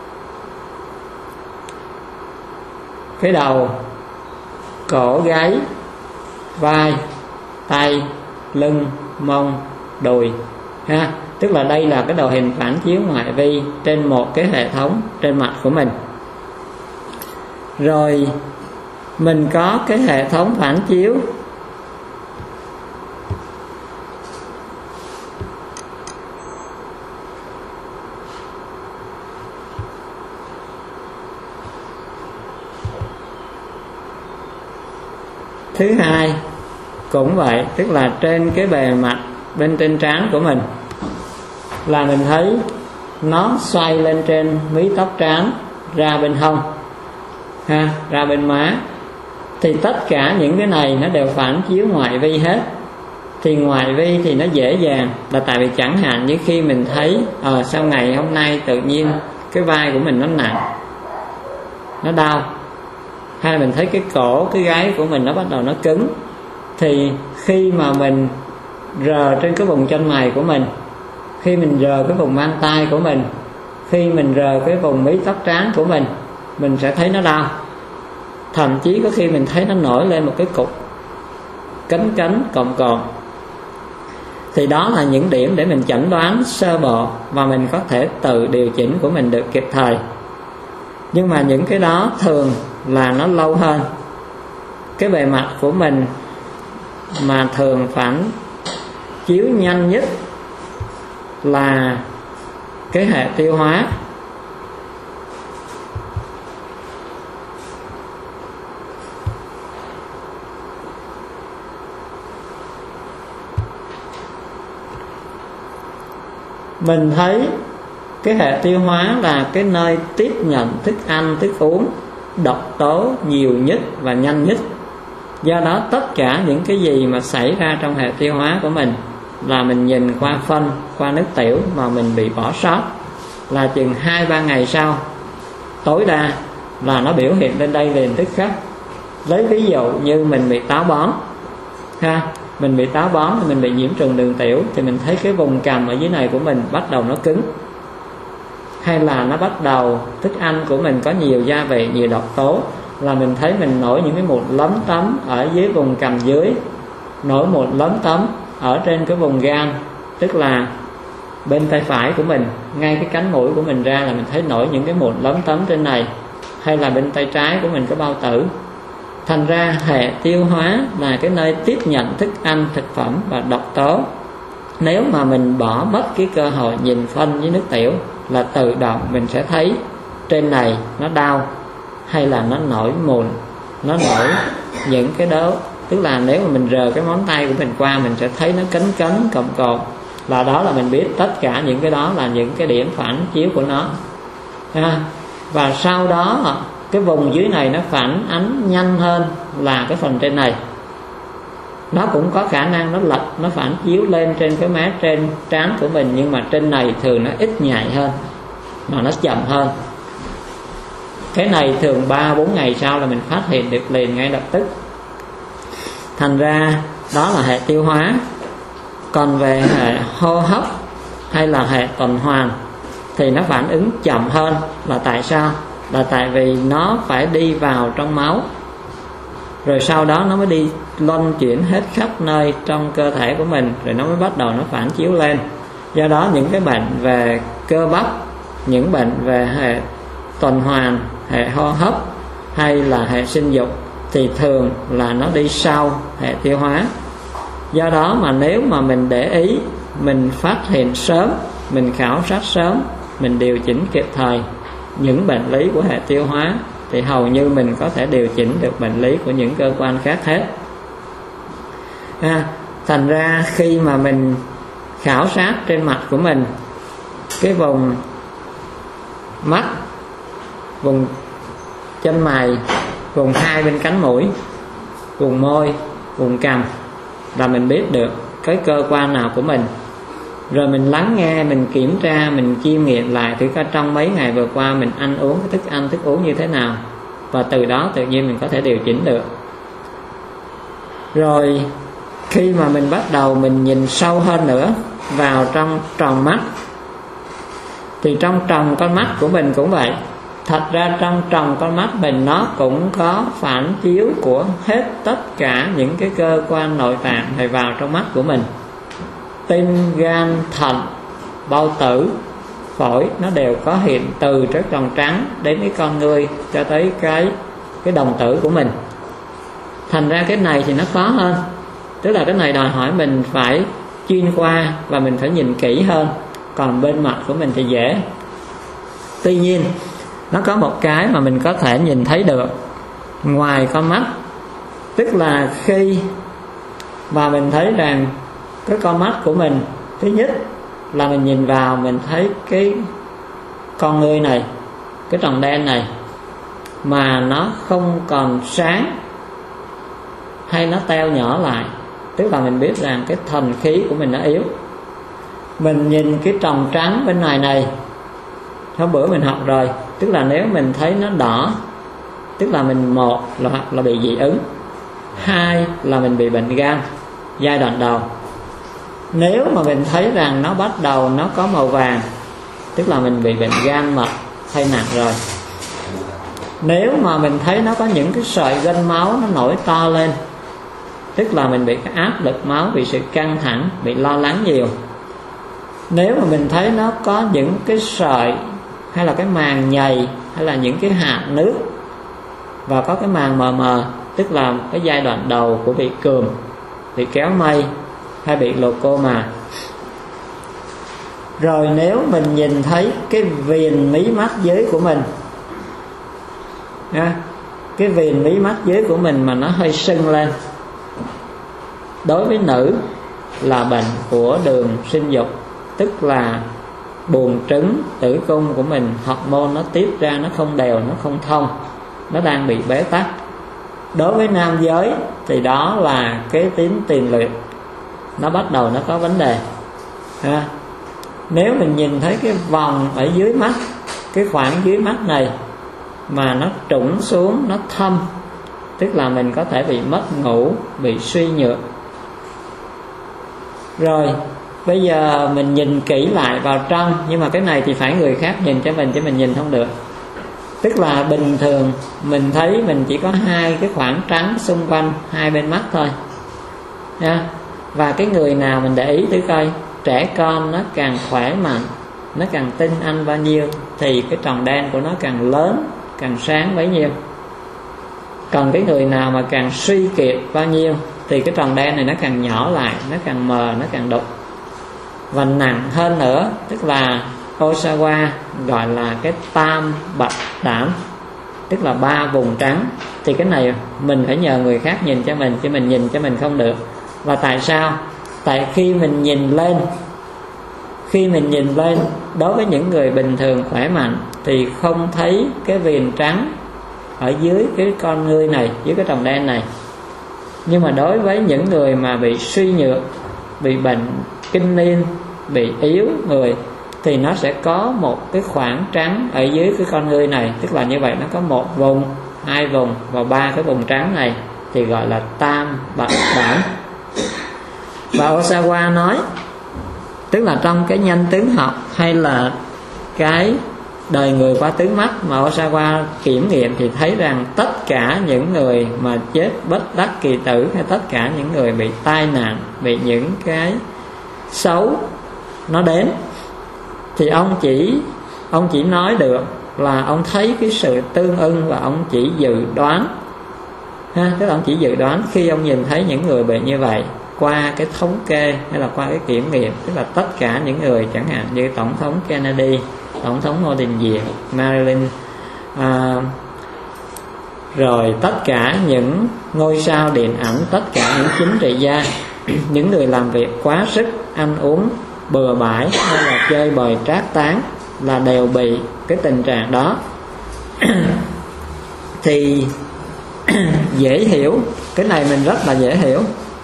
Cái đầu, cổ, gáy, vai, tay, lưng, mông, đùi ha. Tức là đây là cái đồ hình phản chiếu ngoại vi trên một cái hệ thống trên mặt của mình. Rồi mình có cái hệ thống phản chiếu thứ hai cũng vậy, tức là trên cái bề mặt bên trên trán của mình là mình thấy nó xoay lên trên mí tóc trán, ra bên hông ha, ra bên má. Thì tất cả những cái này nó đều phản chiếu ngoại vi hết. Thì ngoại vi thì nó dễ dàng là tại vì chẳng hạn như khi mình thấy à, sau ngày hôm nay tự nhiên cái vai của mình nó nặng, nó đau, hay mình thấy cái cổ, cái gáy của mình nó bắt đầu nó cứng, thì khi mà mình rờ trên cái vùng chân mày của mình, khi mình rờ cái vùng mang tay của mình, khi mình rờ cái vùng mí tóc trán của mình, mình sẽ thấy nó đau. Thậm chí có khi mình thấy nó nổi lên một cái cục cánh cánh cộm cộm. Thì đó là những điểm để mình chẩn đoán sơ bộ và mình có thể tự điều chỉnh của mình được kịp thời. Nhưng mà những cái đó thường là nó lâu hơn. Cái bề mặt của mình mà thường phản chiếu nhanh nhất là cái hệ tiêu hóa. Mình thấy cái hệ tiêu hóa là cái nơi tiếp nhận thức ăn, thức uống, độc tố nhiều nhất và nhanh nhất. Do đó tất cả những cái gì mà xảy ra trong hệ tiêu hóa của mình là mình nhìn qua phân, qua nước tiểu mà mình bị bỏ sót, là chừng hai ba ngày sau tối đa là nó biểu hiện lên đây liền tức khắc. Lấy ví dụ như mình bị táo bón ha, mình bị táo bón thì mình bị nhiễm trùng đường tiểu, thì mình thấy cái vùng cằm ở dưới này của mình bắt đầu nó cứng, hay là nó bắt đầu thức ăn của mình có nhiều gia vị, nhiều độc tố, là mình thấy mình nổi những cái mụn lấm tấm ở dưới vùng cằm dưới, nổi mụn lấm tấm ở trên cái vùng gan, tức là bên tay phải của mình, ngay cái cánh mũi của mình ra là mình thấy nổi những cái mụn lấm tấm trên này, hay là bên tay trái của mình có bao tử. Thành ra hệ tiêu hóa là cái nơi tiếp nhận thức ăn, thực phẩm và độc tố. Nếu mà mình bỏ mất cái cơ hội nhìn phân với nước tiểu là tự động mình sẽ thấy trên này nó đau, hay là nó nổi mụn, nó nổi những cái đó. Tức là nếu mà mình rờ cái ngón tay của mình qua, mình sẽ thấy nó cấn cấn cộm cộm, là đó là mình biết tất cả những cái đó là những cái điểm phản chiếu của nó ha. Và sau đó cái vùng dưới này nó phản ánh nhanh hơn là cái phần trên này. Nó cũng có khả năng nó lật, nó phản chiếu lên trên cái má trên trán của mình, nhưng mà trên này thường nó ít nhạy hơn, mà nó chậm hơn. Cái này thường ba bốn ngày sau là mình phát hiện được liền ngay lập tức. Thành ra đó là hệ tiêu hóa. Còn về hệ hô hấp hay là hệ tuần hoàn thì nó phản ứng chậm hơn. Là tại sao? Là tại vì nó phải đi vào trong máu, rồi sau đó nó mới đi luân chuyển hết khắp nơi trong cơ thể của mình, rồi nó mới bắt đầu nó phản chiếu lên. Do đó những cái bệnh về cơ bắp, những bệnh về hệ tuần hoàn, hệ hô hấp hay là hệ sinh dục thì thường là nó đi sau hệ tiêu hóa. Do đó mà nếu mà mình để ý, mình phát hiện sớm, mình khảo sát sớm, mình điều chỉnh kịp thời những bệnh lý của hệ tiêu hóa thì hầu như mình có thể điều chỉnh được bệnh lý của những cơ quan khác hết à, thành ra khi mà mình khảo sát trên mặt của mình, cái vùng mắt, vùng chân mày, vùng hai bên cánh mũi, vùng môi, vùng cằm, là mình biết được cái cơ quan nào của mình. Rồi mình lắng nghe, mình kiểm tra, mình chiêm nghiệm lại thử coi trong mấy ngày vừa qua mình ăn uống cái thức ăn, thức uống như thế nào, và từ đó tự nhiên mình có thể điều chỉnh được. Rồi khi mà mình bắt đầu mình nhìn sâu hơn nữa vào trong tròng mắt, thì trong tròng con mắt của mình cũng vậy. Thật ra trong tròng con mắt mình nó cũng có phản chiếu của hết tất cả những cái cơ quan nội tạng này vào trong mắt của mình. Tim, gan, thận, bao tử, phổi nó đều có hiện từ trái tròng trắng đến cái con ngươi cho tới cái cái đồng tử của mình. Thành ra cái này thì nó khó hơn, tức là cái này đòi hỏi mình phải chuyên qua và mình phải nhìn kỹ hơn. Còn bên mặt của mình thì dễ. Tuy nhiên nó có một cái mà mình có thể nhìn thấy được ngoài con mắt, tức là khi mà mình thấy rằng cái con mắt của mình, thứ nhất là mình nhìn vào mình thấy cái con ngươi này, cái tròng đen này mà nó không còn sáng hay nó teo nhỏ lại, tức là mình biết rằng cái thần khí của mình nó yếu. Mình nhìn cái tròng trắng bên ngoài này, hôm bữa mình học rồi, tức là nếu mình thấy nó đỏ, tức là mình một là hoặc là bị dị ứng, hai là mình bị bệnh gan giai đoạn đầu. Nếu mà mình thấy rằng nó bắt đầu nó có màu vàng, tức là mình bị bệnh gan mật hay nặng rồi. Nếu mà mình thấy nó có những cái sợi gân máu nó nổi to lên, tức là mình bị cái áp lực máu, bị sự căng thẳng, bị lo lắng nhiều. Nếu mà mình thấy nó có những cái sợi hay là cái màng nhầy hay là những cái hạt nước và có cái màng mờ mờ, tức là cái giai đoạn đầu của bị cườm, bị kéo mây hay bị glaucoma. Rồi nếu mình nhìn thấy cái viền mí mắt dưới của mình, cái viền mí mắt dưới của mình mà nó hơi sưng lên, đối với nữ là bệnh của đường sinh dục, tức là buồng trứng tử cung của mình hormone nó tiết ra nó không đều, nó không thông, nó đang bị bế tắc. Đối với nam giới thì đó là cái tuyến tiền liệt nó bắt đầu nó có vấn đề ha. Nếu mình nhìn thấy cái vòng ở dưới mắt, cái khoảng dưới mắt này mà nó trũng xuống, nó thâm, tức là mình có thể bị mất ngủ, bị suy nhược. Rồi bây giờ mình nhìn kỹ lại vào trong, nhưng mà cái này thì phải người khác nhìn cho mình, chứ mình nhìn không được. Tức là bình thường mình thấy mình chỉ có hai cái khoảng trắng xung quanh hai bên mắt thôi nha. Và cái người nào mình để ý thử coi, trẻ con nó càng khỏe mạnh, nó càng tinh anh bao nhiêu thì cái tròng đen của nó càng lớn, càng sáng bấy nhiêu. Còn cái người nào mà càng suy kiệt bao nhiêu thì cái tròng đen này nó càng nhỏ lại, nó càng mờ, nó càng đục. Và nặng hơn nữa, tức là Osawa gọi là cái tam bạch đảm, tức là ba vùng trắng. Thì cái này mình phải nhờ người khác nhìn cho mình, chứ mình nhìn cho mình không được. Và tại sao? Tại khi mình nhìn lên, khi mình nhìn lên đối với những người bình thường khỏe mạnh thì không thấy cái viền trắng ở dưới cái con ngươi này, dưới cái tròng đen này. Nhưng mà đối với những người mà bị suy nhược, bị bệnh kinh niên, bị yếu người thì nó sẽ có một cái khoảng trắng ở dưới cái con ngươi này. Tức là như vậy, nó có một vùng, hai vùng và ba cái vùng trắng này thì gọi là tam bạch đảm. Và Osawa nói, tức là trong cái nhân tướng học hay là cái đời người qua tướng mắt mà Osawa kiểm nghiệm thì thấy rằng tất cả những người mà chết bất đắc kỳ tử, hay tất cả những người bị tai nạn, bị những cái xấu nó đến, thì ông chỉ ông chỉ nói được là ông thấy cái sự tương ưng, và ông chỉ dự đoán ha, tức là ông chỉ dự đoán khi ông nhìn thấy những người bị như vậy qua cái thống kê hay là qua cái kiểm nghiệm. Tức là tất cả những người, chẳng hạn như tổng thống Kennedy, tổng thống Ngô Đình Diệm, Marilyn, à, rồi tất cả những ngôi sao điện ảnh, tất cả những chính trị gia, những người làm việc quá sức, ăn uống bừa bãi hay là chơi bời trác tán là đều bị cái tình trạng đó. Thì dễ hiểu, cái này mình rất là dễ hiểu.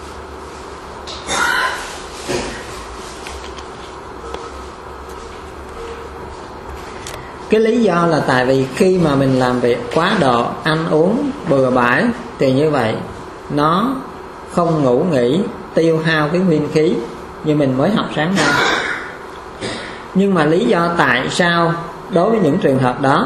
Cái lý do là tại vì khi mà mình làm việc quá độ, ăn uống bừa bãi thì như vậy nó không ngủ nghỉ, tiêu hao cái nguyên khí như mình mới học sáng nay. Nhưng mà lý do tại sao đối với những trường hợp đó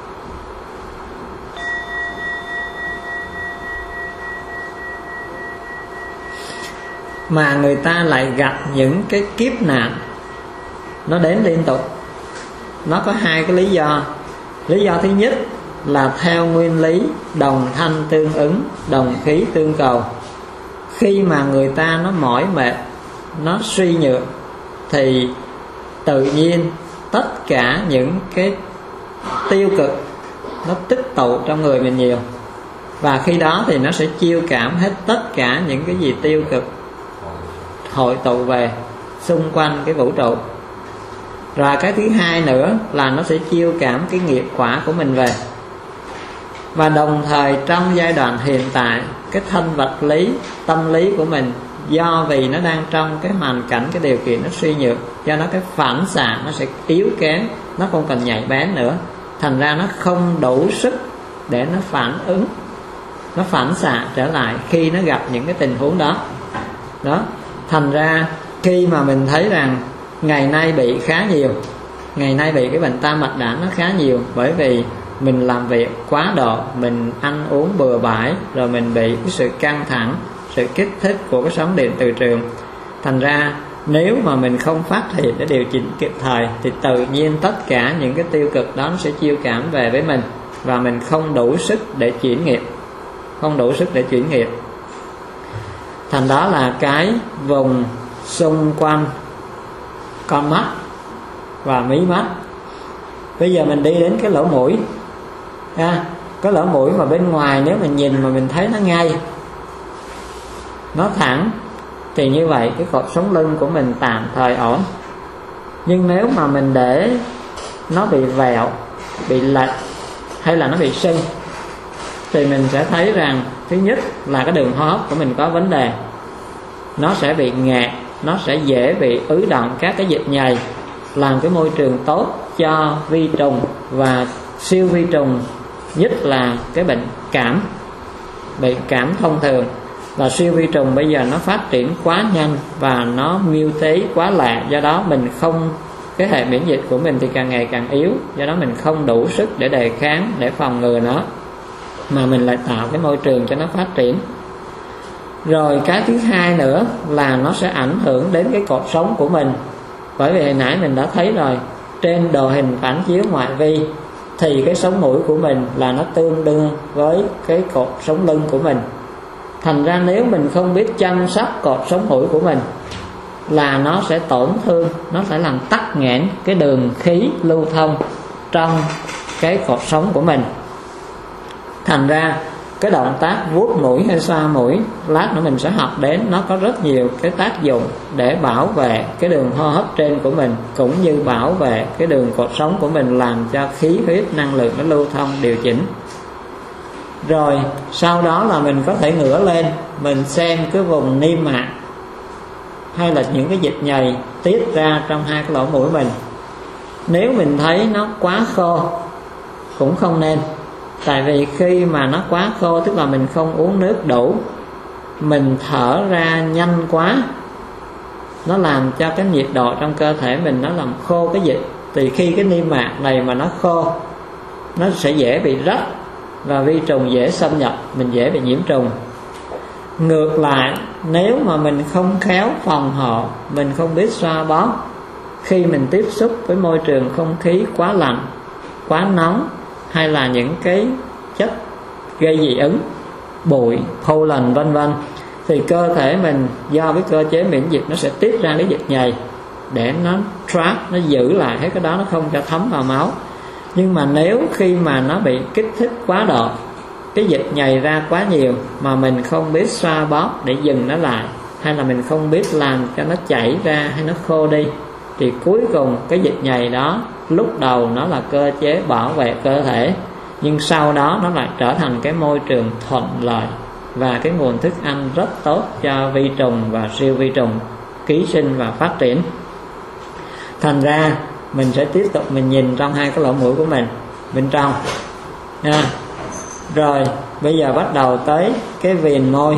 mà người ta lại gặp những cái kiếp nạn nó đến liên tục? Nó có hai cái lý do. Lý do thứ nhất là theo nguyên lý đồng thanh tương ứng, đồng khí tương cầu. Khi mà người ta nó mỏi mệt, nó suy nhược thì tự nhiên tất cả những cái tiêu cực nó tích tụ trong người mình nhiều, và khi đó thì nó sẽ chiêu cảm hết tất cả những cái gì tiêu cực hội tụ về xung quanh cái vũ trụ. Rồi cái thứ hai nữa là nó sẽ chiêu cảm cái nghiệp quả của mình về. Và đồng thời trong giai đoạn hiện tại, cái thân vật lý, tâm lý của mình, do vì nó đang trong cái hoàn cảnh, cái điều kiện nó suy nhược, do đó cái phản xạ nó sẽ yếu kém, nó không còn nhạy bén nữa. Thành ra nó không đủ sức để nó phản ứng, nó phản xạ trở lại khi nó gặp những cái tình huống đó. Đó, thành ra khi mà mình thấy rằng ngày nay bị khá nhiều, ngày nay bị cái bệnh tam bạch đảm nó khá nhiều, bởi vì mình làm việc quá độ, mình ăn uống bừa bãi, rồi mình bị cái sự căng thẳng, sự kích thích của cái sóng điện từ trường. Thành ra Nếu mà mình không phát hiện để điều chỉnh kịp thời thì tự nhiên tất cả những cái tiêu cực đó nó sẽ chiêu cảm về với mình, và mình không đủ sức để chuyển nghiệp, không đủ sức để chuyển nghiệp. Thành đó là cái vùng xung quanh con mắt và mí mắt. Bây giờ mình đi đến cái lỗ mũi ha, cái lỗ mũi mà bên ngoài nếu mình nhìn mà mình thấy nó ngay, nó thẳng, thì như vậy cái cột sống lưng của mình tạm thời ổn. Nhưng nếu mà mình để nó bị vẹo, bị lệch hay là nó bị sưng, thì mình sẽ thấy rằng thứ nhất là cái đường hô hấp của mình có vấn đề, nó sẽ bị nghẹt, nó sẽ dễ bị ứ động các cái dịch nhầy, làm cái môi trường tốt cho vi trùng và siêu vi trùng, nhất là cái bệnh cảm, bệnh cảm thông thường. Và siêu vi trùng bây giờ nó phát triển quá nhanh và nó mutate quá lẹ, do đó mình không, cái hệ miễn dịch của mình thì càng ngày càng yếu, do đó mình không đủ sức để đề kháng, để phòng ngừa nó, mà mình lại tạo cái môi trường cho nó phát triển. Rồi cái thứ hai nữa là nó sẽ ảnh hưởng đến cái cột sống của mình. Bởi vì hồi nãy mình đã thấy rồi, trên đồ hình phản chiếu ngoại vi thì cái sống mũi của mình là nó tương đương với cái cột sống lưng của mình. Thành ra nếu mình không biết chăm sóc cột sống mũi của mình là nó sẽ tổn thương, nó sẽ làm tắc nghẽn cái đường khí lưu thông trong cái cột sống của mình. Thành ra cái động tác vuốt mũi hay xoa mũi, lát nữa mình sẽ học đến, nó có rất nhiều cái tác dụng để bảo vệ cái đường hô hấp trên của mình, cũng như bảo vệ cái đường cột sống của mình, làm cho khí huyết năng lượng nó lưu thông điều chỉnh. Rồi sau đó là mình có thể ngửa lên, mình xem cái vùng niêm mạc hay là những cái dịch nhầy tiết ra trong hai cái lỗ mũi mình. Nếu mình thấy nó quá khô cũng không nên, tại vì khi mà nó quá khô tức là mình không uống nước đủ, mình thở ra nhanh quá, nó làm cho cái nhiệt độ trong cơ thể mình nó làm khô cái dịch. Thì khi cái niêm mạc này mà nó khô, nó sẽ dễ bị rách và vi trùng dễ xâm nhập, mình dễ bị nhiễm trùng. Ngược lại, nếu mà mình không khéo phòng hộ, mình không biết xoa bóp, khi mình tiếp xúc với môi trường không khí quá lạnh, quá nóng, hay là những cái chất gây dị ứng, bụi, pollen vân vân, thì cơ thể mình do cái cơ chế miễn dịch nó sẽ tiết ra cái dịch nhầy để nó trap, nó giữ lại hết cái đó, nó không cho thấm vào máu. Nhưng mà nếu khi mà nó bị kích thích quá độ, cái dịch nhầy ra quá nhiều mà mình không biết xoa bóp để dừng nó lại, hay là mình không biết làm cho nó chảy ra hay nó khô đi, thì cuối cùng cái dịch nhầy đó lúc đầu nó là cơ chế bảo vệ cơ thể, nhưng sau đó nó lại trở thành cái môi trường thuận lợi và cái nguồn thức ăn rất tốt cho vi trùng và siêu vi trùng ký sinh và phát triển. Thành ra mình sẽ tiếp tục mình nhìn trong hai cái lỗ mũi của mình bên trong nha. Rồi bây giờ bắt đầu tới cái viền môi.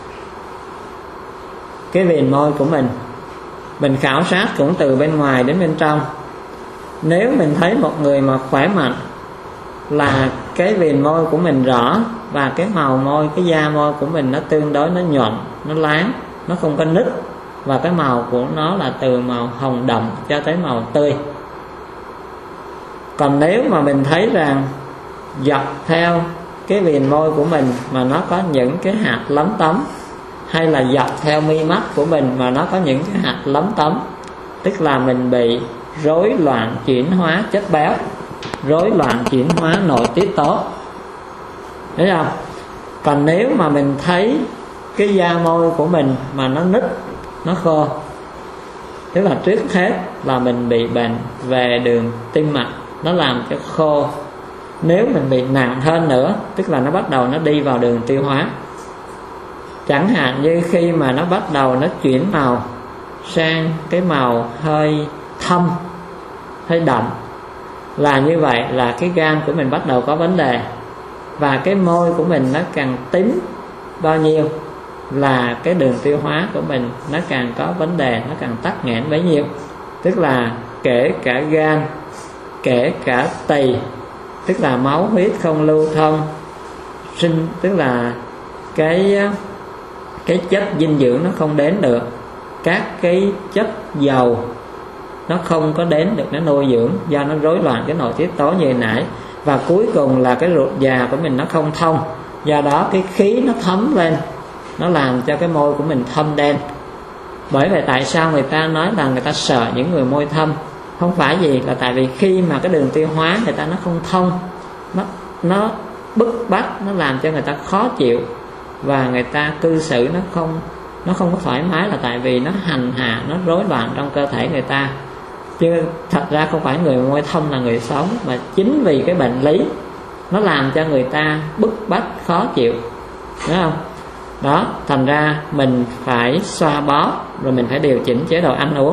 Cái viền môi của mình, mình khảo sát cũng từ bên ngoài đến bên trong. Nếu mình thấy một người mà khỏe mạnh là cái viền môi của mình rõ, và cái màu môi, cái da môi của mình nó tương đối nó nhuận, nó láng, nó không có nứt, và cái màu của nó là từ màu hồng đậm cho tới màu tươi. Còn nếu mà mình thấy rằng dọc theo cái viền môi của mình mà nó có những cái hạt lấm tấm, hay là dọc theo mi mắt của mình mà nó có những cái hạt lấm tấm, tức là mình bị rối loạn chuyển hóa chất béo, rối loạn chuyển hóa nội tiết tố, thấy không? Còn nếu mà mình thấy cái da môi của mình mà nó nứt, nó khô, tức là trước hết là mình bị bệnh về đường tim mạch, nó làm cho khô. Nếu mình bị nặng hơn nữa, tức là nó bắt đầu nó đi vào đường tiêu hóa. Chẳng hạn như khi mà nó bắt đầu nó chuyển màu sang cái màu hơi thâm, hơi đậm, là như vậy là cái gan của mình bắt đầu có vấn đề. Và cái môi của mình nó càng tím bao nhiêu là cái đường tiêu hóa của mình nó càng có vấn đề, nó càng tắc nghẽn bấy nhiêu. Tức là kể cả gan, kể cả tỳ, tức là máu huyết không lưu thông, sinh tức là cái cái chất dinh dưỡng nó không đến được, các cái chất dầu nó không có đến được nó nuôi dưỡng, do nó rối loạn cái nội tiết tố như hồi nãy. Và cuối cùng là cái ruột già của mình nó không thông, do đó cái khí nó thấm lên, nó làm cho cái môi của mình thâm đen. Bởi vậy tại sao người ta nói là người ta sợ những người môi thâm? Không phải gì, là tại vì khi mà cái đường tiêu hóa người ta nó không thông, nó nó bức bách, nó làm cho người ta khó chịu, và người ta cư xử nó không nó không có thoải mái, là tại vì nó hành hạ, nó rối loạn trong cơ thể người ta. Chứ thật ra không phải người môi thâm là người xấu, mà chính vì cái bệnh lý nó làm cho người ta bức bách, khó chịu, đúng không? Đó, thành ra mình phải xoa bóp, rồi mình phải điều chỉnh chế độ ăn uống.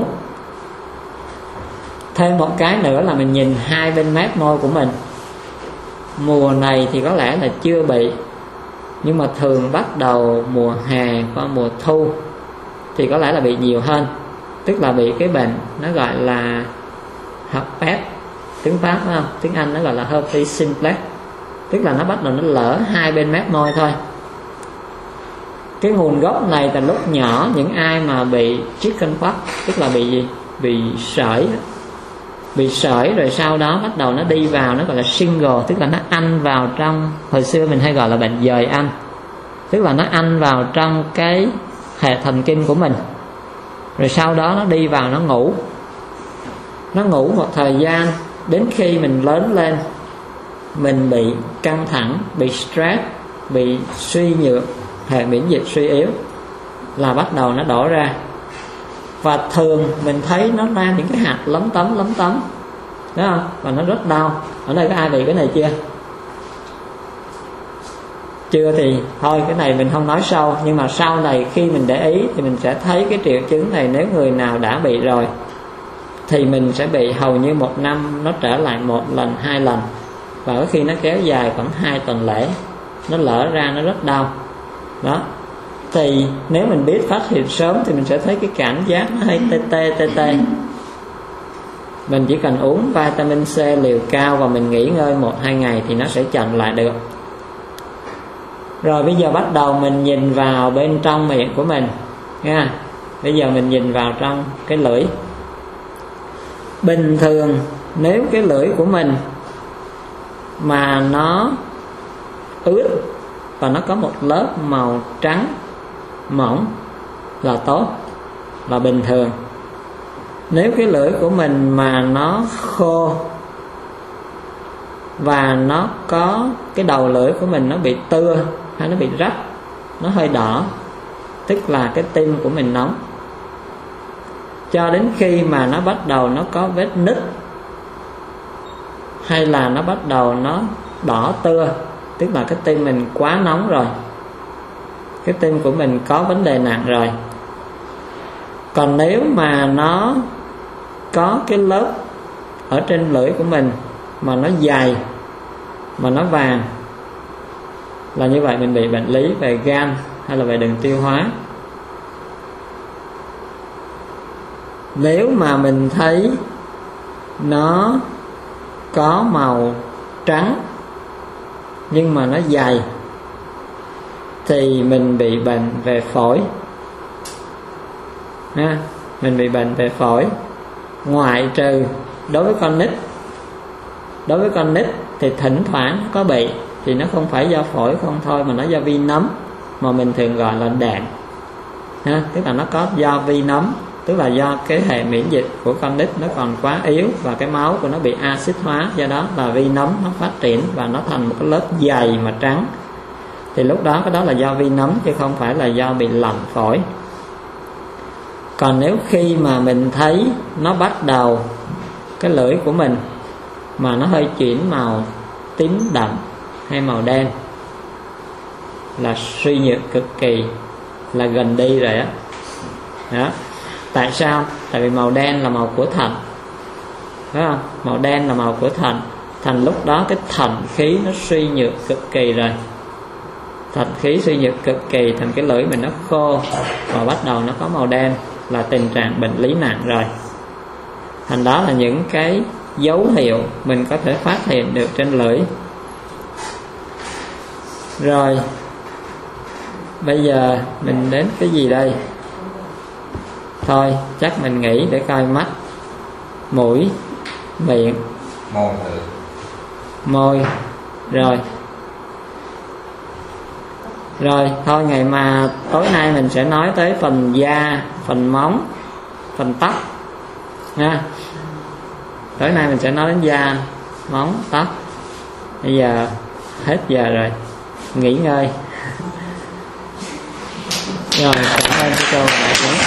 Thêm một cái nữa là mình nhìn hai bên mép môi của mình. Mùa này thì có lẽ là chưa bị, nhưng mà thường bắt đầu mùa hè qua mùa thu thì có lẽ là bị nhiều hơn. Tức là bị cái bệnh nó gọi là herpes, tiếng Pháp phải không? Tiếng Anh nó gọi là herpes simplex. Tức là nó bắt đầu nó lở hai bên mép môi thôi. Cái nguồn gốc này từ lúc nhỏ, những ai mà bị chickenpox, tức là bị gì? Bị sởi. Bị sởi rồi sau đó bắt đầu nó đi vào, nó gọi là shingle, tức là nó ăn vào trong, hồi xưa mình hay gọi là bệnh dời ăn. Tức là nó ăn vào trong cái hệ thần kinh của mình, rồi sau đó nó đi vào nó ngủ. Nó ngủ một thời gian, đến khi mình lớn lên, mình bị căng thẳng, bị stress, bị suy nhược, hệ miễn dịch suy yếu, là bắt đầu nó đổ ra. Và thường mình thấy nó ra những cái hạt lấm tấm lấm tấm, đúng không? Và nó rất đau. Ở đây có ai bị cái này chưa? Chưa thì thôi cái này mình không nói sâu. Nhưng mà sau này khi mình để ý thì mình sẽ thấy cái triệu chứng này. Nếu người nào đã bị rồi thì mình sẽ bị hầu như một năm nó trở lại một lần, hai lần. Và có khi nó kéo dài khoảng hai tuần lễ, nó lỡ ra nó rất đau. Đó. Thì nếu mình biết phát hiện sớm thì mình sẽ thấy cái cảm giác nó hay tê tê tê tê. Mình chỉ cần uống vitamin C liều cao và mình nghỉ ngơi một hai ngày thì nó sẽ chậm lại được. Rồi bây giờ bắt đầu mình nhìn vào bên trong miệng của mình nha. Bây giờ mình nhìn vào trong cái lưỡi. Bình thường nếu cái lưỡi của mình mà nó ướt và nó có một lớp màu trắng mỏng là tốt, là bình thường. Nếu cái lưỡi của mình mà nó khô và nó có cái đầu lưỡi của mình nó bị tưa hay nó bị rách, nó hơi đỏ, tức là cái tim của mình nóng. Cho đến khi mà nó bắt đầu nó có vết nứt, hay là nó bắt đầu nó đỏ tưa, tức là cái tim mình quá nóng rồi, cái tim của mình có vấn đề nặng rồi. Còn nếu mà nó có cái lớp ở trên lưỡi của mình mà nó dày, mà nó vàng, là như vậy mình bị bệnh lý về gan hay là về đường tiêu hóa. Nếu mà mình thấy nó có màu trắng nhưng mà nó dày thì mình bị bệnh về phổi ha. Mình bị bệnh về phổi. Ngoại trừ đối với con nít, đối với con nít thì thỉnh thoảng có bị, thì nó không phải do phổi không thôi, mà nó do vi nấm, mà mình thường gọi là đệm ha. Tức là nó có do vi nấm, tức là do cái hệ miễn dịch của con nít nó còn quá yếu và cái máu của nó bị axit hóa, do đó là vi nấm nó phát triển và nó thành một cái lớp dày mà trắng. Thì lúc đó cái đó là do vi nấm chứ không phải là do bị lạnh phổi. Còn nếu khi mà mình thấy nó bắt đầu cái lưỡi của mình mà nó hơi chuyển màu tím đậm hay màu đen, là suy nhược cực kỳ, là gần đi rồi á. Đó. Tại sao? Tại vì màu đen là màu của thận, phải không? Màu đen là màu của thận. Thành lúc đó cái thận khí nó suy nhược cực kỳ rồi. Thận khí suy nhược cực kỳ, thành cái lưỡi mình nó khô và bắt đầu nó có màu đen, là tình trạng bệnh lý nặng rồi. Thành đó là những cái dấu hiệu mình có thể phát hiện được trên lưỡi. Rồi bây giờ mình đến cái gì đây? Thôi chắc mình nghỉ để coi mắt, mũi, miệng, môi thử. môi. Rồi Rồi thôi ngày mà tối nay mình sẽ nói tới phần da, phần móng, phần tóc nha. Tối nay mình sẽ nói đến da, móng, tóc. Bây giờ hết giờ rồi, nghỉ ngơi. Rồi cảm ơn cô và đại chúng.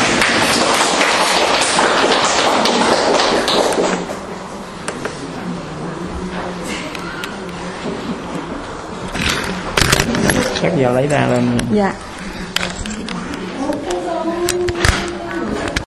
Chắc giờ lấy ra lên. Dạ.